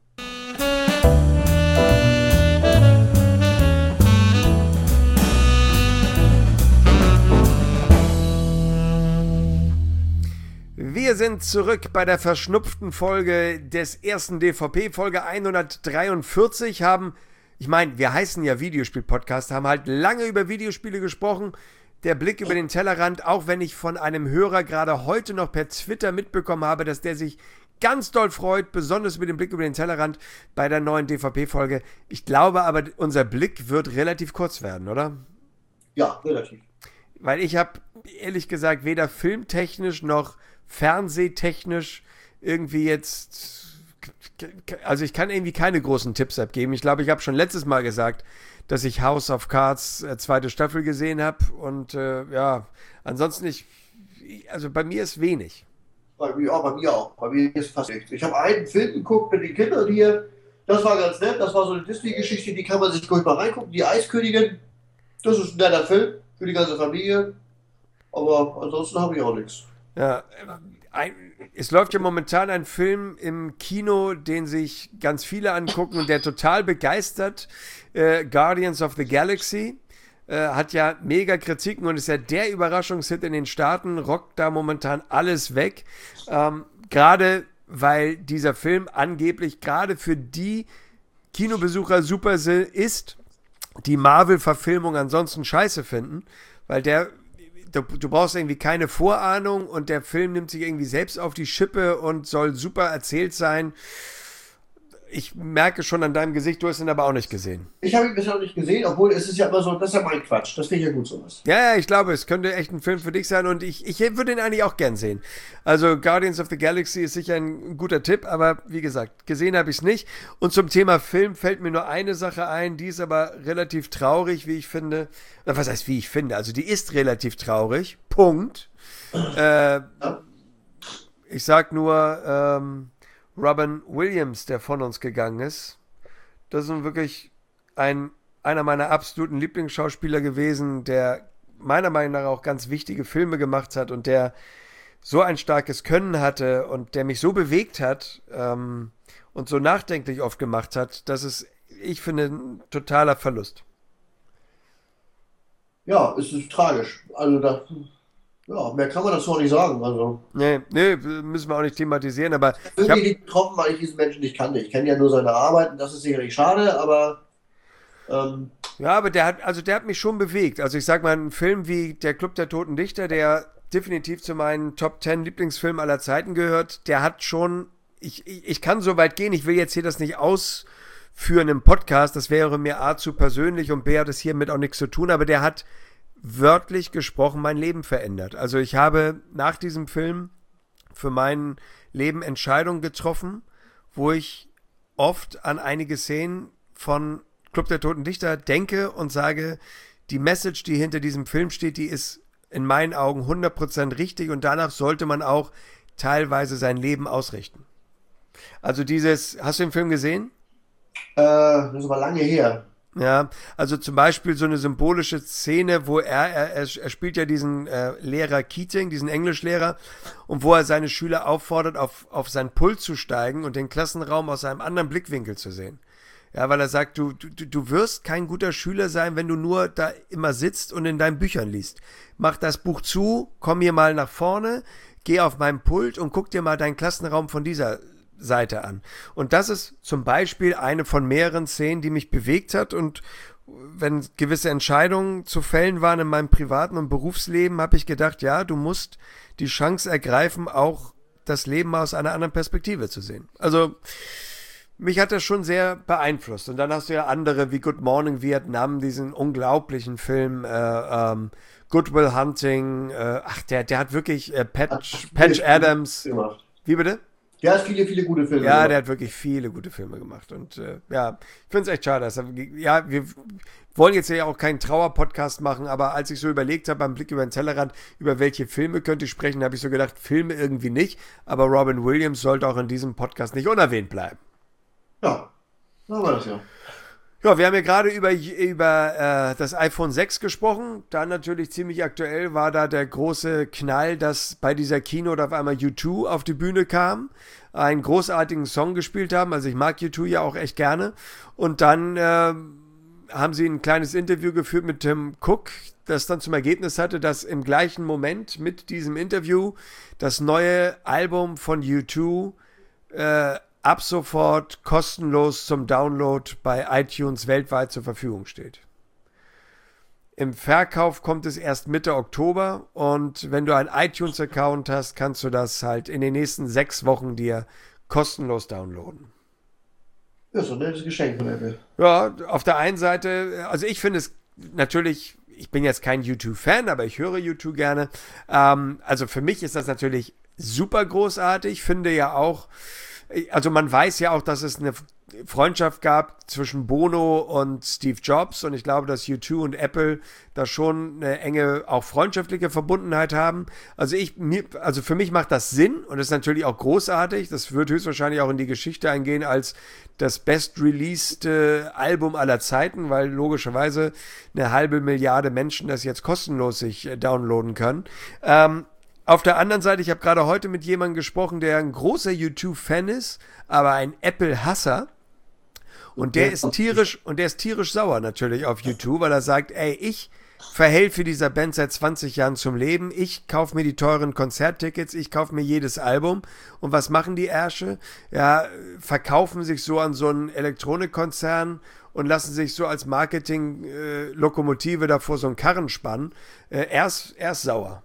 Wir sind zurück bei der verschnupften Folge des ersten D V P, Folge hundertdreiundvierzig, haben, ich meine, wir heißen ja Videospiel-Podcast, haben halt lange über Videospiele gesprochen. Der Blick über den Tellerrand, auch wenn ich von einem Hörer gerade heute noch per Twitter mitbekommen habe, dass der sich ganz doll freut, besonders über den Blick über den Tellerrand bei der neuen D V P-Folge. Ich glaube aber, unser Blick wird relativ kurz werden, oder? Ja, relativ. Weil ich habe, ehrlich gesagt, weder filmtechnisch noch fernsehtechnisch irgendwie jetzt, also ich kann irgendwie keine großen Tipps abgeben. Ich glaube, ich habe schon letztes Mal gesagt, dass ich House of Cards äh, zweite Staffel gesehen habe und äh, ja, ansonsten ich, also bei mir ist wenig. Bei mir, auch, bei mir auch. Bei mir ist fast nichts. Ich habe einen Film geguckt mit den Kindern hier. Das war ganz nett. Das war so eine Disney-Geschichte, die kann man sich ruhig mal reingucken. Die Eiskönigin. Das ist ein netter Film für die ganze Familie. Aber ansonsten habe ich auch nichts. Ja, ein, es läuft ja momentan ein Film im Kino, den sich ganz viele angucken und der total begeistert. Äh, Guardians of the Galaxy äh, hat ja mega Kritiken und ist ja der Überraschungshit in den Staaten, rockt da momentan alles weg. Ähm, gerade weil dieser Film angeblich gerade für die Kinobesucher super ist, die Marvel-Verfilmung ansonsten scheiße finden, weil der Du, du brauchst irgendwie keine Vorahnung und der Film nimmt sich irgendwie selbst auf die Schippe und soll super erzählt sein. ich merke schon an deinem Gesicht, du hast ihn aber auch nicht gesehen. Ich habe ihn bisher noch nicht gesehen, obwohl es ist ja immer so, das ist ja mein Quatsch. Das finde ich ja gut sowas. Ja, ja, ich glaube, es könnte echt ein Film für dich sein und ich, ich würde ihn eigentlich auch gern sehen. Also Guardians of the Galaxy ist sicher ein guter Tipp, aber wie gesagt, gesehen habe ich es nicht. Und zum Thema Film fällt mir nur eine Sache ein, die ist aber relativ traurig, wie ich finde. Oder was heißt, wie ich finde? Also die ist relativ traurig. Punkt. Äh, Ja. Ich sag nur, ähm, Robin Williams, der von uns gegangen ist. Das ist nun wirklich ein, einer meiner absoluten Lieblingsschauspieler gewesen, der meiner Meinung nach auch ganz wichtige Filme gemacht hat und der so ein starkes Können hatte und der mich so bewegt hat ähm, und so nachdenklich oft gemacht hat, dass es, ich finde, ein totaler Verlust. Ja, es ist tragisch. Also da, ja, mehr kann man dazu auch nicht sagen. Also Nee, nee, müssen wir auch nicht thematisieren, aber ich irgendwie habe nicht getroffen, weil ich diesen Menschen nicht kannte. Ich kenne ja nur seine Arbeit und das ist sicherlich schade, aber ähm, Ja, aber der hat, also der hat mich schon bewegt. Also ich sag mal, ein Film wie Der Club der Toten Dichter, der definitiv zu meinen Top zehn Lieblingsfilmen aller Zeiten gehört, der hat schon, ich, ich, ich kann so weit gehen, ich will jetzt hier das nicht ausführen im Podcast, das wäre mir A zu persönlich und B hat es hiermit auch nichts zu tun, aber der hat wörtlich gesprochen mein Leben verändert. Also ich habe nach diesem Film für mein Leben Entscheidungen getroffen, wo ich oft an einige Szenen von Club der Toten Dichter denke und sage, die Message, die hinter diesem Film steht, die ist in meinen Augen hundert Prozent richtig und danach sollte man auch teilweise sein Leben ausrichten. Also dieses, hast du den Film gesehen? äh, das ist aber lange her. Ja, also zum Beispiel so eine symbolische Szene, wo er, er, er spielt ja diesen äh, Lehrer Keating, diesen Englischlehrer, und wo er seine Schüler auffordert, auf, auf sein Pult zu steigen und den Klassenraum aus einem anderen Blickwinkel zu sehen. Ja, weil er sagt, du, du, du wirst kein guter Schüler sein, wenn du nur da immer sitzt und in deinen Büchern liest. Mach das Buch zu, komm hier mal nach vorne, geh auf meinen Pult und guck dir mal deinen Klassenraum von dieser Seite an. Und das ist zum Beispiel eine von mehreren Szenen, die mich bewegt hat und wenn gewisse Entscheidungen zu fällen waren in meinem privaten und Berufsleben, habe ich gedacht, ja, du musst die Chance ergreifen, auch das Leben aus einer anderen Perspektive zu sehen. Also mich hat das schon sehr beeinflusst. Und dann hast du ja andere wie Good Morning Vietnam, diesen unglaublichen Film, äh, ähm, Good Will Hunting, äh, ach, der, der hat wirklich äh, Hat Patch, viele, Patch viele Adams. gemacht. Wie bitte? Der hat viele, viele gute Filme Ja, gemacht. der hat wirklich viele gute Filme gemacht. Und äh, ja, ich finde es echt schade. Dass er, ja, wir wollen jetzt ja auch keinen Trauer-Podcast machen, aber als ich so überlegt habe, beim Blick über den Tellerrand, über welche Filme könnte ich sprechen, habe ich so gedacht, Filme irgendwie nicht. Aber Robin Williams sollte auch in diesem Podcast nicht unerwähnt bleiben. Ja, machen wir das ja. Ja, wir haben ja gerade über, über äh, das iPhone sechs gesprochen. Dann natürlich ziemlich aktuell war da der große Knall, dass bei dieser Keynote auf einmal U zwei auf die Bühne kam, einen großartigen Song gespielt haben. Also ich mag U zwei ja auch echt gerne. Und dann äh, haben sie ein kleines Interview geführt mit Tim Cook, das dann zum Ergebnis hatte, dass im gleichen Moment mit diesem Interview das neue Album von U zwei äh, ab sofort kostenlos zum Download bei iTunes weltweit zur Verfügung steht. Im Verkauf kommt es erst Mitte Oktober und wenn du einen iTunes-Account hast, kannst du das halt in den nächsten sechs Wochen dir kostenlos downloaden. Ja, so ein nettes Geschenk von Apple. Ja, auf der einen Seite, also ich finde es natürlich, ich bin jetzt kein U zwei-Fan, aber ich höre U zwei gerne. Ähm, also für mich ist das natürlich super großartig, finde ja auch, also man weiß ja auch, dass es eine Freundschaft gab zwischen Bono und Steve Jobs und ich glaube, dass U zwei und Apple da schon eine enge, auch freundschaftliche Verbundenheit haben. Also ich, mir, also für mich macht das Sinn und ist natürlich auch großartig. Das wird höchstwahrscheinlich auch in die Geschichte eingehen als das best-released Album aller Zeiten, weil logischerweise eine halbe Milliarde Menschen das jetzt kostenlos sich downloaden können. Ähm, Auf der anderen Seite, ich habe gerade heute mit jemandem gesprochen, der ein großer U zwei-Fan ist, aber ein Apple-Hasser. Und der ist tierisch, und der ist tierisch sauer natürlich auf U zwei, weil er sagt, ey, ich verhelfe dieser Band seit zwanzig Jahren zum Leben, ich kaufe mir die teuren Konzerttickets, ich kaufe mir jedes Album. Und was machen die Ärsche? Ja, verkaufen sich so an so einen Elektronikkonzern und lassen sich so als Marketing-Lokomotive äh, davor so einen Karren spannen. Äh, er ist, er ist sauer.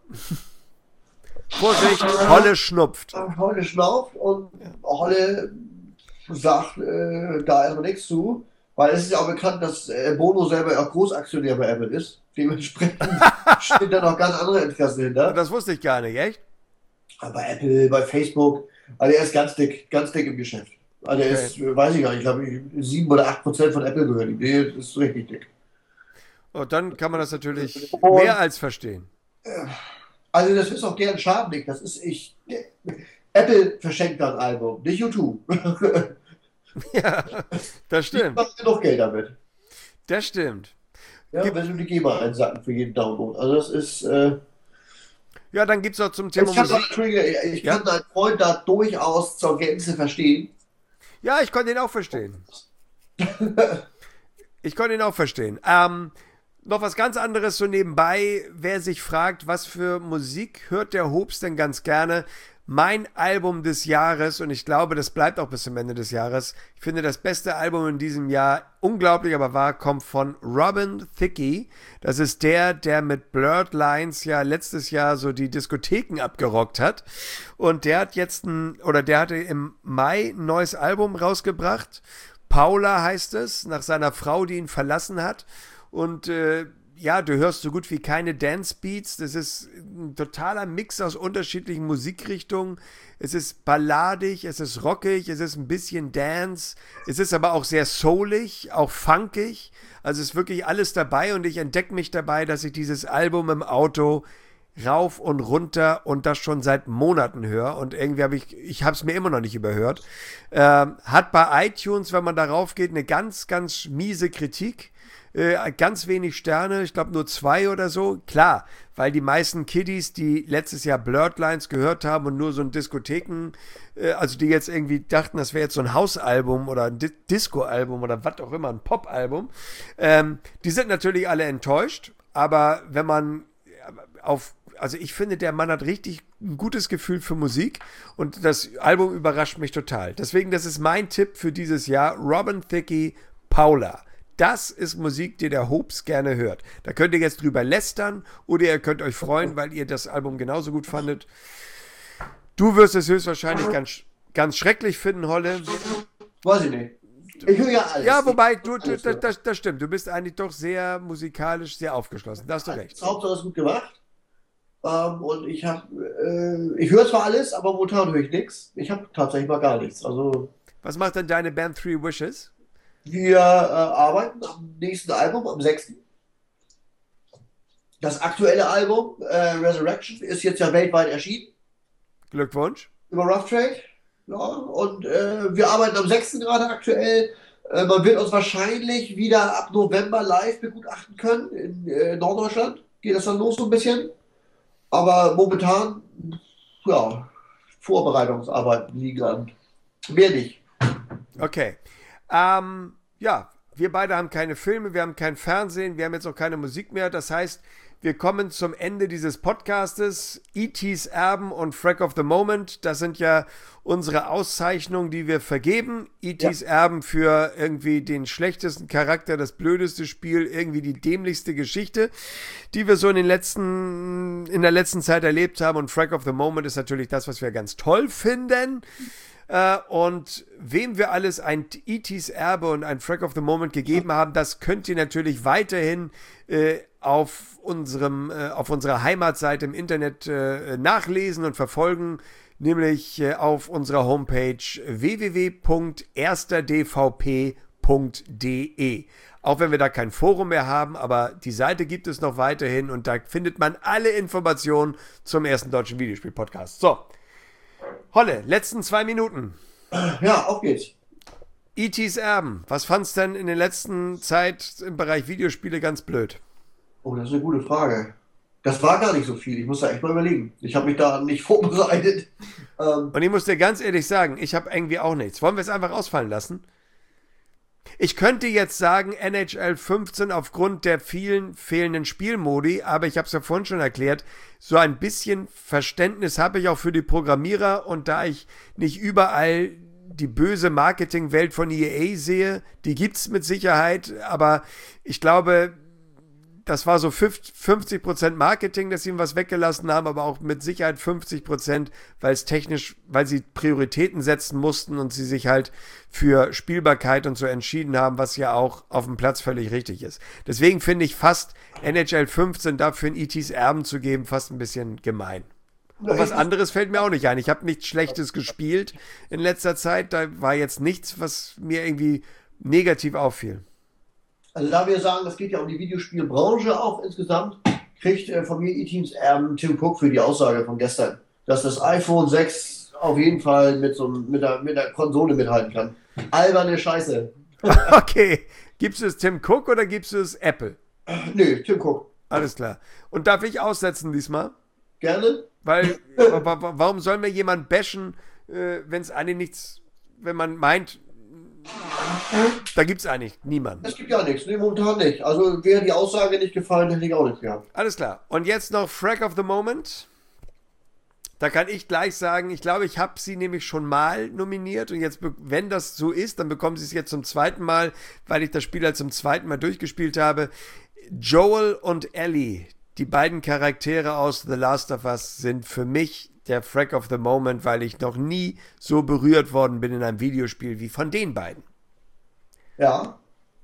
Vorsicht, Holle schnupft. Holle schnauft und Holle sagt äh, da erstmal nichts zu, weil es ist ja auch bekannt, dass äh, Bono selber auch Großaktionär bei Apple ist. Dementsprechend stehen da noch ganz andere Interessen hinter. Das wusste ich gar nicht, echt? Aber bei Apple, bei Facebook, also er ist ganz dick, ganz dick im Geschäft. Also er Okay. ist, äh, weiß ich gar nicht, ich glaube, sieben oder acht Prozent von Apple gehört ihm. Nee, das ist richtig dick. Und dann kann man das natürlich mehr Und als verstehen. also das ist auch gern schadlich. Das ist ich. Apple verschenkt dann ein Album, nicht YouTube. Ja, das Die stimmt. machen genug Geld damit. Das stimmt. Ja, Gibt, wenn du die GEMA einsacken für jeden Download. Also das ist. Äh, ja, dann gibt es auch zum Thema ich kann, Musik. Entschuldige, ich Ja? kann deinen Freund da durchaus zur Gänze verstehen. Ja, ich konnte ihn auch verstehen. Ich konnte ihn auch verstehen. Ähm, noch was ganz anderes so nebenbei. Wer sich fragt, was für Musik hört der Hobbs denn ganz gerne? Mein Album des Jahres, und ich glaube, das bleibt auch bis zum Ende des Jahres. Ich finde, das beste Album in diesem Jahr, unglaublich aber wahr, kommt von Robin Thicke. Das ist der, der mit Blurred Lines ja letztes Jahr so die Diskotheken abgerockt hat. Und der hat jetzt ein, oder der hatte im Mai ein neues Album rausgebracht. Paula heißt es, nach seiner Frau, die ihn verlassen hat. Und äh, ja, du hörst so gut wie keine Dance Beats. Das ist ein totaler Mix aus unterschiedlichen Musikrichtungen. Es ist balladig, es ist rockig, es ist ein bisschen Dance. Es ist aber auch sehr soulig, auch funkig. Also es ist wirklich alles dabei und ich entdecke mich dabei, dass ich dieses Album im Auto rauf und runter und das schon seit Monaten höre und irgendwie habe ich, ich habe es mir immer noch nicht überhört. Ähm, hat bei iTunes, wenn man darauf geht, eine ganz, ganz miese Kritik. Äh, ganz wenig Sterne, ich glaube nur zwei oder so. Klar, weil die meisten Kiddies, die letztes Jahr Blurred Lines gehört haben und nur so ein Diskotheken, äh, also die jetzt irgendwie dachten, das wäre jetzt so ein Hausalbum oder ein Di Disco-Album oder was auch immer, ein Pop-Album, ähm, die sind natürlich alle enttäuscht, aber wenn man auf, also ich finde, der Mann hat richtig ein gutes Gefühl für Musik und das Album überrascht mich total. Deswegen, das ist mein Tipp für dieses Jahr, Robin Thicke, Paula. Das ist Musik, die der Hobbs gerne hört. Da könnt ihr jetzt drüber lästern oder ihr könnt euch freuen, weil ihr das Album genauso gut fandet. Du wirst es höchstwahrscheinlich ganz, ganz schrecklich finden, Holle. Weiß ich nicht. Ich höre ja alles. Ja, wobei, du, du, Alles das, hören. das, das stimmt. Du bist eigentlich doch sehr musikalisch, sehr aufgeschlossen. Da hast du recht. Hauptsache ist gut gemacht. Ähm, und ich habe, äh, ich höre zwar alles, aber momentan höre ich nichts. Ich habe tatsächlich mal gar nichts. Also Was macht denn deine Band Three Wishes? wir äh, arbeiten am nächsten Album, am sechsten. Das aktuelle Album, äh, Resurrection, ist jetzt ja weltweit erschienen Glückwunsch. über Rough Trade. Ja, und äh, wir arbeiten am sechsten gerade aktuell. Äh, man wird uns wahrscheinlich wieder ab November live begutachten können. In äh, Norddeutschland geht das dann los so ein bisschen. Aber momentan, ja, Vorbereitungsarbeiten liegen an. Mehr nicht. Okay. Ähm, ja, wir beide haben keine Filme, wir haben kein Fernsehen, wir haben jetzt auch keine Musik mehr. Das heißt, wir kommen zum Ende dieses Podcastes. E T's Erben und Frack of the Moment, das sind ja unsere Auszeichnungen, die wir vergeben. E T's Ja. Erben für irgendwie den schlechtesten Charakter, das blödeste Spiel, irgendwie die dämlichste Geschichte, die wir so in den letzten, in der letzten Zeit erlebt haben. Und Frack of the Moment ist natürlich das, was wir ganz toll finden. Äh, und wem wir alles ein E T's Erbe und ein Frack of the Moment gegeben haben, das könnt ihr natürlich weiterhin äh, auf unserem, äh, auf unserer Heimatseite im Internet äh, nachlesen und verfolgen, nämlich äh, auf unserer Homepage w w w punkt erster d v p punkt d e. Auch wenn wir da kein Forum mehr haben, aber die Seite gibt es noch weiterhin und da findet man alle Informationen zum ersten deutschen Videospiel-Podcast. So, Holle, letzten zwei Minuten. Ja, auf geht's. E T's Erben, was fandst denn in der letzten Zeit im Bereich Videospiele ganz blöd? Oh, das ist eine gute Frage. Das war gar nicht so viel. Ich muss da echt mal überlegen. Ich habe mich da nicht vorbereitet. Ähm, Und ich muss dir ganz ehrlich sagen, ich habe irgendwie auch nichts. Wollen wir es einfach ausfallen lassen? Ich könnte jetzt sagen N H L fünfzehn aufgrund der vielen fehlenden Spielmodi, aber ich habe es ja vorhin schon erklärt, so ein bisschen Verständnis habe ich auch für die Programmierer und da ich nicht überall die böse Marketingwelt von E A sehe, die gibt's mit Sicherheit, aber ich glaube, das war so fünfzig Prozent Marketing, dass sie ihm was weggelassen haben, aber auch mit Sicherheit fünfzig Prozent, weil es technisch, weil sie Prioritäten setzen mussten und sie sich halt für Spielbarkeit und so entschieden haben, was ja auch auf dem Platz völlig richtig ist. Deswegen finde ich fast N H L fünfzehn dafür in E Ts Erben zu geben, fast ein bisschen gemein. Und was anderes fällt mir auch nicht ein. Ich habe nichts Schlechtes gespielt in letzter Zeit. Da war jetzt nichts, was mir irgendwie negativ auffiel. Also da wir sagen, es geht ja um die Videospielbranche auch insgesamt, kriegt äh, von mir E-Teams Erben Tim Cook für die Aussage von gestern, dass das iPhone sechs auf jeden Fall mit, so, mit, der, mit der Konsole mithalten kann. Alberne Scheiße. Okay. Gibst du es Tim Cook oder gibst du es Apple? Nö, Tim Cook. Alles klar. Und darf ich aussetzen diesmal? Gerne. Weil, warum soll mir jemand bashen, äh, wenn es eigentlich nichts, wenn man meint, da gibt es eigentlich niemanden. Es gibt gar nichts, nee, momentan nicht. Also wäre die Aussage nicht gefallen, hätte ich auch nichts gehabt. Alles klar. Und jetzt noch Frack of the Moment. Da kann ich gleich sagen, ich glaube, ich habe sie nämlich schon mal nominiert und jetzt, wenn das so ist, dann bekommen sie es jetzt zum zweiten Mal, weil ich das Spiel halt zum zweiten Mal durchgespielt habe. Joel und Ellie, die beiden Charaktere aus The Last of Us, sind für mich der Frack of the Moment, weil ich noch nie so berührt worden bin in einem Videospiel wie von den beiden. Ja.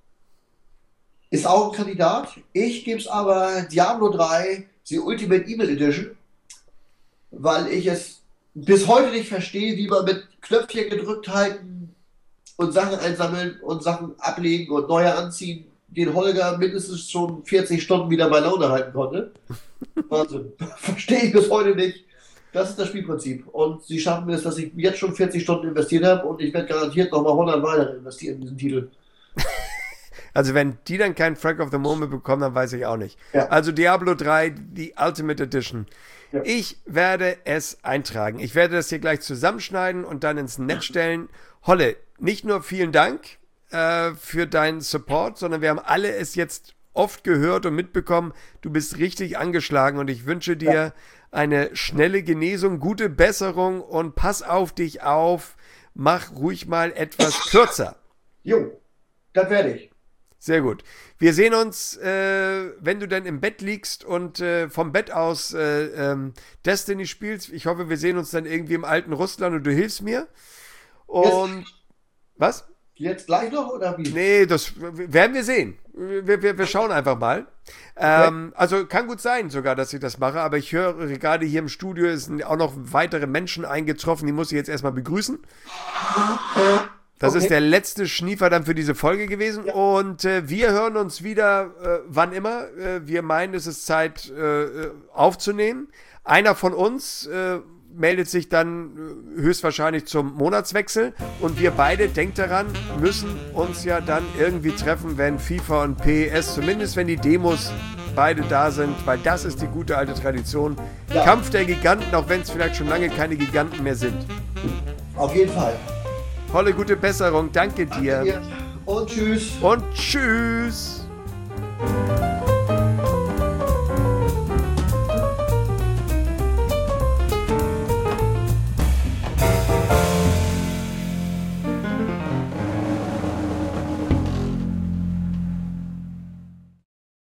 Ist auch ein Kandidat. Ich gebe es aber Diablo drei, die Ultimate Evil Edition, weil ich es bis heute nicht verstehe, wie man mit Knöpfchen gedrückt halten und Sachen einsammeln und Sachen ablegen und neue anziehen, den Holger mindestens schon vierzig Stunden wieder bei Laune halten konnte. Wahnsinn. Verstehe ich bis heute nicht. Das ist das Spielprinzip. Und sie schaffen es, dass ich jetzt schon vierzig Stunden investiert habe und ich werde garantiert nochmal hundert weitere investieren in diesen Titel. Also wenn die dann keinen Frack of the Moment bekommen, dann weiß ich auch nicht. Ja. Also Diablo drei, die Ultimate Edition. Ja. Ich werde es eintragen. Ich werde das hier gleich zusammenschneiden und dann ins Netz stellen. Holle, nicht nur vielen Dank äh, für deinen Support, sondern wir haben alle es jetzt oft gehört und mitbekommen. Du bist richtig angeschlagen und ich wünsche dir ja. eine schnelle Genesung, gute Besserung und pass auf dich auf. Mach ruhig mal etwas kürzer. Jo, das werde ich. Sehr gut. Wir sehen uns, äh, wenn du dann im Bett liegst und äh, vom Bett aus äh, ähm, Destiny spielst. Ich hoffe, wir sehen uns dann irgendwie im alten Russland und du hilfst mir. Und Jetzt, was? Jetzt gleich noch oder wie? Nee, das werden wir sehen. Wir, wir, wir schauen einfach mal. Ähm, also kann gut sein sogar, dass ich das mache, aber ich höre gerade hier im Studio sind auch noch weitere Menschen eingetroffen, die muss ich jetzt erstmal begrüßen. Das okay. ist der letzte Schniefer dann für diese Folge gewesen. Ja. Und äh, wir hören uns wieder, äh, wann immer. Äh, wir meinen, es ist Zeit äh, aufzunehmen. Einer von uns äh, meldet sich dann äh, höchstwahrscheinlich zum Monatswechsel. Und wir beide, denkt daran, müssen uns ja dann irgendwie treffen, wenn FIFA und P S, zumindest wenn die Demos beide da sind, weil das ist die gute alte Tradition. Ja. Kampf der Giganten, auch wenn es vielleicht schon lange keine Giganten mehr sind. Auf jeden Fall. Holle, gute Besserung. Danke dir. Danke dir. Und tschüss. Und tschüss.